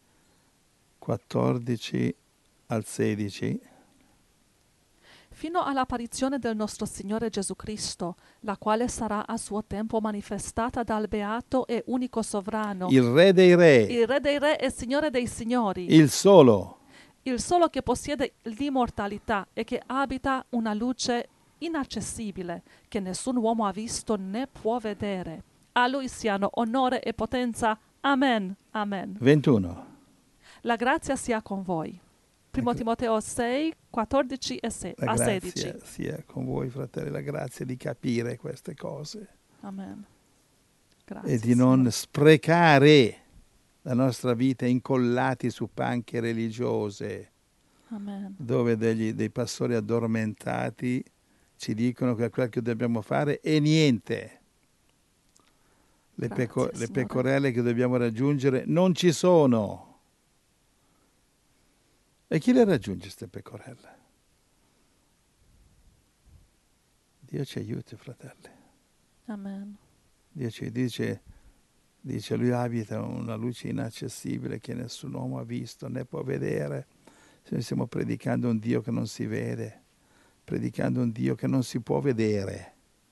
14 al 16. Fino all'apparizione del nostro Signore Gesù Cristo, la quale sarà a suo tempo manifestata dal beato e unico sovrano, Il Re dei Re, il Re dei Re e Signore dei Signori, il solo, il solo che possiede l'immortalità e che abita una luce inaccessibile che nessun uomo ha visto né può vedere. A lui siano onore e potenza. Amen. Amen. 21. La grazia sia con voi. Primo Timoteo 6, 14 e La a grazia 16. sia con voi, fratelli, la grazia di capire queste cose Amen. Grazie. e di non sprecare la nostra vita incollati su panche religiose, Amen. dove dei pastori addormentati ci dicono che quel che dobbiamo fare è niente. Le Grazie, Signore. pecorelle che dobbiamo raggiungere non ci sono. E chi le raggiunge queste pecorelle? Dio ci aiuti, fratelli. Amen. Dio ci dice, lui abita una luce inaccessibile che nessun uomo ha visto né può vedere. Noi stiamo predicando un Dio che non si vede, predicando un Dio che non si può vedere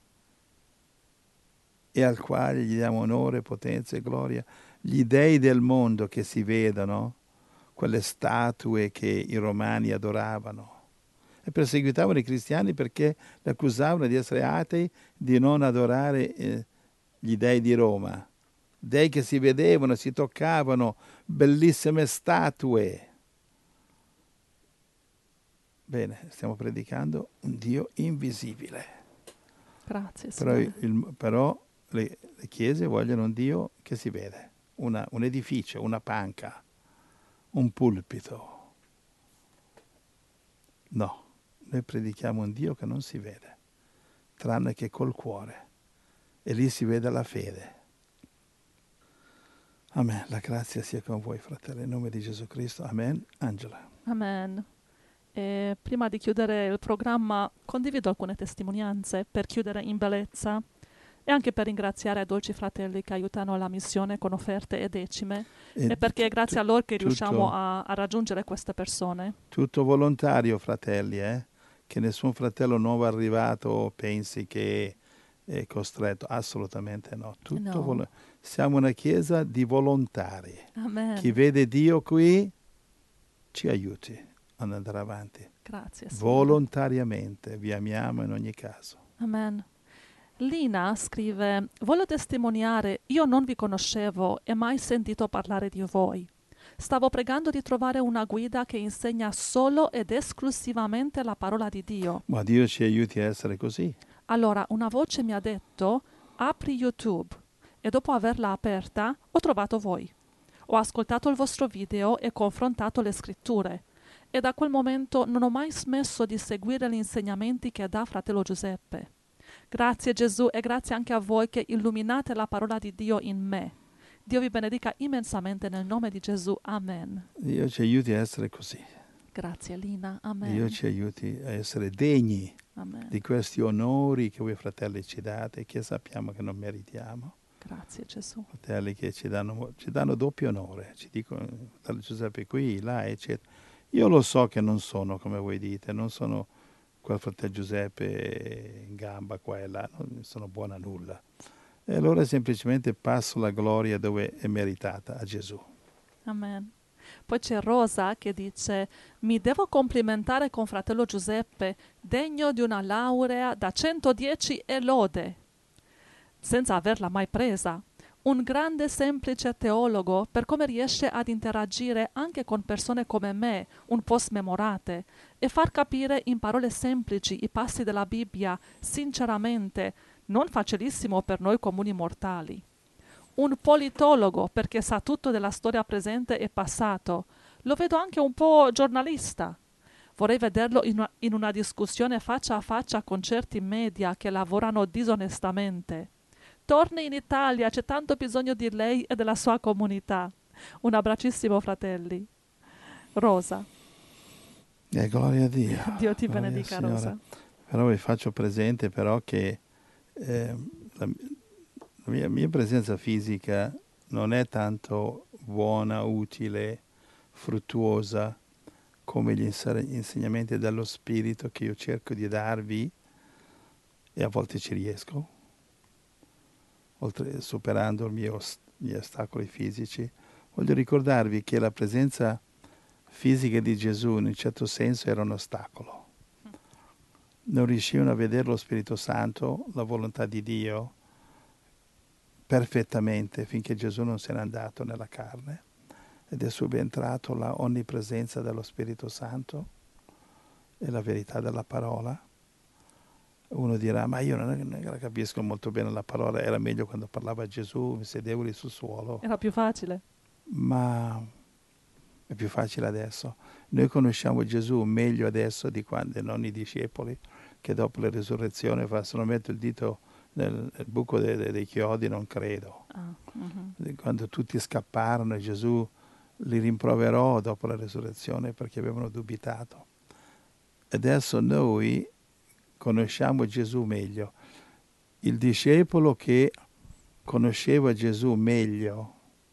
e al quale gli diamo onore, potenza e gloria. Gli dei del mondo che si vedono, quelle statue che i romani adoravano e perseguitavano i cristiani perché li accusavano di essere atei, di non adorare gli dei di Roma, dei che si vedevano, si toccavano, bellissime statue. Bene, stiamo predicando un Dio invisibile. Grazie, Però, Signore. però le chiese vogliono un Dio che si vede, un edificio, una panca, un pulpito. No, noi predichiamo un Dio che non si vede, tranne che col cuore. E lì si vede la fede. Amen. La grazia sia con voi, fratelli, in nome di Gesù Cristo. Amen. Angela. Amen. E prima di chiudere il programma condivido alcune testimonianze per chiudere in bellezza e anche per ringraziare i dolci fratelli che aiutano la missione con offerte e decime e perché è grazie a loro che riusciamo a raggiungere queste persone. Tutto volontario, fratelli, che nessun fratello nuovo arrivato pensi che è costretto, assolutamente no. No. Siamo una chiesa di volontari. Amen. Chi vede Dio qui ci aiuti ad andare avanti. Grazie, Signore. Volontariamente, vi amiamo in ogni caso. Amen. Lina scrive: voglio testimoniare, io non vi conoscevo e mai sentito parlare di voi. Stavo pregando di trovare una guida che insegna solo ed esclusivamente la parola di Dio. Ma Dio ci aiuti a essere così. Allora una voce mi ha detto: apri YouTube, e dopo averla aperta ho trovato voi. Ho ascoltato il vostro video e confrontato le scritture e da quel momento non ho mai smesso di seguire gli insegnamenti che dà fratello Giuseppe. Grazie Gesù e grazie anche a voi che illuminate la parola di Dio in me. Dio vi benedica immensamente nel nome di Gesù. Amen. Dio ci aiuti a essere così. Grazie Lina. Amen. Dio ci aiuti a essere degni Amen. di questi onori che voi fratelli ci date e che sappiamo che non meritiamo. Grazie Gesù. Fratelli che ci danno doppio onore, ci dicono, fratello Giuseppe qui, là, eccetera. Io lo so che non sono come voi dite, non sono quel fratello Giuseppe in gamba qua e là, non sono buono a nulla. E allora semplicemente passo la gloria dove è meritata, a Gesù. Amen. Poi c'è Rosa che dice: mi devo complimentare con fratello Giuseppe, degno di una laurea da 110 e lode, senza averla mai presa. Un grande semplice teologo per come riesce ad interagire anche con persone come me, un po' smemorate, e far capire in parole semplici i passi della Bibbia, sinceramente, non facilissimo per noi comuni mortali. Un politologo perché sa tutto della storia presente e passato. Lo vedo anche un po' giornalista. Vorrei vederlo in una discussione faccia a faccia con certi media che lavorano disonestamente. Torni in Italia, c'è tanto bisogno di lei e della sua comunità. Un abbracissimo, fratelli. Rosa. Gloria a Dio. Dio ti Gloria al benedica, Signore. Rosa. Però vi faccio presente però che la mia presenza fisica non è tanto buona, utile, fruttuosa come gli insegnamenti dello Spirito che io cerco di darvi, e a volte ci riesco, oltre superando gli ostacoli fisici. Voglio ricordarvi che la presenza fisica di Gesù in un certo senso era un ostacolo. Non riuscivano a vedere lo Spirito Santo, la volontà di Dio, perfettamente finché Gesù non se n'è andato nella carne ed è subentrato la onnipresenza dello Spirito Santo e la verità della parola. Uno dirà, ma io non la capisco molto bene la parola, era meglio quando parlava Gesù, mi sedevo lì sul suolo. Era più facile. Ma è più facile adesso. Noi conosciamo Gesù meglio adesso di quando non i discepoli, che dopo la risurrezione se non metto il dito nel buco dei chiodi non credo. Quando tutti scapparono, Gesù li rimproverò dopo la risurrezione perché avevano dubitato. Adesso noi conosciamo Gesù meglio. Il discepolo che conosceva Gesù meglio,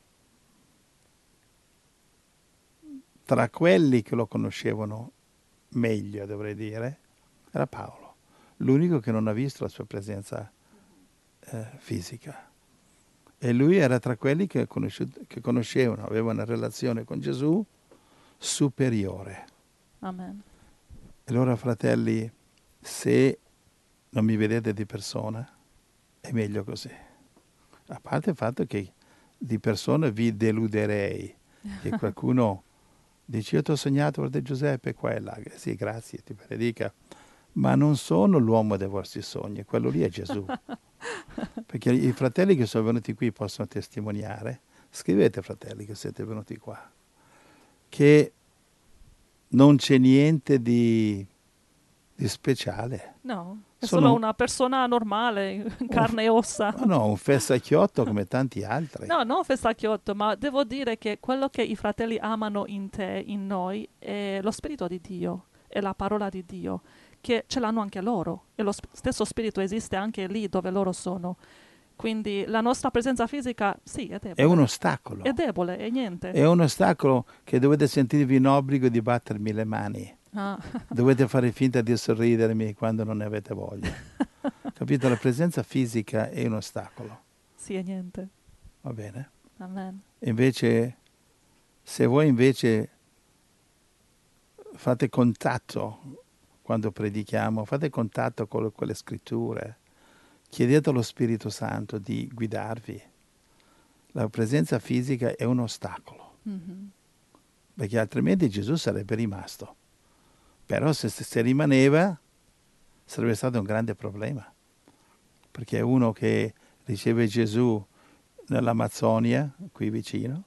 tra quelli che lo conoscevano meglio, dovrei dire, era Paolo, l'unico che non ha visto la sua presenza fisica. E lui era tra quelli che conoscevano, aveva una relazione con Gesù superiore. Amen. E allora, fratelli, se non mi vedete di persona, è meglio così. A parte il fatto che di persona vi deluderei, che qualcuno dice, io ti ho sognato, guarda Giuseppe, qua e là. Sì, grazie, ti benedica. Ma non sono l'uomo dei vostri sogni, quello lì è Gesù. Perché i fratelli che sono venuti qui possono testimoniare. Scrivete, fratelli, che siete venuti qua. Che non c'è niente di speciale. No, è solo una persona normale, carne e ossa. No, un fessacchiotto come tanti altri. No, non fessacchiotto, ma devo dire che quello che i fratelli amano in te, in noi, è lo Spirito di Dio, è la parola di Dio, che ce l'hanno anche loro. E lo stesso Spirito esiste anche lì dove loro sono. Quindi la nostra presenza fisica, sì, è debole. È un ostacolo. È debole, è niente. È un ostacolo che dovete sentirvi in obbligo di battermi le mani. Dovete fare finta di sorridermi quando non ne avete voglia. Capito? La presenza fisica è un ostacolo. Sì, è niente. Va bene? Amen. Invece, se voi invece fate contatto quando predichiamo, fate contatto con le scritture, chiedete allo Spirito Santo di guidarvi. La presenza fisica è un ostacolo, perché altrimenti Gesù sarebbe rimasto. Però se rimaneva sarebbe stato un grande problema, perché uno che riceve Gesù nell'Amazzonia, qui vicino,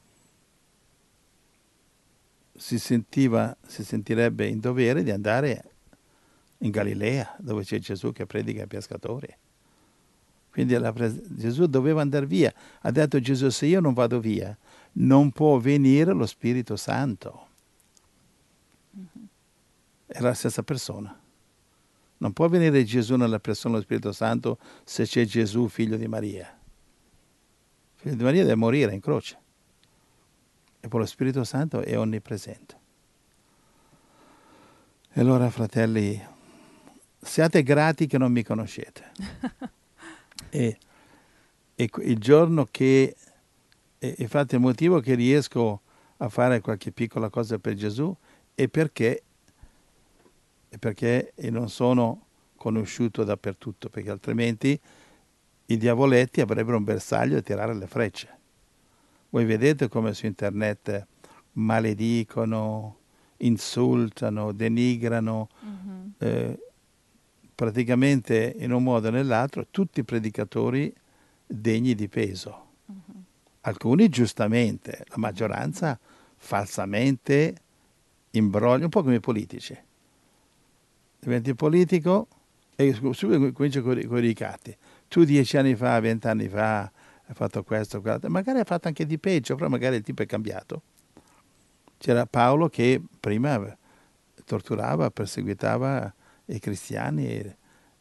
si sentirebbe in dovere di andare in Galilea, dove c'è Gesù che predica ai pescatori. Quindi Gesù doveva andare via. Ha detto Gesù, se io non vado via, non può venire lo Spirito Santo. È la stessa persona. Non può venire Gesù nella persona dello Spirito Santo se c'è Gesù, figlio di Maria. Il figlio di Maria deve morire in croce. E poi lo Spirito Santo è onnipresente. E allora, fratelli, siate grati che non mi conoscete. E il giorno che, infatti il motivo che riesco a fare qualche piccola cosa per Gesù è perché non sono conosciuto dappertutto, perché altrimenti i diavoletti avrebbero un bersaglio da tirare le frecce. Voi vedete come su internet maledicono, insultano, denigrano, praticamente in un modo o nell'altro, tutti i predicatori degni di peso. Alcuni giustamente, la maggioranza falsamente imbroglia, un po' come i politici. Diventi politico e subito cominci con i ricatti. Tu 10 anni fa, 20 anni fa hai fatto questo, magari hai fatto anche di peggio, però magari il tipo è cambiato. C'era Paolo che prima torturava, perseguitava i cristiani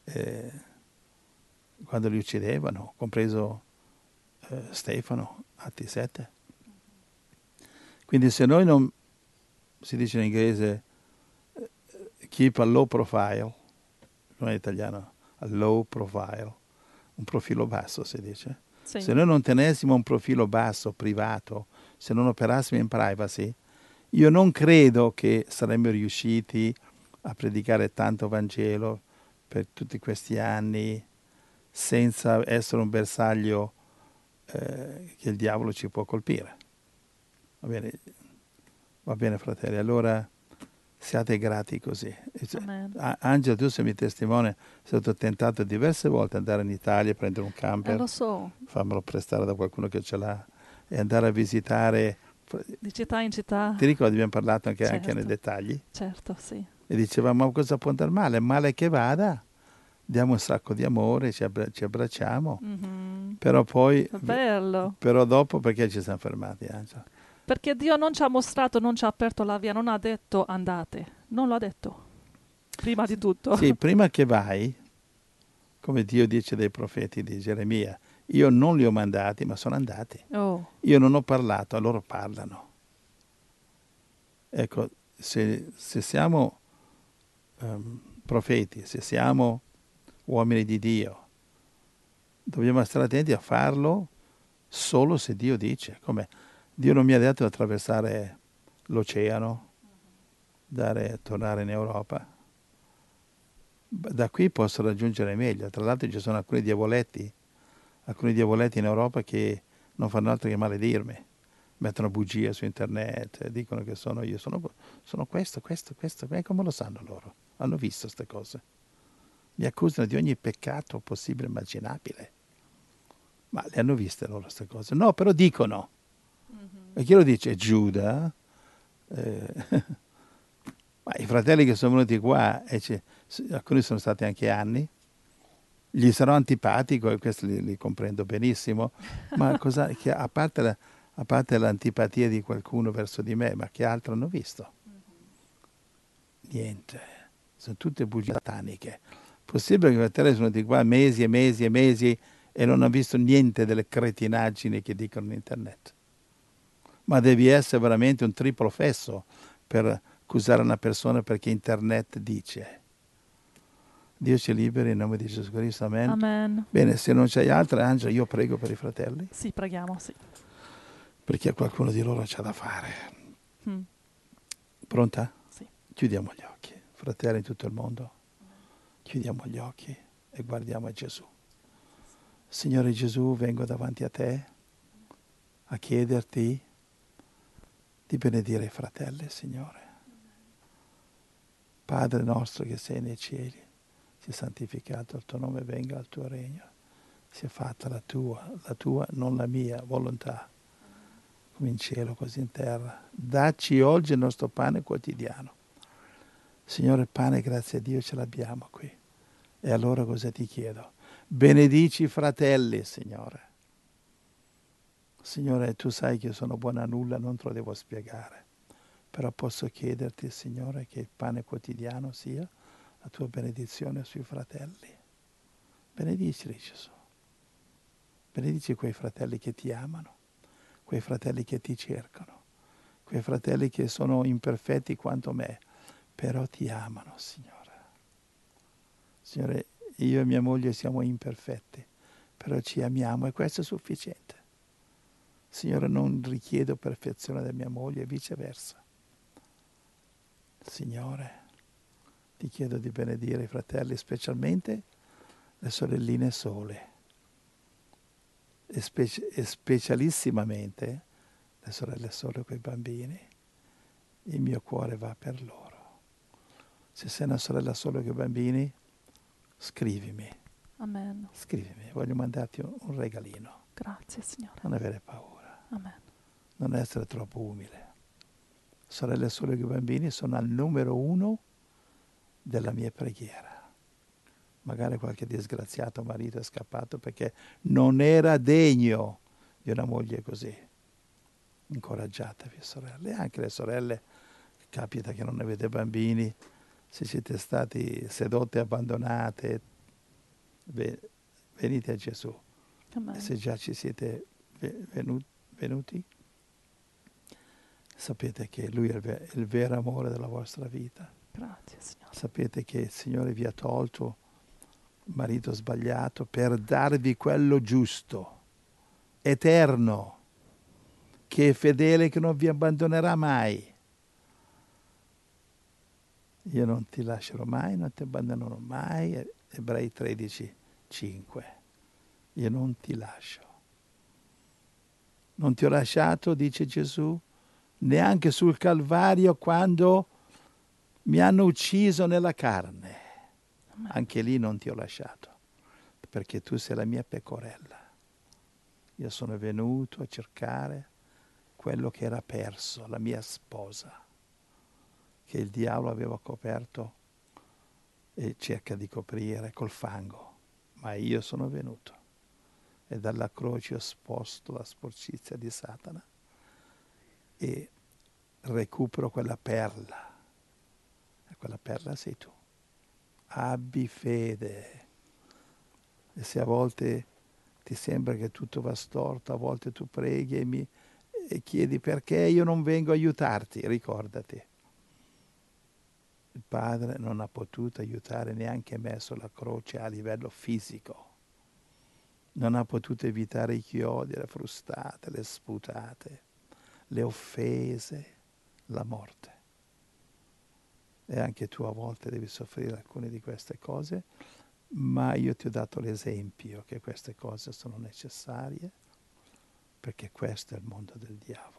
quando li uccidevano, compreso Stefano, Atti 7. Quindi se noi non, si dice in inglese, keep a low profile, non è italiano, a low profile, un profilo basso si dice. Sì. Se noi non tenessimo un profilo basso, privato, se non operassimo in privacy, io non credo che saremmo riusciti a predicare tanto Vangelo per tutti questi anni senza essere un bersaglio che il diavolo ci può colpire. Va bene fratelli, allora siate grati così. Amen. Angela, tu sei mio testimone, sei stato tentato diverse volte ad andare in Italia a prendere un camper, Lo so, farmelo prestare da qualcuno che ce l'ha, e andare a visitare. di città in città. Ti ricordi, abbiamo parlato anche Certo. nei dettagli? Certo, sì. E dicevamo, ma cosa può andare male? Male che vada, diamo un sacco di amore, ci abbracciamo, Mhm. però poi, Bello. però dopo perché ci siamo fermati, Angela? Perché Dio non ci ha mostrato, non ci ha aperto la via, non ha detto andate. Non lo ha detto. Prima di tutto. Sì, prima che vai, come Dio dice dei profeti di Geremia, io non li ho mandati, ma sono andati. Oh, Io non ho parlato, loro parlano. Ecco, se siamo profeti, se siamo uomini di Dio, dobbiamo stare attenti a farlo solo se Dio dice. Come Dio non mi ha detto di attraversare l'oceano, tornare in Europa. Da qui posso raggiungere meglio. Tra l'altro ci sono alcuni diavoletti in Europa che non fanno altro che maledirmi. Mettono bugie su internet, dicono che sono questo. Come lo sanno loro? Hanno visto queste cose. Mi accusano di ogni peccato possibile e immaginabile. Ma le hanno viste loro queste cose? No, però dicono. E chi lo dice? Giuda. Ma i fratelli che sono venuti qua, alcuni sono stati anche anni, gli sarò antipatico e questo li comprendo benissimo, ma a parte l'antipatia di qualcuno verso di me, ma che altro hanno visto? Niente, sono tutte bugie sataniche. Possibile che i fratelli sono venuti qua mesi e mesi e mesi e non hanno visto niente delle cretinaggini che dicono in internet? Ma devi essere veramente un triplo fesso per accusare una persona perché internet dice. Dio ci liberi in nome di Gesù Cristo, amen. amen. Bene, se non c'è altre, Angela, io prego per i fratelli, Sì, preghiamo, sì. perché qualcuno di loro c'ha da fare. Mm. Pronta? Sì. Chiudiamo gli occhi. Fratelli in tutto il mondo, chiudiamo gli occhi e guardiamo a Gesù. Signore Gesù, vengo davanti a te a chiederti di benedire i fratelli, Signore. Padre nostro che sei nei cieli, sia santificato il tuo nome, venga il tuo regno, sia fatta la tua, non la mia volontà, come in cielo così in terra. Dacci oggi il nostro pane quotidiano. Signore, pane, grazie a Dio, ce l'abbiamo qui. E allora cosa ti chiedo? Benedici i fratelli, Signore. Signore, tu sai che io sono buono a nulla, non te lo devo spiegare. Però posso chiederti, Signore, che il pane quotidiano sia la tua benedizione sui fratelli. Benedicili, Gesù. Benedici quei fratelli che ti amano, quei fratelli che ti cercano, quei fratelli che sono imperfetti quanto me, però ti amano, Signore. Signore, io e mia moglie siamo imperfetti, però ci amiamo e questo è sufficiente. Signore, non richiedo perfezione da mia moglie e viceversa. Signore, ti chiedo di benedire i fratelli, specialmente le sorelline sole e specialissimamente le sorelle sole con i bambini. Il mio cuore va per loro. Se sei una sorella solo con i bambini, scrivimi. Amen. Scrivimi, voglio mandarti un regalino. Grazie, Signore. Non avere paura, Amen. non essere troppo umile. Sorelle sole con i bambini sono al numero 1 della mia preghiera. Magari qualche disgraziato marito è scappato perché non era degno di una moglie così. Incoraggiatevi, sorelle. E anche le sorelle, capita che non avete bambini, se siete stati sedotte e abbandonate, venite a Gesù. Amen. E se già ci siete venuti, sapete che Lui è il vero amore della vostra vita. Grazie, Signore. Sapete che il Signore vi ha tolto il marito sbagliato per darvi quello giusto, eterno, che è fedele, che non vi abbandonerà mai. Io non ti lascerò mai, non ti abbandonerò mai. Ebrei 13:5. Io non ti lascio. Non ti ho lasciato, dice Gesù, neanche sul Calvario quando mi hanno ucciso nella carne. Anche lì non ti ho lasciato, perché tu sei la mia pecorella. Io sono venuto a cercare quello che era perso, la mia sposa, che il diavolo aveva coperto e cerca di coprire col fango. Ma io sono venuto e dalla croce ho esposto la sporcizia di Satana e recupero quella perla. E quella perla sei tu. Abbi fede. E se a volte ti sembra che tutto va storto, a volte tu preghi e chiedi perché io non vengo a aiutarti, ricordati. Il Padre non ha potuto aiutare neanche me sulla croce a livello fisico. Non ha potuto evitare i chiodi, le frustate, le sputate, le offese, la morte. E anche tu a volte devi soffrire alcune di queste cose, ma io ti ho dato l'esempio che queste cose sono necessarie, perché questo è il mondo del diavolo.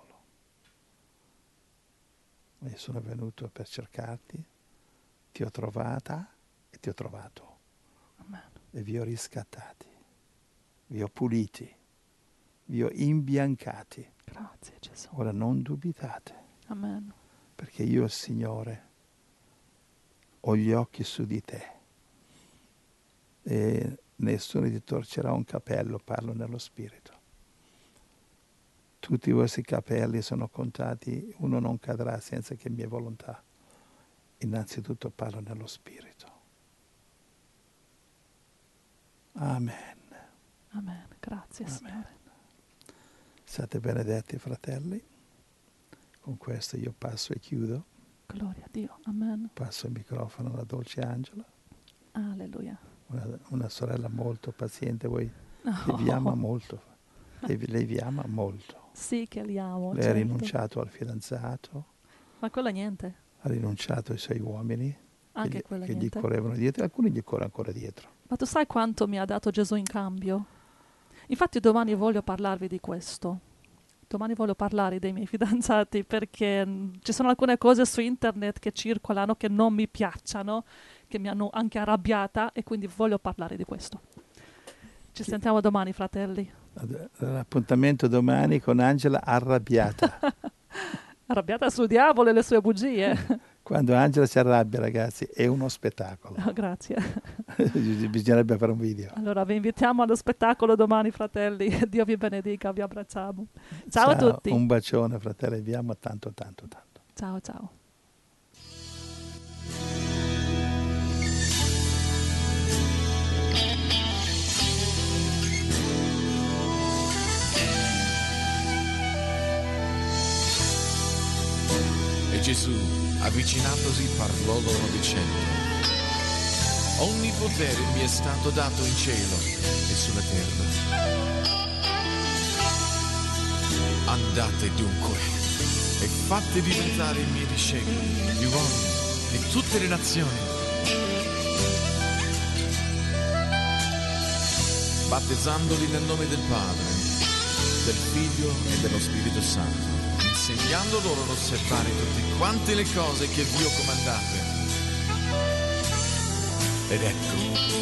E sono venuto per cercarti, ti ho trovata e ti ho trovato. Amen. E vi ho riscattati, vi ho puliti, vi ho imbiancati. Grazie, Gesù. Ora non dubitate, Amen. perché io, Signore, ho gli occhi su di te e nessuno ti torcerà un capello, parlo nello Spirito. Tutti i vostri capelli sono contati, uno non cadrà senza che mia volontà. Innanzitutto parlo nello Spirito. Amen. Amen. Grazie, Amen. Signore. Siate benedetti, fratelli. Con questo io passo e chiudo. Gloria a Dio. Amen. Passo il microfono alla dolce Angela, Alleluia. una sorella molto paziente. Lei Oh. vi ama molto. Lei vi ama molto. Sì che li amo. Lei ha certo. rinunciato al fidanzato, Ma quello niente. ha rinunciato ai suoi uomini Anche quello che gli niente. correvano dietro, e alcuni gli corrono ancora dietro. Ma tu sai quanto mi ha dato Gesù in cambio? Infatti domani voglio parlarvi di questo. Domani voglio parlare dei miei fidanzati perché ci sono alcune cose su internet che circolano che non mi piacciono, che mi hanno anche arrabbiata, e quindi voglio parlare di questo. Ci sentiamo domani, fratelli. L'appuntamento domani con Angela arrabbiata. Arrabbiata sul diavolo e le sue bugie. Quando Angela si arrabbia, ragazzi, è uno spettacolo. Oh, grazie. Bisognerebbe fare un video. Allora vi invitiamo allo spettacolo domani, fratelli. Dio vi benedica, vi abbracciamo. Ciao a tutti. Un bacione, fratelli, vi amo tanto, tanto, tanto. Ciao, ciao. E Gesù, avvicinandosi, parlò loro dicendo: ogni potere mi è stato dato in cielo e sulla terra. Andate dunque e fate diventare i miei discepoli, gli uomini di tutte le nazioni, battezzandoli nel nome del Padre, del Figlio e dello Spirito Santo, insegnando loro ad osservare tutte quante le cose che vi ho comandate. Ed ecco,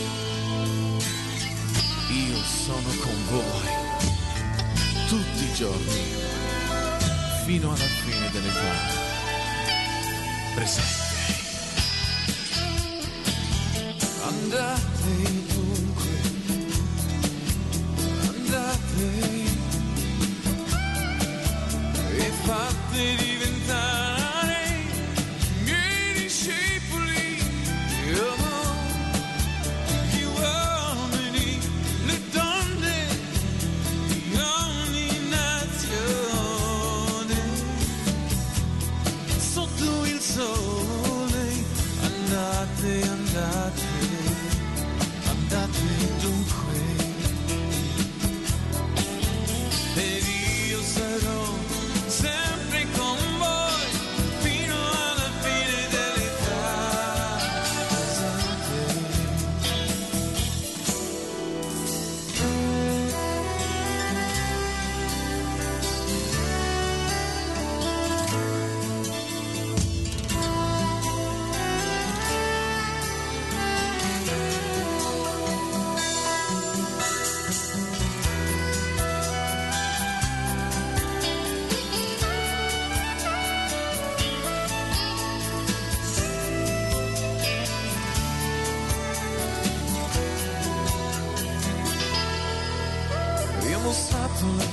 io sono con voi tutti i giorni, fino alla fine dell'età presente. Andate dunque, andate e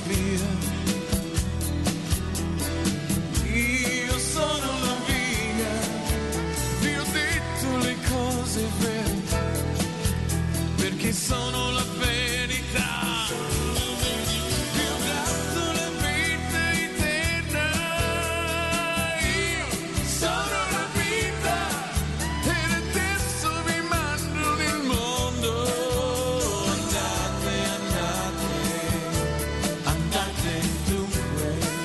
via. Io sono la via, vi ho detto le cose vere, perché sono la verità. Vi ho dato la vita eterna. Io sono la vita e adesso vi mando nel mondo. Andate, andate, andate dunque,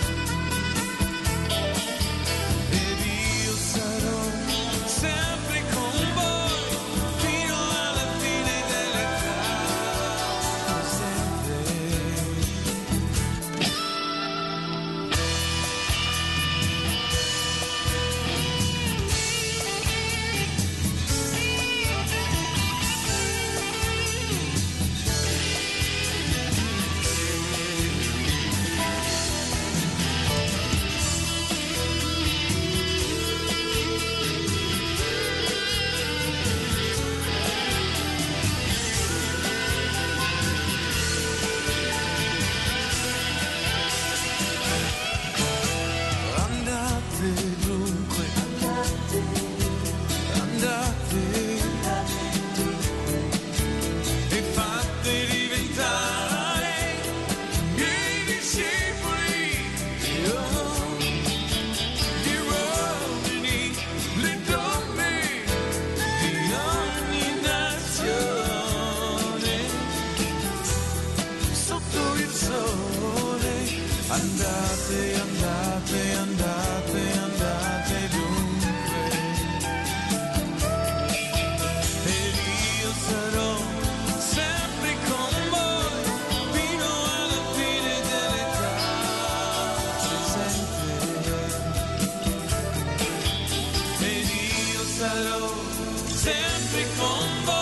ed io sarò sempre con voi fino alla fine dell'età. Sempre. Andate dunque, andate e fate diventare miei discepoli. Gli uomini, le donne di ogni nazione, sotto il sole. Andate, andate, andate, andate dunque, ed io sarò sempre con voi fino alla fine dell'età. Presente. Ed io sarò sempre con voi